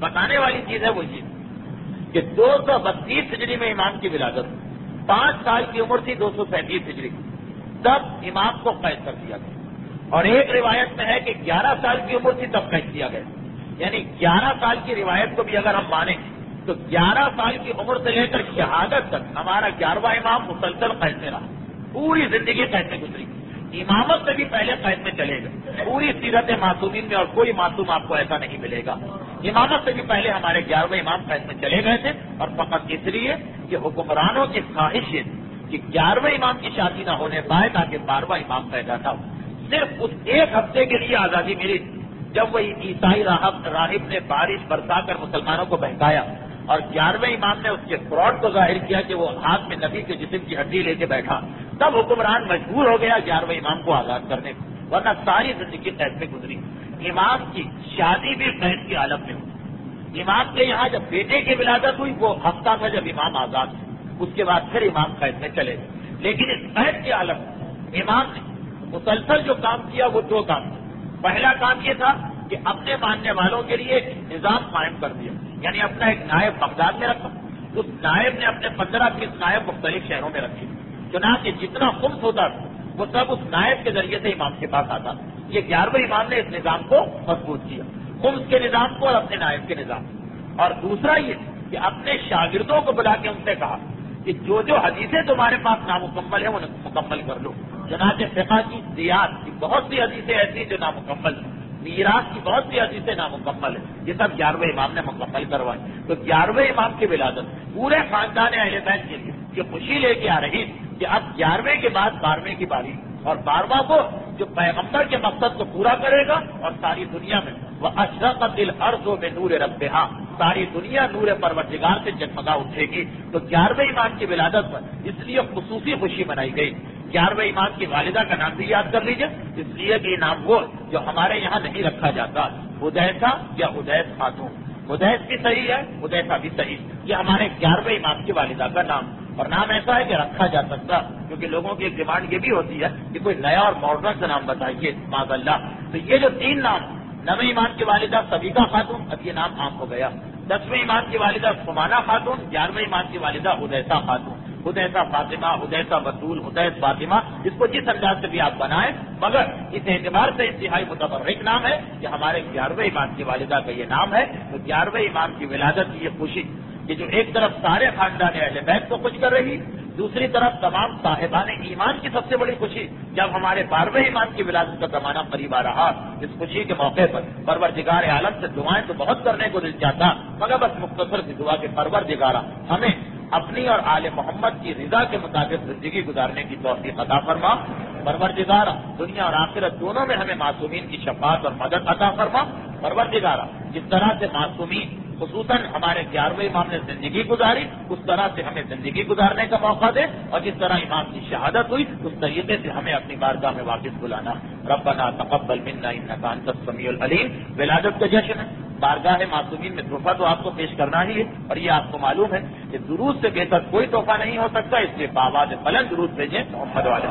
S1: بتانے والی چیز ہے وہ چیز کہ دو سو بتیس ہجری میں امام کی ولادت، پانچ سال کی عمر تھی دو سو سینتیس ہجری کی، تب امام کو قید کر دیا گیا، اور ایک روایت میں ہے کہ گیارہ سال کی عمر تھی تب قید کیا گیا، یعنی گیارہ سال کی روایت کو بھی اگر ہم مانیں تو گیارہ سال کی عمر سے لے کر شہادت تک ہمارا گیارہواں امام مسلسل قید میں رہا، پوری زندگی قید میں گزری، امامت سے بھی پہلے قید میں چلے گئے، پوری سیرت معصومین میں اور کوئی معصوم آپ کو ایسا نہیں ملے گا، امامت سے بھی پہلے ہمارے گیارہویں امام قید میں چلے گئے تھے، اور فقط اس لیے کہ حکمرانوں کی خواہش ہے کہ گیارہویں امام کی شادی نہ ہونے پائے تاکہ بارہواں امام پیدا تھا، صرف اس ایک ہفتے کے لیے آزادی ملی جب وہ عیسائی راہب راہب نے بارش برسا کر مسلمانوں کو بہکایا، اور گیارہویں امام نے اس کے فراڈ کو ظاہر کیا کہ وہ ہاتھ میں نبی کے جسم کی ہڈی لے کے بیٹھا، تب حکمران مجبور ہو گیا گیارہویں امام کو آزاد کرنے کو، ورنہ ساری زندگی قید میں گزری۔ امام کی شادی بھی قید کی حالت میں ہوئی، امام کے یہاں جب بیٹے کی ولادت ہوئی وہ ہفتہ تھا جب امام آزاد تھے، اس کے بعد پھر امام قید میں چلے گئے، لیکن اس قید کی حالت میں امام نے مسلسل جو کام کیا وہ دو کام کیا۔ پہلا کام یہ تھا کہ اپنے ماننے والوں کے لیے ایک نظام قائم کر دیا، یعنی اپنا ایک نائب بغداد میں رکھا، اس نائب نے اپنے پندرہ بیس نائب مختلف شہروں میں رکھے، چنانچہ جتنا خمس ہوتا تھا وہ سب اس نائب کے ذریعے سے امام کے پاس آتا۔ یہ گیارہویں امام نے اس نظام کو مضبوط کیا، خمس کے نظام کو اور اپنے نائب کے نظام کو۔ اور دوسرا یہ کہ اپنے شاگردوں کو بلا کے ان سے کہا کہ جو جو حدیثیں تمہارے پاس نامکمل ہیں وہ مکمل کر لو، چنانچہ فقہ کی زیاد کی بہت سی حدیثیں ایسی جو نامکمل ہیں، میراث کی بہت سی حدیثیں نامکمل ہیں، یہ سب گیارہویں امام نے مکمل کروائی۔ تو گیارہویں امام کی ولادت پورے خاندان اہل بیت کے لیے یہ خوشی لے کے آ رہی کہ اب گیارہویں کے بعد بارہویں کی باری، اور بارہواں کو جو پیغمبر کے مقصد کو پورا کرے گا، اور ساری دنیا میں وہ اشرقت الارض بنور ربہا، ساری دنیا نور پروردگار سے جگمگا اٹھے گی۔ تو گیارہویں امام کی ولادت پر اس لیے خصوصی خوشی منائی گئی۔ گیارہویں امام کی والدہ کا نام بھی یاد کر لیجیے، اس لیے کہ یہ نام وہ جو ہمارے یہاں نہیں رکھا جاتا، حدیثہ یا حدیث خاتون، حدیث بھی صحیح ہے، حدیثہ بھی صحیح، یہ ہمارے گیارہویں امام کی والدہ کا نام، اور نام ایسا ہے کہ رکھا جا سکتا، کیونکہ لوگوں کی ایک ڈیمانڈ یہ بھی ہوتی ہے کہ کوئی نیا اور ماڈرن سے نام بتائیے، معاذ اللہ۔ تو یہ جو تین نام، نویں امام کی والدہ سبیکہ خاتون، اب یہ نام عام ہو گیا، دسویں امام کی والدہ سمانہ خاتون، گیارہویں امام کی والدہ حدیثہ خاتون، حدیثہ فاطمہ، حدیثہ بطول، حدیث فاطمہ، اس کو جس انداز سے بھی آپ بنائیں، مگر اس اعتبار سے انتہائی متبرک نام ہے کہ ہمارے گیارہویں امام کی والدہ کا یہ نام ہے۔ تو گیارہویں امام کی ولادت کی یہ خوشی کہ جو ایک طرف سارے خاندان اہل بیت کو خوش کر رہی، دوسری طرف تمام صاحبان ایمان کی سب سے بڑی خوشی جب ہمارے بارہویں امام کی ولادت کا زمانہ قریب آ رہا، اس خوشی کے موقع پر پروردگار عالم سے دعائیں تو بہت کرنے کو دل چاہتا، مگر بس مختصر سی دعا کہ پروردگارہ ہمیں اپنی اور آل محمد کی رضا کے مطابق زندگی گزارنے کی توفیق عطا فرما، پروردگارہ دنیا اور آخرت دونوں میں ہمیں معصومین کی شفاعت اور مدد عطا فرما، پروردگارہ جس طرح سے معصومین خصوصاً ہمارے گیارہویں امام نے زندگی گزاری اس طرح سے ہمیں زندگی گزارنے کا موقع دے، اور جس طرح امام کی شہادت ہوئی اس طریقے سے ہمیں اپنی بارگاہ میں واپس بلانا۔ ربنا تقبل منا انک انت السمیع العلیم۔ ولادت کا جشن ہے، بارگاہ معصومین میں تحفہ تو آپ کو پیش کرنا ہی ہے، اور یہ آپ کو معلوم ہے کہ درود سے بہتر کوئی تحفہ نہیں ہو سکتا، اس لیے بآواز بلند درود بھیجیں محمد والے۔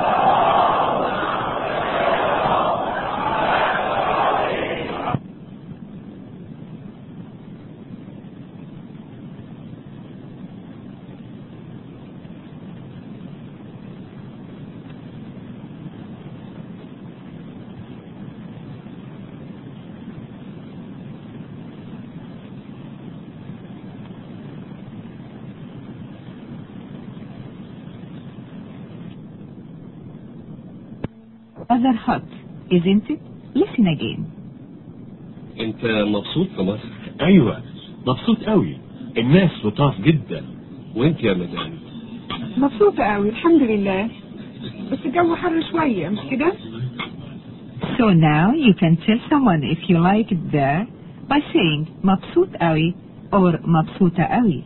S2: Other hot, isn't it? Listen again.
S3: انت مبسوط في مصر؟ ايوه مبسوط قوي، الناس لطاف جدا. وانت يا مدام؟
S4: مبسوطة قوي الحمد لله، بس الجو حر شوية مش كده؟
S2: So now you can tell someone if you like it there by saying مبسوط قوي or مبسوطة قوي.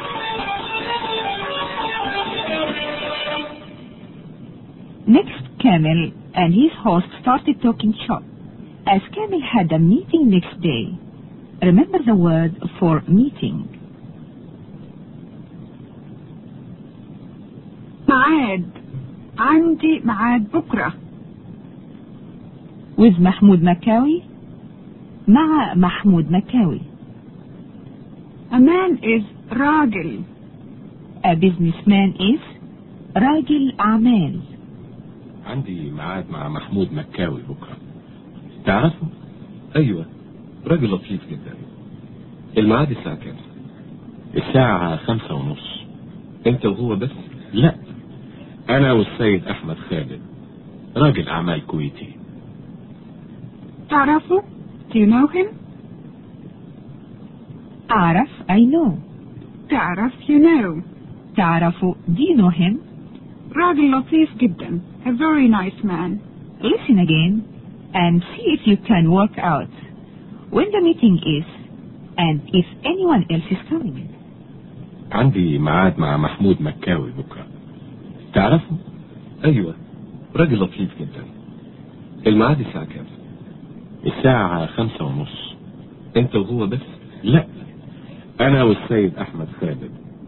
S2: Next, Kamil and his host started talking shop. As Kamil had a meeting next day, remember the word for meeting.
S4: معاد، عندي معاد بكرة.
S2: With Mahmoud Makawi. مع Mahmood مكاوي.
S4: A man is راجل.
S2: A businessman is راجل أعمال.
S3: عندي ميعاد مع محمود مكاوي بكرة. تعرفه؟ أيوة، راجل لطيف جدا. الميعاد الساعة كام؟ الساعة خمسة ونص. أنت وهو بس؟ لا، أنا والسيد أحمد خالد، راجل أعمال كويتي.
S4: تعرفه؟ Do you know him?
S2: أعرف I know.
S4: تعرف you know.
S2: تعرف do you know him?
S4: راجل لطيف جدا. A very nice man.
S2: Listen again and see if you can work out when the meeting is and if anyone else is coming.
S3: عندي ميعاد مع محمود مكاوي بكرة. تعرفه؟ أيوة، راجل لطيف جدا. الميعاد الساعة كام؟ الساعة خمسة ونص. أنت وهو بس؟ لا، أنا والسيد أحمد خالد،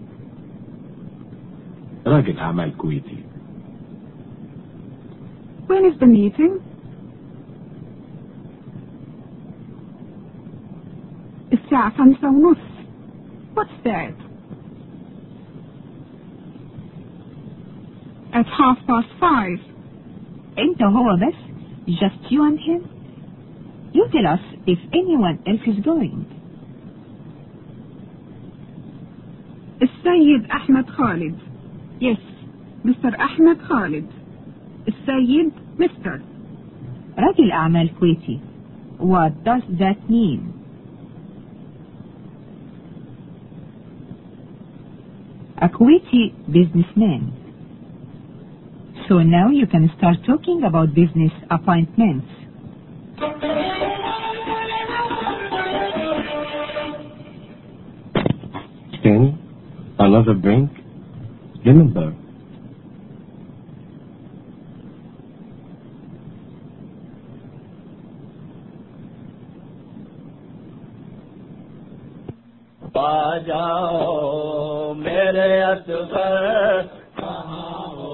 S3: راجل أعمال كويتي.
S4: When is the meeting? الساعة خمسة ونص. What's that? At half past five.
S2: أنت وهو بس? Just you and him? You tell us if anyone else is going.
S4: السيد Ahmed Khalid. Yes, Mister Ahmed Khalid. السيد Mister.
S2: راجل أعمال كويتي. What does that mean? A Kuwaiti businessman. So now you can start talking about business appointments.
S3: Stanley, another drink? Remember.
S1: آجاؤ میرے اصغر کہاں ہو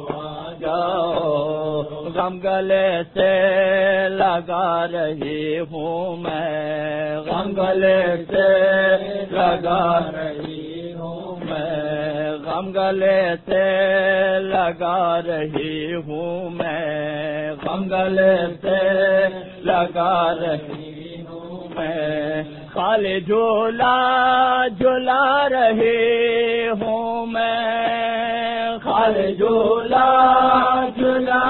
S1: آجاؤ غم گلے سے لگا رہی ہوں میں غم گلے سے لگا رہی ہوں میں غم گلے سے لگا رہی ہوں میں غم گلے سے لگا رہی ہوں میں خالی جھولا جھولا رہی ہوں میں خالی جھولا جھولا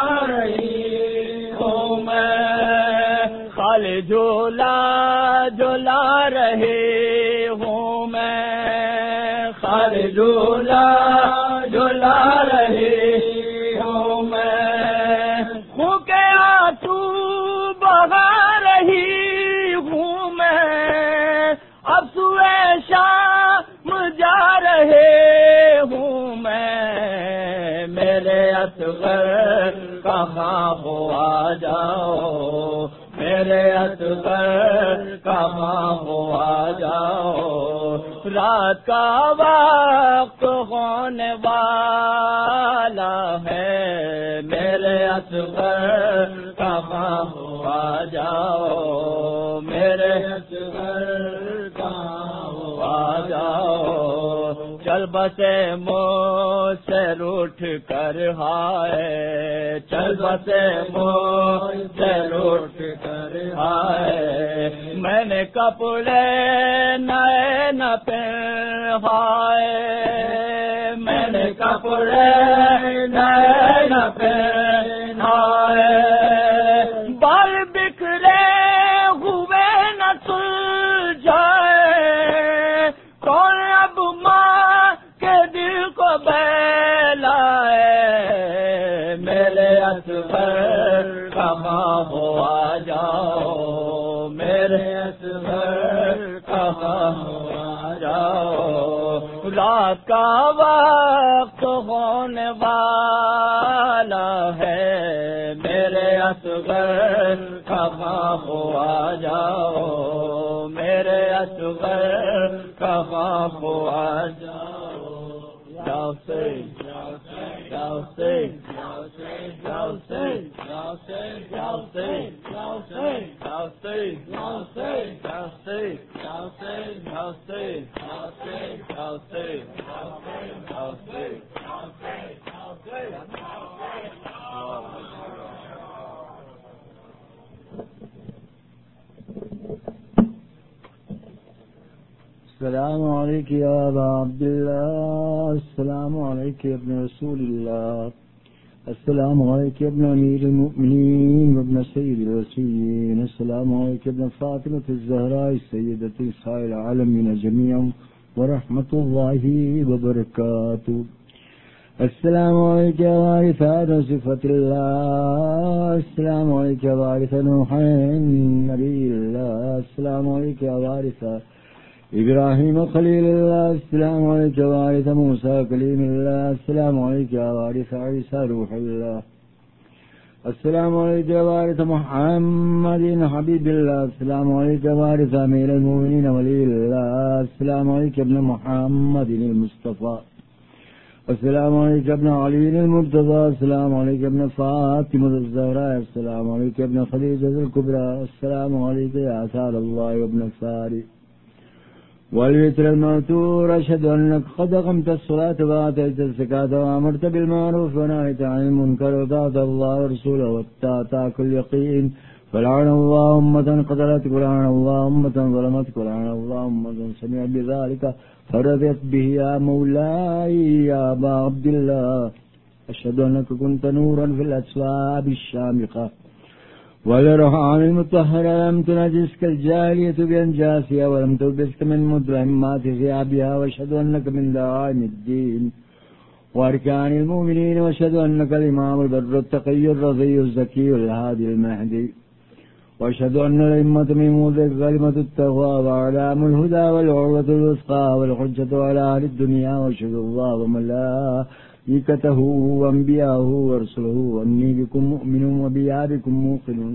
S1: رہی ہوں میں خالی جھولا جھولا رہی ہوں میں خالی جھولا جھولا رہی ہوں میں خوں کے آنسو بہا رہی ہوں میں اب سوئے شام جا رہے ہوں میں میرے اصغر کہاں ہو آ جاؤ میرے اصغر کہاں ہو آ جاؤ رات کا وقت ہونے والا ہے میرے اصغر کہاں ہو آ جاؤ میرے اصغر کہاں ہو آ جاؤ چل بسے مجھ سے روٹھ کر ہائے چل بسے مجھ سے روٹھ کر ہائے میں نے کپڑے نئے نہ پہنائے میں نے کپڑے نئے نہ پہنائے بال بکھرے ہوئے نہ سلجھائے کون اب ماں کے دل کو بہلائے میرے اصغر کہاں ہو آ جاؤ میرے اصغر کہاں ہو آ جاؤ رات کا وقت ہونے والا ہے میرے اصغر کہاں ہو آ جاؤ میرے اصغر کہاں ہو آ جاؤ جاؤ سے جاؤ سے جاؤ سے جاؤ سے جاؤ سے جاؤ سے جاؤ سے جاؤ سے جاؤ سے جاؤ سے جاؤ سے جاؤ سے جاؤ سے
S5: السلام عليك يا أبا عبد الله. السلام عليك يا ابن رسول الله. السلام عليك يا ابن أمير المؤمنين وابن سيد الوصيين. السلام عليك يا ابن فاطمة الزهراء سيدة نساء العالمين جميعا ورحمة الله وبركاته. السلام عليك يا وارث آدم صفة الله. السلام عليك يا وارث نوح نبي الله. السلام عليك يا وارث إبراهيم خليل الله. السلام عليك يا وارث موسى كليم الله. السلام عليك يا وارث عيسى روح الله. السلام عليك يا وارث محمد حبيب الله. السلام عليك يا وارث أمير المؤمنين ولي الله. السلام عليك يا ابن محمد المصطفى. السلام عليك يا ابن علي المرتضى. السلام عليك يا ابن فاطمة الزهراء. السلام عليك يا ابن خديجة الكبرى. السلام عليك يا أسعد الله وابن الفاري والوتر الموتور. أشهد أنك قد قمت الصلاة وآتيت الزكاة وأمرت بالمعروف ونهيت عن المنكر وطاعت الله ورسوله واتبعت كل يقين. فلعن الله أمة قتلتك ولعن الله أمة ظلمتك ولعن الله أمة سمعت بذلك فرضيت به يا مولاي يا أبا عبد الله. أشهد أنك كنت نورا في الأسواب الشامخة والرهان المطهرة لم تنجسك الجاهلية بأنجاسها ولم تلبسك من مدرهمات ثيابها. وأشهد أنك من دعائم الدين وأركان المؤمنين. وأشهد أنك الإمام البر التقي الرضي الزكي الهادي المهدي. وأشهد أن الأئمة من مولد كلمة التقوى وأعلام الهدى والعروة الوثقى والحجة على أهل الدنيا. وأشهد الله وملائكته وأنبياءه ورسله وأني بكم مؤمن وبيابكم موقن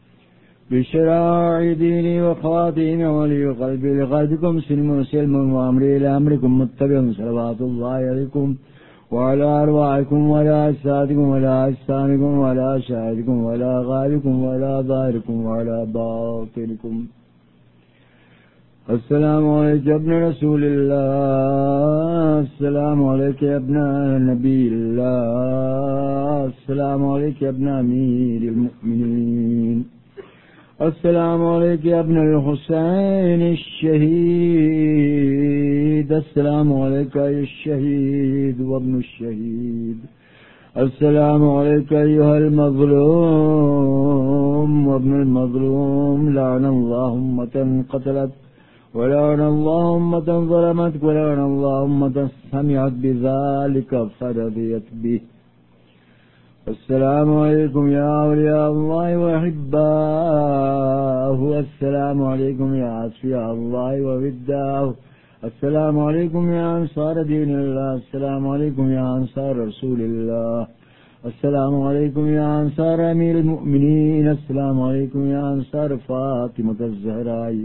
S5: بشراع ديني وخواتيم ولي قلبي لقلبكم سلم سلم وأمري لأمركم متبع صلوات الله عليكم وعلى أرواحكم ولا أجسادكم ولا أجسامكم ولا شاهدكم ولا غائبكم ولا ظاهركم ولا باطنكم. السلام عليك يا ابن رسول الله. السلام عليك يا ابن نبي الله. السلام عليك يا ابن أمير المؤمنين. السلام عليك يا ابن الحسين الشهيد. السلام عليك يا الشهيد وابن الشهيد. السلام عليك أيها المظلوم وابن المظلوم. لعن الله أمة قتلت ولعن الله أمة ظلمتك ولعن الله أمة سمعت بذلك فرضيت به. السلام عليكم يا أولياء الله وأحباءه. السلام عليكم يا أصفياء الله ووداه. السلام عليكم يا أنصار دين الله. السلام عليكم يا أنصار رسول الله. السلام عليكم يا أنصار أمير المؤمنين. السلام عليكم يا أنصار فاطمة الزهراء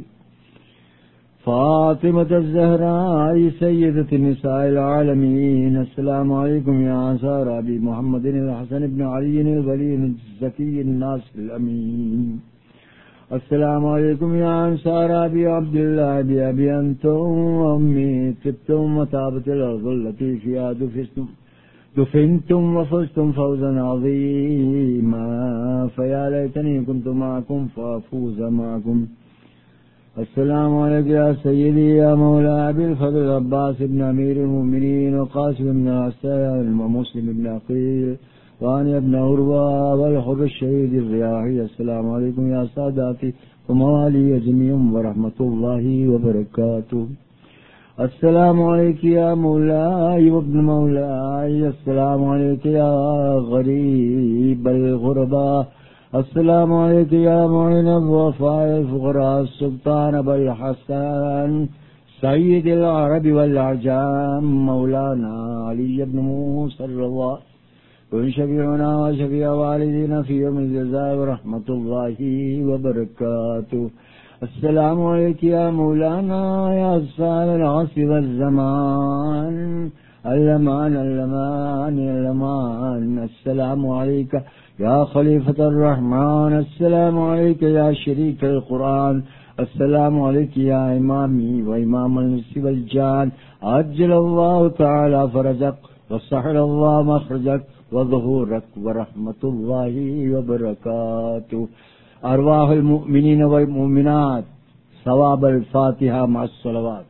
S5: فاطمة الزهراء سيدة النساء العالمين. السلام عليكم يا أنصار أبي محمد الحسن بن علي الولي الزكي الناصر الأمين. السلام عليكم يا أنصار أبي عبد الله بأبي أنتم وأمي طبتم وطابت الأرض التي فيها دفنتم دفنتم وفزتم فوزا عظيما. فيا ليتني كنت معكم فأفوز معكم. السلام عليك يا سيدي يا مولاي أبي الفضل العباس بن أمير المؤمنين وقاسم بن عسان ومسلم بن عقيل واني بن عروة والحر الشهيد الرياحي. السلام عليكم يا ساداتي وموالي جميعا ورحمة الله وبركاته. السلام عليك يا مولاي وابن مولاي. السلام عليك يا غريب الغرباء. السلام عليك يا معين الضعفاء الفقراء السلطان أبا الحسن سيد العرب والعجام مولانا علي بن موسى الرضا كن شفيعنا وشفيع والدينا في يوم الجزاء ورحمة الله وبركاته. السلام عليك يا مولانا يا صاحب العصر والزمان. اللمان اللمان اللمان السلام عليك يا خليفة الرحمن السلام عليك يا شريك القرآن السلام عليك يا إمامي وإمام النس والجان عجل الله تعالى فرجك وسهل الله مخرجك وظهورك ورحمة الله وبركاته. أرواح المؤمنين والمؤمنات ثواب الفاتحة مع الصلوات.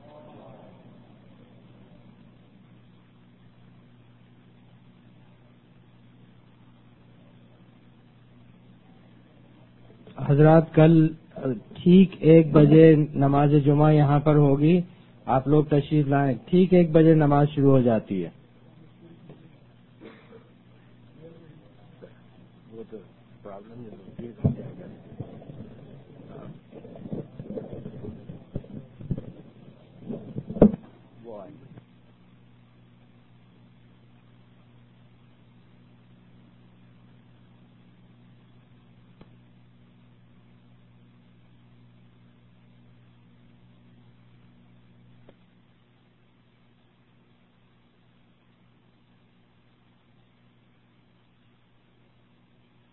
S6: حضرات کل ٹھیک ایک بجے نماز جمعہ یہاں پر ہوگی. آپ لوگ تشریف لائیں. ٹھیک ایک بجے نماز شروع ہو جاتی ہے.